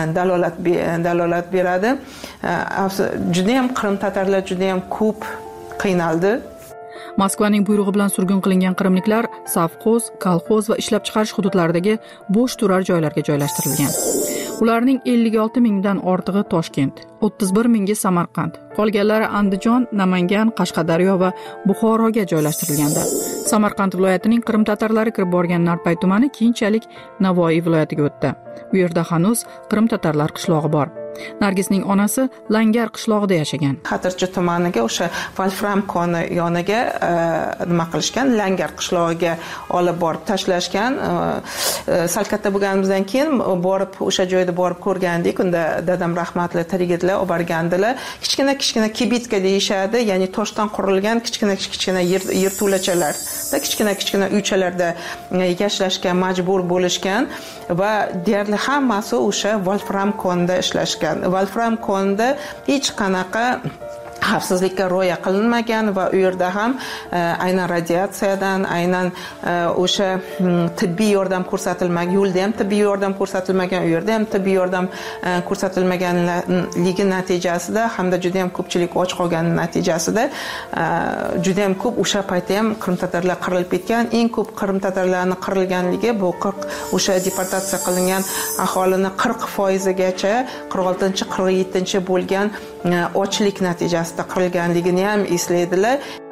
dalolat beradi. Juda ham Qrim tatarlar juda ham ko'p qiynaldi. Moskvaning buyrug'i bilan surgun qilingan qrimliklar savxoz, kolxoz va ishlab chiqarish hududlaridagi bo'sh turar joylarga joylashtirilgan. Ularning 56 mingdan ortig'i Toshkent, 31 mingi Samarqand, qolganlari Andijon, Namangan, Qashqadaryo va Buxoroga joylashtirilgandi. Samarqand viloyatining Qrim tatarlari kirib borgan Narpay tumani keyinchalik Navoiy viloyatiga o'tdi. Bu yerda hanuz Qrim tatarlar qishlog'i bor. Nargizning onasi Langar qishlog'ida yashagan. Xatirchi tumaniga o'sha Wolfram koni yoniga nima qilishgan, Langar qishlog'iga olib borib tashlashgan. Sal katta bo'lganimizdan keyin borib o'sha joyda borib ko'rgandik. Unda dadam rahmatli tirik edilar, olib borgandilar. Kichkina kibitka deyishadi, ya'ni toshdan qurilgan kichkina yerto'lachalar, kichkina uychalarda yashashga majbur bo'lishgan va deyarli hammasi o'sha Wolfram konda ishlashgan. Wolfram konda hech qanaqa xavfsizlikka rioya qilinmagan va u yerda ham aynan radiatsiyadan, aynan o'sha tibbiy yordam ko'rsatilmagan, yo'lda ham tibbiy yordam ko'rsatilmagan, u yerda ham tibbiy yordam ko'rsatilmaganligi natijasida hamda juda ham ko'pchilik och qolgani natijasida juda ham ko'p o'sha paytda ham Qrim tatarlar qirilib ketgan. Eng ko'p Qrim tatarlarni qirilganligi bu 40 o'sha deportatsiya qilingan aholini 40%gacha 46-47 bo'lgan ochlik natijasida qirilganligini ham eslaydilar.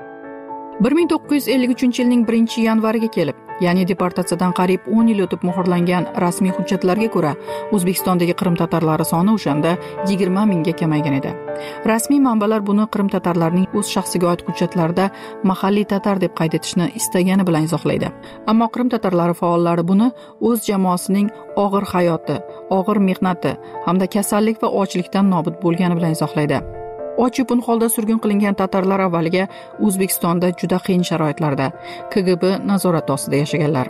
1953-yilning 1-yanvariga kelib, ya'ni deportatsiyadan qariyb 10 yil o'tib muhrlangan rasmiy hujjatlarga ko'ra, O'zbekistondagi Qrim tatarlari soni o'shanda 20 mingga kamaygan edi. Rasmiy manbalar buni Qrim tatarlarining o'z shaxsiga oid hujjatlarida mahalliy tatar deb qayd etishni istagani bilan izohlaydi. Ammo Qrim tatarlari faollari buni o'z jamoasining og'ir hayoti, og'ir mehnati hamda kasallik va ochlikdan nobud bo'lgani bilan izohlaydi. Och-yupun holda surgun qilingan tatarlar avvaliga O'zbekistonda juda qiyin sharoitlarda KGB nazorati ostida yashaganlar.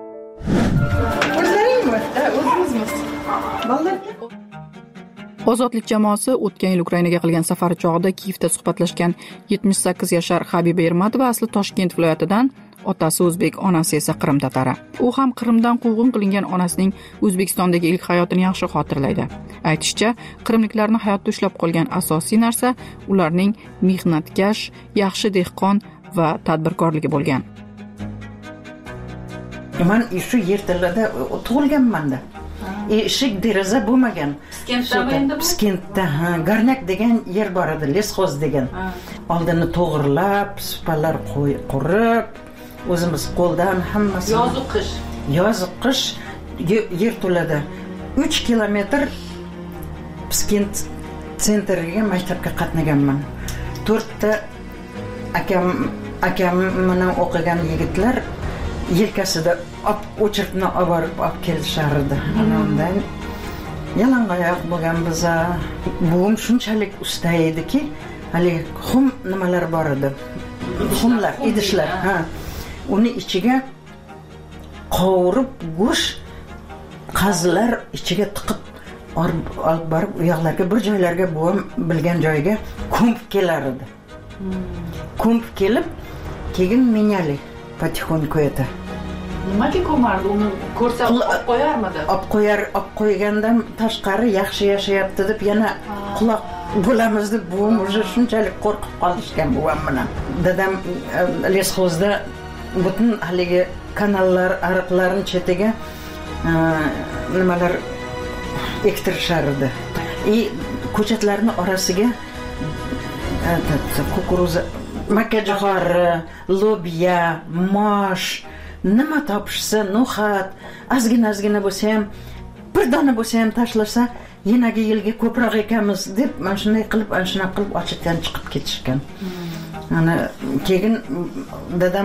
Ozodlik jamoasi o'tgan yil Ukrainaga qilgan safari chog'ida Kiyevda suhbatlashgan 78 yashar Habiba Ermatova asli Toshkent viloyatidan, Otasi o'zbek, onasi esa Qrim tatari. U ham Qrimdan quvg'in qilingan onasining O'zbekistondagi ilk hayotini yaxshi xotirlaydi. Aytishicha, qrimliklarni hayotda ushlab qolgan asosiy narsa ularning mehnatkash, yaxshi dehqon va tadbirkorligi bo'lgan. Men shu yer tilida tug'ilganman-da. Eshik deraza bo'lmagan. Piskentda, Garnak degan yer bor edi, lesxoz degan. Oldini to'g'irlab, supalar qurib, o'zimiz qo'ldan hammasi. Yoz qish yer to'ladi. 3 kilometr Piskent sentriga maktabga qatnaganman. 4 ta akam bilan o'qigan yigitlar yelkasida o'chirtni olib kelishardi. Onamdan yalangoyoq bo'lgan biz. Buvim shunchalik usta ediki, hali xum nimalar bor edi. Xumlar, idishlar, uni ichiga qovurib go'sht qazilar ichiga tiqib olib borib u yoqlarga bir joylarga buvim bilgan joyga ko'mib kelar edi. Ko'mib kelib, keyin menyali потихоньку это. Nimaga ko'mardi? Uni ko'rsa olib qo'yarmidi? Olib qo'ygandan tashqari yaxshi yashayapti deb yana quloq bo'lamiz deb buvim o'zi shunchalik qo'rqib qolishgan buvim bilan. Dadam lesxozda butun haligi kanallar, ariqlarning chetiga nimalar ektirishardi. Ko'chatlarning orasiga kukuruza, makkajo'xor, lobiya, mosh, nima topishsa, no'xat, ozgina bo'lsa ham, bir dona bo'lsa ham tashlasa, yanagi yilga ko'proq ekamiz deb, mana shunday qilib, ochitdan chiqib ketishgan. Ana keyin dadam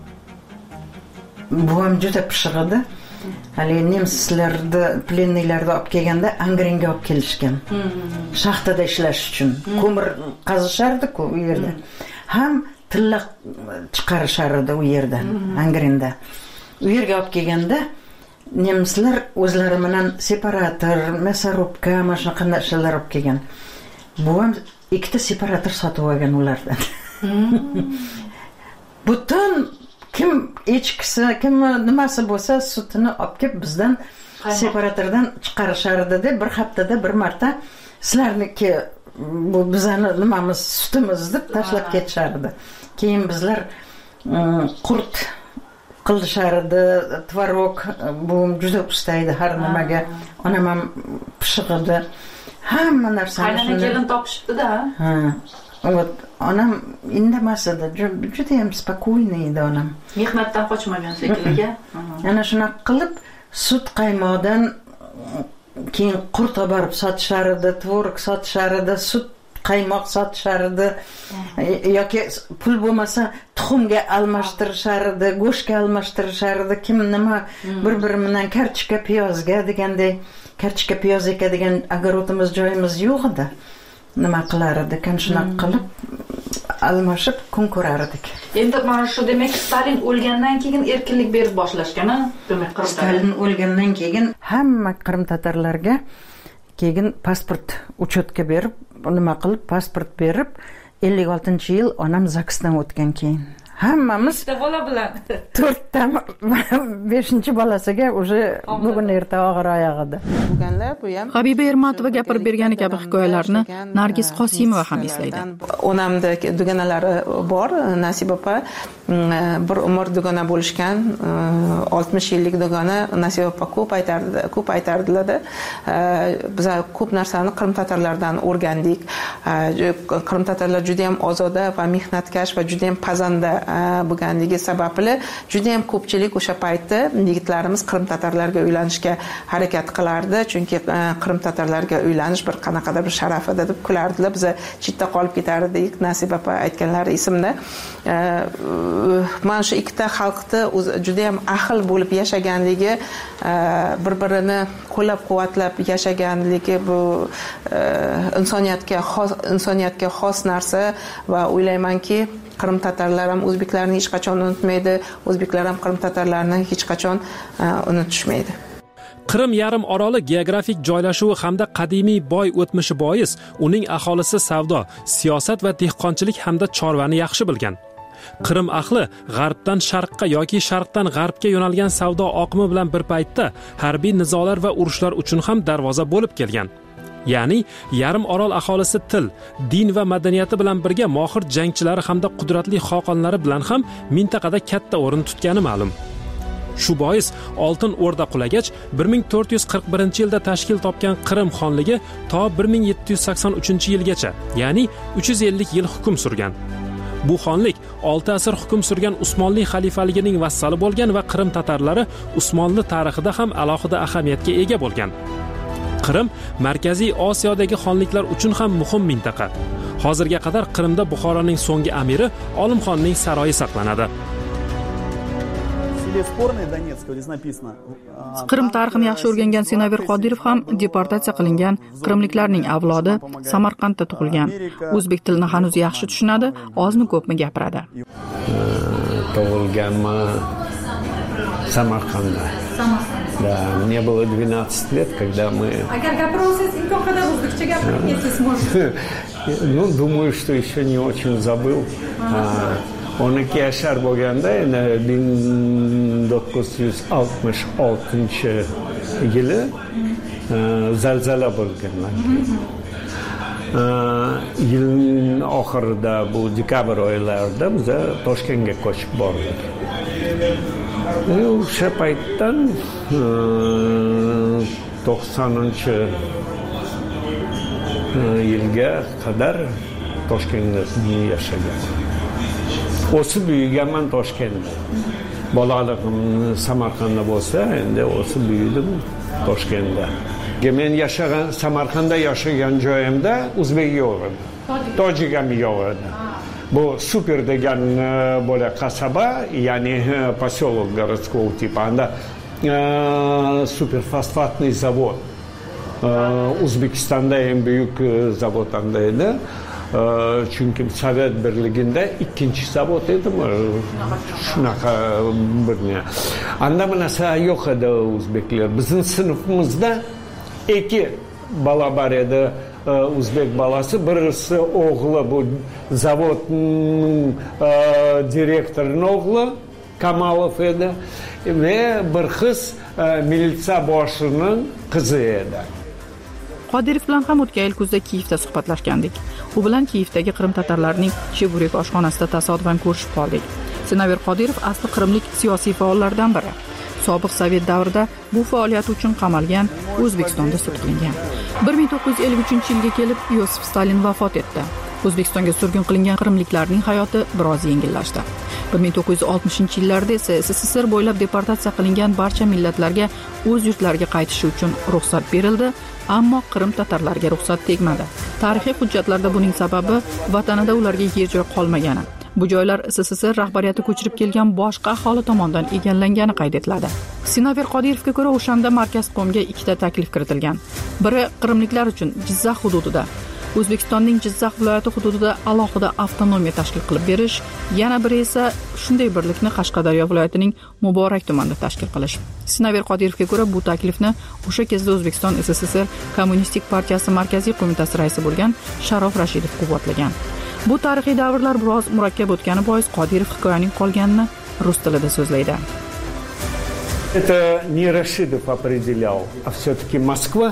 buvam juda pishiq edi. Hali nemslarni plennilarni olib kelganda Angrenga olib kelishgan. Shaxtada ishlash uchun. Ko'mir qazishardi-ku u yerda. Ham tilla chiqarishardi u yerdan, Angrenda. U yerga olib kelganda nemslar o'zlari bilan separator, мясорубка, mana shunaqa narsalar olib kelgan. Buvam 2 ta separator sotib olgan ulardan. Butun kim echkisi, kim nimasi bo'lsa sutini olib kelib bizdan separatordan chiqarishardi deb bir haftada bir marta sizlarniki bu bizani nimamiz sutimiz deb tashlab ketishardi. Keyin bizlar qurt qilishardi, tvorog, bu juda usta edi har nimaga. Onam ham pishiq edi. Hamma narsani qaynona kelin topishibdi-da. Вот, onam indamas edi, juda ham spokойный edi onam. Mehnatdan qochmagan shekilliga. Ana shunaqa qilib sut qaymoqdan keyin qurt olib sotishardi, tvorog sotishardi, sut qaymoq sotishardi, yoki pul bo'lmasa tuxumga almashtirishardi, go'shtga almashtirishardi, kim nima bir-biri bilan karchika piyozga deganday, karchika piyoz ekadigan огородimiz joyimiz yo'q edi. Nima qilar edik, shunaqa qilib almashib kun ko'rar edik. Endi mana shu demak Stalin o'lgandan keyin erkinlik berib boshlashgan-a? Demak Stalin o'lgandan keyin hamma Qrim tatarlarga keyin pasport uchetga berib, nima qilib pasport berib 56-yil onam zaksdan o'tgan keyin hammamiz bola bilan 4 ta 5-bolasiga уже bugun erta og'ir oyog'ida. Habiba Ermatova gapirib bergani kabi hikoyalarni Nargiz Qosimova ham eslaydi. Onamda dugonalari bor, Nasiba opa bir umr dugona bo'lishgan, 60 yillik dugona. Nasiba opa ko'p aytardilar-da. Biz ko'p narsani Qrim tatarlardan o'rgandik. Qrim tatarlar juda ham ozoda va mehnatkash va juda ham pazanda bo'lganligi sababli juda ham ko'pchilik o'sha paytda yigitlarimiz Qrim tatarlarga uylanishga harakat qilardi, chunki Qrim tatarlarga uylanish bir qanaqadir bir sharaf edi deb kulardilar. Biz chetda qolib ketardik. Nasiba opa aytganlari esimda. Mana shu ikkita xalqda juda ham ahil bo'lib yashaganligi, bir-birini qo'llab-quvvatlab yashaganligi bu insoniyatga xos narsa va o'ylaymanki Qrim tatarlar ham o'zbeklarni hech qachon unutmaydi, o'zbeklar ham Qrim tatarlarni hech qachon unutishmaydi. Qrim yarim oroli geografik joylashuvi hamda qadimiy boy o'tmishi bois uning aholisi savdo, siyosat va dehqonchilik hamda chorvani yaxshi bilgan. Qrim ahli g'arbdan sharqqa yoki sharqdan g'arbga yo'nalgan savdo oqimi bilan bir paytda harbiy nizolar va urushlar uchun ham darvoza bo'lib kelgan. Ya'ni yarim orol aholisi til, din va madaniyati bilan birga mohir jangchilari hamda qudratli xoqonlari bilan ham mintaqada katta o'rin tutgani ma'lum. Shu bois Oltin O'rda qulagach 1441-yilda tashkil topgan Qrim xonligi to 1783-yilgacha, ya'ni 350 yil hukm surgan. Bu xonlik 6 asr hukm surgan Usmonli xalifaligining vassali bo'lgan va Qrim tatarlari Usmonli tarixida ham alohida ahamiyatga ega bo'lgan. Qrim Markaziy Osiyodagi xonliklar uchun ham muhim mintaqa. Hozirga qadar Qrimda Buxoroning so'nggi amiri Olimxonning saroyi saqlanadi. Qrim tarixini yaxshi o'rgangan Sinavir Qodirov ham deportatsiya qilingan qrimliklarning avlodi, Samarqandda tug'ilgan. O'zbek tilini hanuz yaxshi tushunadi, ozmi ko'pmi gapiradi. Tug'ilganman Samarqandda. Да, мне было 12 лет, когда мы... Ну, думаю, что еще не очень забыл. 12 yashar bo'lganda, endi 1966-yili zalzala bo'lgan. Yilning oxirida, bu dekabr oylarida biz Toshkentga ko'chib bordik. O'sha paytdan 90-yilga qadar Toshkentda yashagan. O'sib büyüganman Toshkentda. Bolaligim Samarqandda bo'lsa, endi o'sib büyüdim Toshkentda. Men yashagan Samarqandda yashagan joyimda o'zbek yo'q edi. Tojik ham yo'q edi. Bu super degan bo'la qasaba, ya'ni поселок городского типа, anda superfosfatный завод. O'zbekistonda eng büyük zavod anda edi. Chunki Sovet birligida ikkinchi zavod edi. Shunaqa bir anda bu narsa yo'q edi o'zbeklar. Bizning sinfimizda ikki bola bor edi. O'zbek balasi, birisi o'g'li bu zavodning direktorining o'g'li Kamalov edi va bir qiz militsiya boshining qizi edi. Qodirov bilan ham o'tgan yil kuzda Kiyevda suhbatlashgandik. U bilan Kiyevdagi Qrim tatarlarining Cheburek oshxonasida tasodifan ko'rishib qoldik. Sinavir Qodirov asli qrimlik siyosiy faollardan biri. Sobiq Sovet davrida bu faoliyati uchun qamalgan, O'zbekistonda sud qilingan. 1953-yilga kelib Yosif Stalin vafot etdi. O'zbekistonga surgun qilingan qrimliklarning hayoti biroz yengillashdi. 1960-yillarda esa SSSR bo'ylab deportatsiya qilingan barcha millatlarga o'z yurtlariga qaytishi uchun ruxsat berildi, ammo Qrim tatarlariga ruxsat tegmadi. Tarixiy hujjatlarda buning sababi vatanida ularga yer joy qolmagani. Bu joylar SSSR rahbariyati ko'chirib kelgan boshqa aholi tomonidan egallangani qayd etiladi. Sinavir Qodirovga ko'ra, o'shanda Markazqomga ikkita taklif kiritilgan. Biri qrimliklar uchun Jizzax hududida, O'zbekistonning Jizzax viloyati hududida alohida avtonomiya tashkil qilib berish, yana biri esa shunday birlikni Qashqadaryo viloyatining Muborak tumanida tashkil qilish. Sinavir Qodirovga ko'ra, bu taklifni o'sha kezda O'zbekiston SSSR Kommunistik partiyasi markaziy qo'mitasi raisi bo'lgan Sharof Rashidov quvvatlagan. Bu tarixiy davrlar biroz murakkab o'tgani bois Qodirov hikoyaning qolganini rus tilida so'zlaydi. Это не Рашидов определял, а все-таки Москва.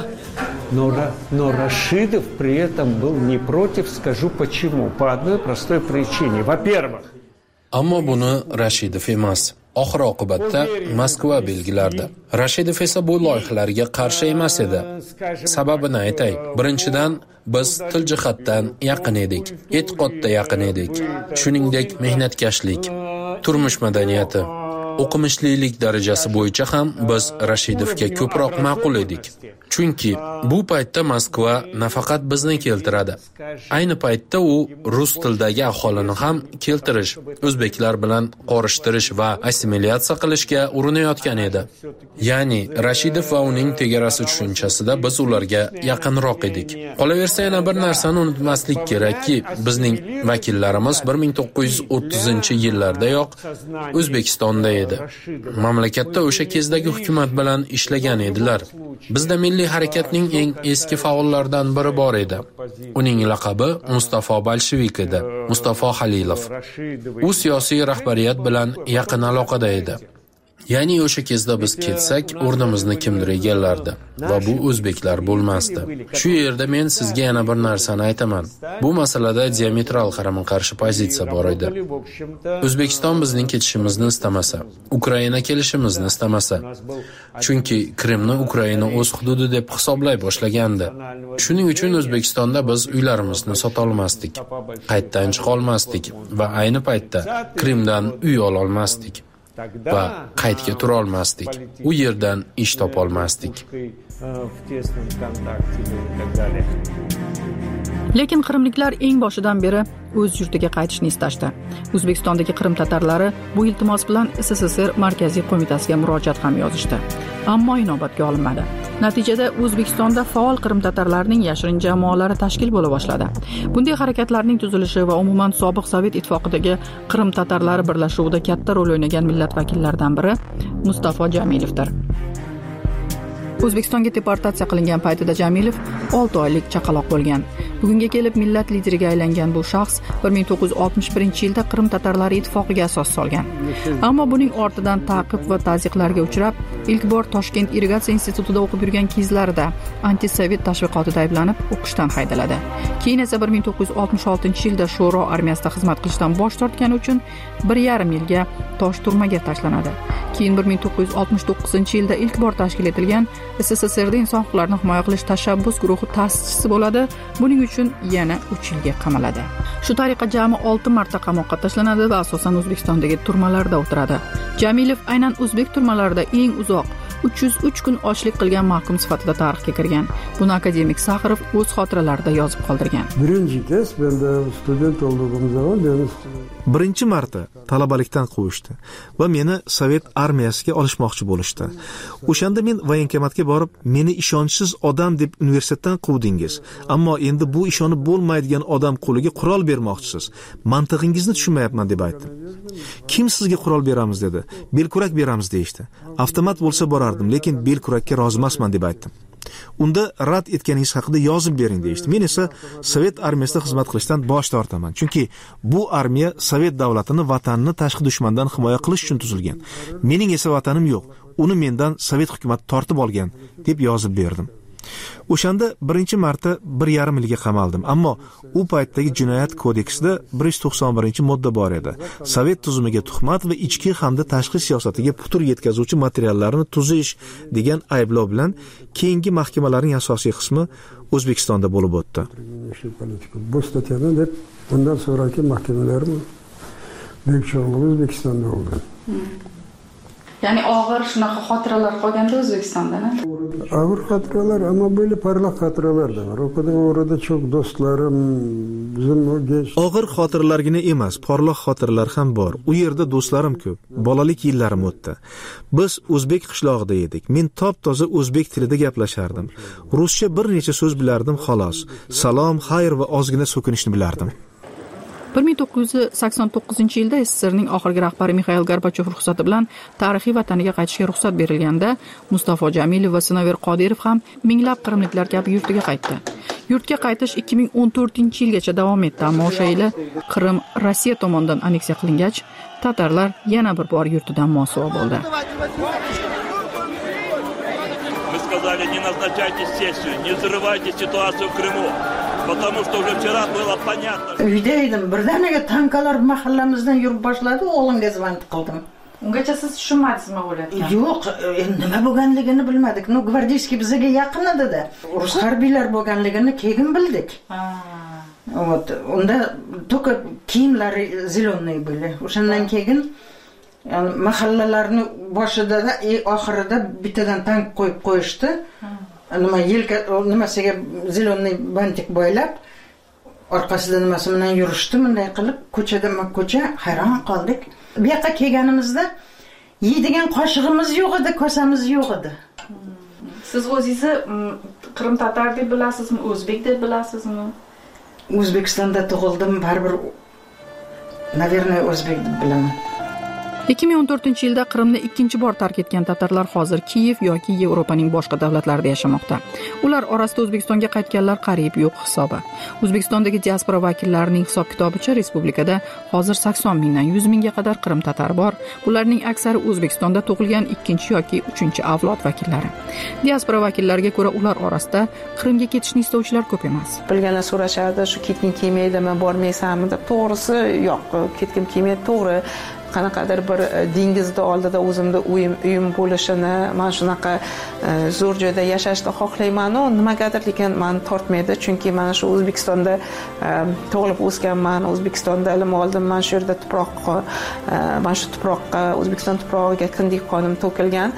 Но Рашидов при этом был не против, скажу почему. По одной простой причине. Во-первых... Ammo buni Rashidov emas. Oxir oqibatda Moskva belgilardi. Rashidov esa bu loyihalarga qarshi emas edi. Sababini aytay. Birinchidan, biz til jihatdan yaqin edik, e'tiqodda yaqin edik. Shuningdek, mehnatkashlik, turmush madaniyati, o'qimishlilik darajasi bo'yicha ham biz Rashidovga ko'proq ma'qul edik. Chunki bu paytda Moskva nafaqat bizni keltiradi. Ayni paytda u rus tildagi aholini ham keltirish, o'zbeklar bilan qorishtirish va assimilyatsiya qilishga urinayotgan edi. Ya'ni Rashidov va uning tegarasi tushunchasida biz ularga yaqinroq edik. Qolaversa, yana bir narsani unutmaslik kerakki, bizning vakillarimiz 1930-yillardayoq O'zbekistonda edi. edi. Mamlakatda o'sha kezdagi hukumat bilan ishlagan edilar. Bizda milliy harakatning eng eski faollaridan biri bor edi. Uning laqabi Mustafo Bolshevik edi, Mustafo Halilov. U siyosiy rahbariyat bilan yaqin aloqada edi. Ya'ni o'sha kezda biz ketsak, o'rnimizni kimdir egallardi va bu o'zbeklar bo'lmasdi. Shu yerda men sizga yana bir narsani aytaman. Bu masalada diametral qarama-qarshi pozitsiya bor edi. O'zbekiston bizning ketishimizni istamasa, Ukraina kelishimizni istamasa, chunki Qrimni Ukraina o'z hududi deb hisoblay boshlagandi. Shuning uchun O'zbekistonda biz uylarimizni sota olmasdik, qaytdan chiqa olmasdik va ayni paytda Qrimdan uy ola olmasdik. Va qaytga tura olmasdik. U yerdan ish topa olmasdik. Lekin qrimliklar eng boshidan beri o'z yurtiga qaytishni istashdi. O'zbekistondagi Qrim tatarlari bu iltimos bilan SSSR Markaziy qo'mitasiga murojaat ham yozishdi. Ammo inobatga olinmadi. Natijada O'zbekistonda faol Qrim tatarlarining yashirin jamoalari tashkil bo'la boshladi. Bunday harakatlarning tuzilishi va umuman sobiq Sovet ittifoqidagi Qrim tatarlari birlashuvida katta rol o'ynagan millat vakillaridan biri Mustafo Jamilovdir. O'zbekistonga deportatsiya qilingan paytida Jamilov 6 oylik chaqaloq bo'lgan. Bugunga kelib millat lideriga aylangan bu shaxs 1961-yilda Qrim tatarlari ittifoqiga asos solgan. Ammo buning ortidan ta'qib va tazyiqlarga uchrab, ilk bor Toshkent irrigatsiya institutida o'qib yurgan kezlarida antisovet tashviqotida ayblanib, o'qishdan haydaladi. Keyin esa 1966-yilda Sho'ro armiyasida xizmat qilishdan bosh tortgani uchun 1,5 yilga tosh turmaga tashlanadi. Keyin 1969-yilda ilk bor tashkil etilgan SSSRda inson huquqlarini himoya qilish tashabbus guruhi ta'sischisi bo'ladi. Buning uchun yana 3 yilga qamaladi. Shu tariqa jami 6 marta qamoqqa tashlanadi va asosan O'zbekistondagi turmalarda o'tiradi. Jamilov aynan o'zbek turmalarida eng uzoq 303 kun ochlik qilgan mahkum sifatida tarixga kirgan. Buni akademik Saxarov o'z xotiralarida yozib qoldirgan. Birinchi marta talabalikdan quvishdi va meni Sovet armiyasiga olishmoqchi bo'lishdi. O'shanda men voyenkomatga borib, meni ishonchsiz odam deb universitetdan quvdingiz, ammo endi bu ishonib bo'lmaydigan odam qo'liga qurol bermoqchisiz. Mantig'ingizni tushunmayapman deb aytdim. Kim sizga qurol beramiz dedi. Belkurak beramiz deyishdi. Avtomat bo'lsa borardim, lekin belkurakka rozi emasman deb aytdim. Unda rad etganingiz haqida yozib bering deyishdi. Men esa Sovet armiyasida xizmat qilishdan bosh tortaman. Chunki bu armiya Sovet davlatini, vatanini tashqi dushmandan himoya qilish uchun tuzilgan. Mening esa vatanim yo'q. Uni mendan Sovet hukumati tortib olgan deb yozib berdim. O'shanda birinchi marta 1,5 yilga qamaldim, ammo u paytdagi jinoyat kodeksida 191-modda bor edi. Sovet tuzumiga tuhmat va ichki hamda tashqi siyosatiga putur yetkazuvchi materiallarni tuzish degan ayblov bilan keyingi mahkamalarning asosiy qismi O'zbekistonda bo'lib o'tdi. Bu statyadan deb bundan sonraki mahkamalarimiz O'zbekistonda bo'lgan. Ya'ni og'ir shunaqa xotiralar qolganda O'zbekistonda-mi? Og'ir xotiralar, ammo böyle parlaq xotiralar da var. Orada çok dostlarım, bizim o genç... Og'ir xotiralargina emas, porloq xotiralar ham bor. U yerda do'stlarim ko'p. Bolalik yillarim o'tdi. Biz o'zbek qishlog'ida edik. Men top-toza o'zbek tilida gaplashardim. Ruscha bir necha so'z bilardim xolos. Salom, xayr va ozgina so'kinishni bilardim. 1989-yilda SSRning oxirgi rahbari Mikhail Gorbachev ruxsati bilan tarixiy vataniga qaytishga ruxsat berilganda Mustafo Jamilov va Sinover Qodirov ham minglab qrimliklar kabi yurtiga qaytdi. Yurtga qaytish 2014-yilgacha davom etdi, ammo o'sha yili Qrim Rossiya tomonidan aneksiya qilingach, tatarlar yana bir bor yurtidan mosuvo bo'ldi. Мы сказали, не назначайте сессию, не взрывайте ситуацию в Крыму. Потому что уже вчера было понятно. Uyda edim, birdaniga tankalar mahallamizdan yurib boshladi, o'g'limga zvont qildim. Ungacha siz tushunmadingizmi bo'layotgan? Yo'q, nima bo'lganligini bilmadik. No, gvardiyskiy bizga yaqin edi-da. Rus harbiylar bo'lganligini keyin bildik. Вот, unda только kiyimlari zelenoy bo'ldi. O'shandan keyin mahallalarni boshida da oxirida bittadan tank qo'yib qo'yishdi. Nimasiga zelenoy bantik bo'ylab, orqasida nimasi bilan yurishdi, bunday qilib ko'cha hayron qoldik. Bu yoqqa kelganimizda yeydigan qoshig'imiz yo'q edi, kosamiz yo'q edi. Siz o'zingizni Qrim tatar deb bilasizmi, o'zbek deb bilasizmi? O'zbekistonda tug'ildim, baribir naверное o'zbek deb bilaman. 2014-yilda Qrimni ikkinchi bor tark etgan tatarlar hozir Kiyev yoki Yevropaning boshqa davlatlarida yashamoqda. Ular orasida O'zbekistonga qaytganlar qariyb yo'q hisobi. O'zbekistondagi diaspora vakillarining hisob-kitobicha respublikada hozir 80 mingdan 100 mingga qadar Qrim tatar bor. Bularning aksari O'zbekistonda tug'ilgan ikkinchi yoki uchinchi avlod vakillari. Diaspora vakillariga ko'ra ular orasida Qrimga ketishni istovchilar ko'p emas. Bilganlar so'rashadi, shu ketging kelmaydimi, bormaysanmi deb. To'g'risi, yo'q, ketgim kelmaydi, to'g'ri. Qanaqadir bir dengizda oldida o'zimda uyim bo'lishini, men shunaqa zo'r joyda yashashni xohlayman-u, nimagadir lekin meni tortmaydi, chunki men shu O'zbekistonda tug'ilib o'sganman, O'zbekistonda ilm oldim, men shu yerda men shu tuproqqa, O'zbekiston tuprog'iga kindik qonim to'kilgan.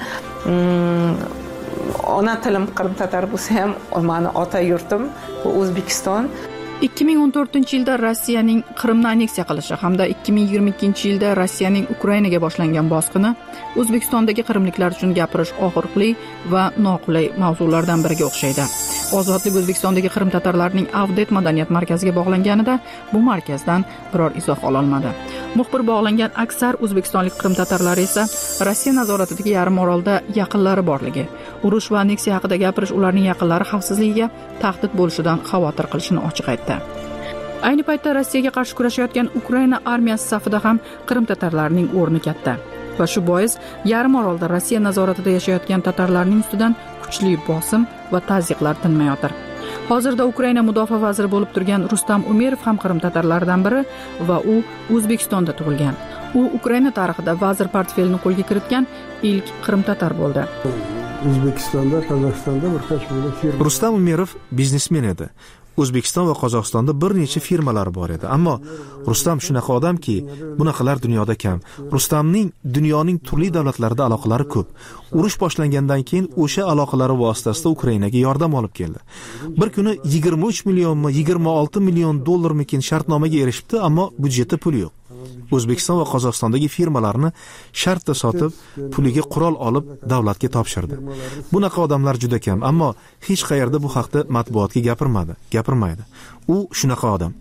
Ona tilim Qrim tatar bo'lsa ham, meni ota yurtim bu O'zbekiston. 2014-yilda Rossiyaning Qrimni anneksiya qilishi hamda 2022-yilda Rossiyaning Ukrainaga boshlangan bosqini O'zbekistondagi qrimliklar uchun gapirish og'riqli va noqulay mavzulardan biriga o'xshaydi. Ozodlik O'zbekistondagi Qrim tatarlarining Avdet madaniyat markaziga bog'langanida bu markazdan biror izoh ololmadi. Muxbir bog'langan aksar o'zbekistonlik Qrim tatarlari esa Rossiya nazoratidagi yarim orolda yaqinlari borligi, urush va anneksiya haqida gapirish ularning yaqinlari xavfsizligiga tahdid bo'lishidan xavotir qilishini ochiq aytdi. Ayni paytda Rossiyaga qarshi kurashayotgan Ukraina armiyasi safida ham Qrim tatarlarining o'rni katta. Va shu bois yarim orolda Rossiya nazoratida yashayotgan tatarlarning ustidan kuchli bosim va tazyiqlar tinmayotir. Hozirda Ukraina mudofaa vaziri bo'lib turgan Rustam Umerov ham Qrim tatarlaridan biri va u O'zbekistonda tug'ilgan. U Ukraina tarixida vazir portfelini qo'lga kiritgan ilk Qrim tatar bo'ldi. O'zbekistonda, Qozog'istonda bir qancha firma. Rustam Umerov biznesmen edi. O'zbekiston va Qozog'istonda bir necha firmalar bor edi, ammo Rustam shunaqa odamki, bunaqalar dunyoda kam. Rustamning dunyoning turli davlatlarida aloqalari ko'p. Urush boshlangandan keyin o'sha aloqalari vositasida Ukrainaga yordam olib keldi. Bir kuni 23 millionmi, 26 million dollarmikin shartnomaga erishibdi, ammo budjetda pul yo'q. O'zbekiston va Qozog'istondagi firmalarni shartda sotib, puliga qurol olib davlatga topshirdi. Bunaqa odamlar juda kam, ammo hech qayerda bu haqda matbuotga gapirmaydi. U shunaqa odam.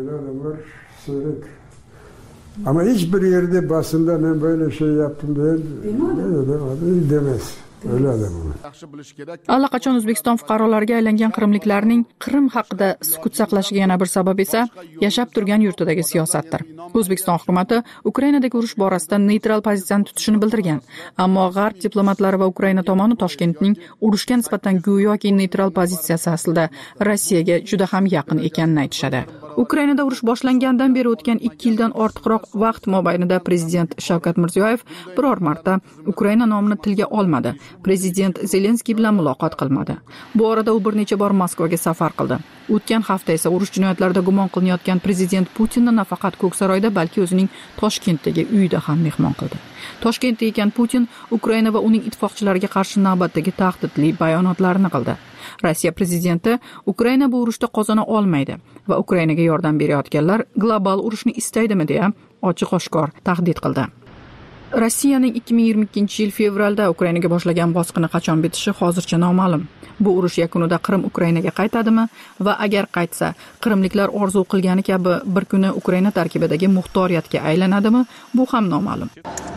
Ama hiçbir yerde basında ben böyle şey yaptım demez. Öyle adam. Allaqachon O'zbekiston fuqarolariga aylangan qrimliklarning Qrim haqida sukut saqlashiga yana bir sabab esa yashab turgan yurtidagi siyosatdir. O'zbekiston hukumatı Ukrainadagi urush borasida neytral pozitsiyani tutishini bildirgan, ammo G'arb diplomatlari va Ukraina tomoni Toshkentning urushga nisbatan go'yoki neytral pozitsiyasi aslida Rossiyaga juda ham yaqin ekanini aytishadi. Ukrainada urush boshlangandan beri o'tgan 2 yildan ortiqroq vaqt mobaynida prezident Shavkat Mirziyoyev biror marta Ukraina nomini tilga olmadi. Prezident Zelenskiy bilan muloqot qilmadi. Bu orada u bir necha bor Moskvaga safar qildi. O'tgan hafta esa urush jinoyatlarida gumon qilinayotgan prezident Putinni nafaqat Ko'ksaroyda, balki o'zining Toshkentdagi uyida ham mehmon qildi. Toshkentda ekan Putin Ukraina va uning ittifoqchilariga qarshi navbatdagi tahdidli bayonotlarni qildi. Rossiya prezidenti Ukraina bu urushda qozona olmaydi va Ukrainaga yordam berayotganlar global urushni istaydimi deya ochiq-oshkor tahdid qildi. Rossiyaning 2022-yil fevralda Ukrainaga boshlagan bosqini qachon bitishi hozircha noma'lum. Bu urush yakunida Qrim Ukrainaga qaytadimi va agar qaytsa, qrimliklar orzu qilgani kabi bir kuni Ukraina tarkibidagi muxtoriyatga aylanadimi? Bu ham noma'lum.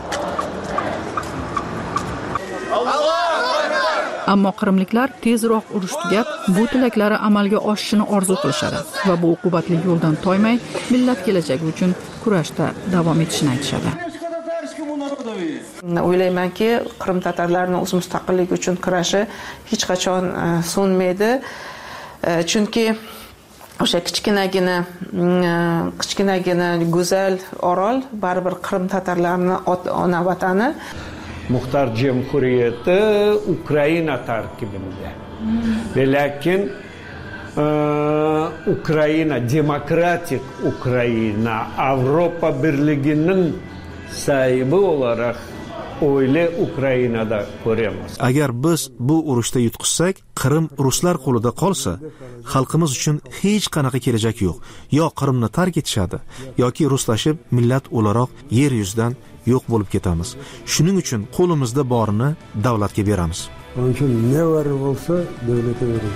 Ammo qrimliklar tezroq urush tugab, bu tilaklari amalga oshishini orzu qilishadi va bu uqubatli yo'ldan toymay, millat kelajagi uchun kurashda davom etishini aytishadi. O'ylaymanki, Qrim tatarlarining o'z mustaqilligi uchun kurashi hech qachon so'nmaydi. Chunki o'sha kichkinagina go'zal orol baribir Qrim tatarlarining ona vatani. Muxtar Cumhuriyeti Ukraina tarkibinde. Ve lakin Ukraina, demokratik Ukraina, Avrupa Birliği'nin sahibi olarak o'yli Ukrainada ko'ramiz. Agar biz bu urushda yutqizsak, Qrim ruslar qo'lida qolsa, xalqimiz uchun hech qanaqa kelajak yo'q. Yo Qrimni tark etishadi, yoki ruslashib millat o'laroq yer yuzidan yo'q bo'lib ketamiz. Shuning uchun qo'limizda borini davlatga beramiz. Onun için ne var olsa devlete veririz.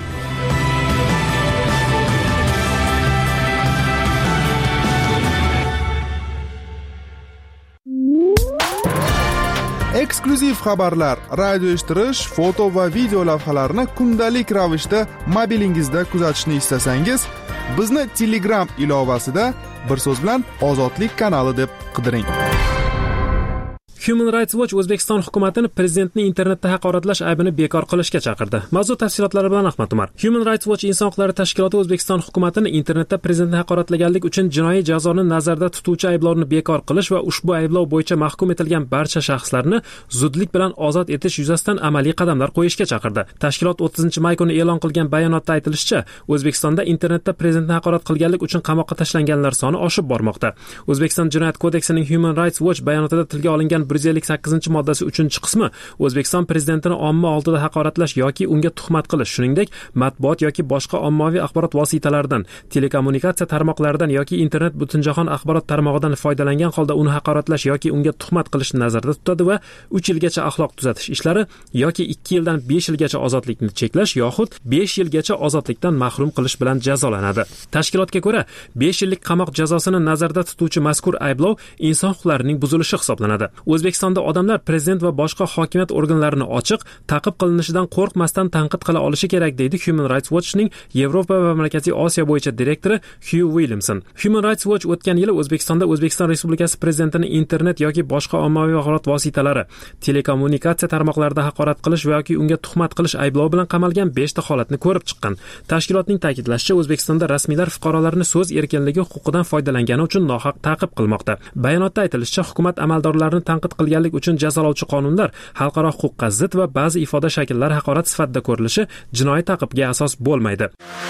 eksklyuziv xabarlar, radio eshittirish, foto va video lavhalarni kundalik ravishda mobilingizda kuzatishni istasangiz, bizni Telegram ilovasida bir so'z bilan Ozodlik kanali deb qidiring. Human Rights Watch O'zbekiston hukumatini prezidentni internetda haqoratlash aybini bekor qilishga chaqirdi. Mavzu tafsilotlari bilan Ahmad Umar. Human Rights Watch inson huquqlari tashkiloti O'zbekiston hukumatini internetda prezidentni haqoratlaganlik uchun jinoiy jazoni nazarda tutuvchi ayblovni bekor qilish va ushbu ayblov bo'yicha mahkum etilgan barcha shaxslarni zudlik bilan ozod etish yuzasidan amaliy qadamlar qo'yishga chaqirdi. Tashkilot 30-may kuni e'lon qilgan bayonotda aytilishicha, O'zbekistonda internetda prezidentni haqorat qilganlik uchun qamoqqa tashlanganlar soni oshib bormoqda. O'zbekiston Jinoyat kodeksining Human Rights Watch bayonotida tilga olingan 158-moddasi 3-qismi O'zbekiston prezidentini omma oldida haqoratlash yoki unga tuhmat qilish, shuningdek, matbuot yoki boshqa ommaviy axborot vositalaridan, telekommunikatsiya tarmoqlaridan yoki internet butunjahon axborot tarmog'idan foydalangan holda uni haqoratlash yoki unga tuhmat qilishni nazarda tutadi va 3 yilgacha axloq tuzatish ishlari yoki 2 yildan 5 yilgacha ozodlikni cheklash yoxud 5 yilgacha ozodlikdan mahrum qilish bilan jazolanadi. Tashkilotga ko'ra, 5 yillik qamoq jazosini nazarda tutuvchi mazkur ayblov inson huquqlarining buzilishi hisoblanadi. O'zbekistonda odamlar prezident va boshqa hokimiyat organlarini ochiq, ta'qib qilinishidan qo'rqmasdan tanqid qila olishi kerak, deydi Human Rights Watchning Yevropa va Markaziy Osiyo bo'yicha direktori Hugh Williamson. Human Rights Watch o'tgan yili O'zbekistonda O'zbekiston Respublikasi prezidentini internet yoki boshqa ommaviy axborot vositalari, telekommunikatsiya tarmoqlarida haqorat qilish yoki unga tuhmat qilish ayblovi bilan qamalgan 5 ta holatni ko'rib chiqqan. Tashkilotning ta'kidlashicha, O'zbekistonda rasmiylar fuqarolarni so'z erkinligi huquqidan foydalangani uchun nohaq ta'qib qilmoqda. Bayonotda aytilishicha, hukumat amaldorlarini tanqid qilganlik uchun jazolovchi qonunlar xalqaro huquqqa zid va ba'zi ifoda shakllari haqorat sifatida ko'rilishi jinoiy ta'qibga asos bo'lmaydi.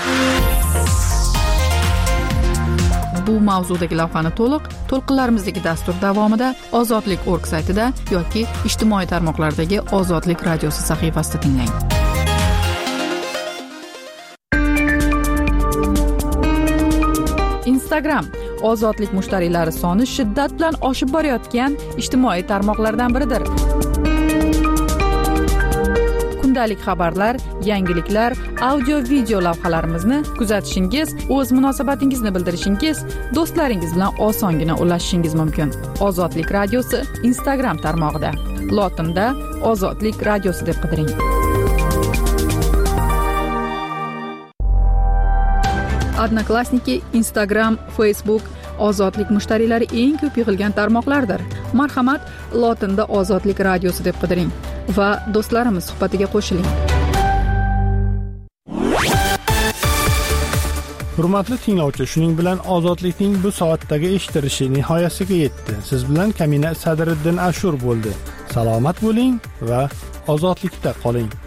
Bu mavzudagi lavhani to'lqinlarimizdagi dastur davomida Ozodlik.org saytida yoki ijtimoiy tarmoqlardagi Ozodlik radiosi sahifasida tinglang. Instagram Ozodlik mushtariylari soni shiddat bilan oshib borayotgan ijtimoiy tarmoqlardan biridir. Kundalik xabarlar, yangiliklar, audio-video lavhalarimizni kuzatishingiz, o'z munosabatingizni bildirishingiz, do'stlaringiz bilan osongina ulashishingiz mumkin. Ozodlik radiosi Instagram tarmog'ida. Lotinda Ozodlik radiosi deb qidiring. Odnoklassniki, Instagram, Facebook Ozodlik mushtariylari eng ko'p yig'ilgan tarmoqlardir. Marhamat, lotinda Ozodlik radiosi deb qidiring va do'stlarimiz suhbatiga qo'shiling. Hurmatli tinglovchi, shuning bilan Ozodlikning bu soatdagi eshittirishi nihoyasiga yetdi. Siz bilan Kamina Sadriddin Ashur bo'ldi. Salomat bo'ling va ozodlikda qoling.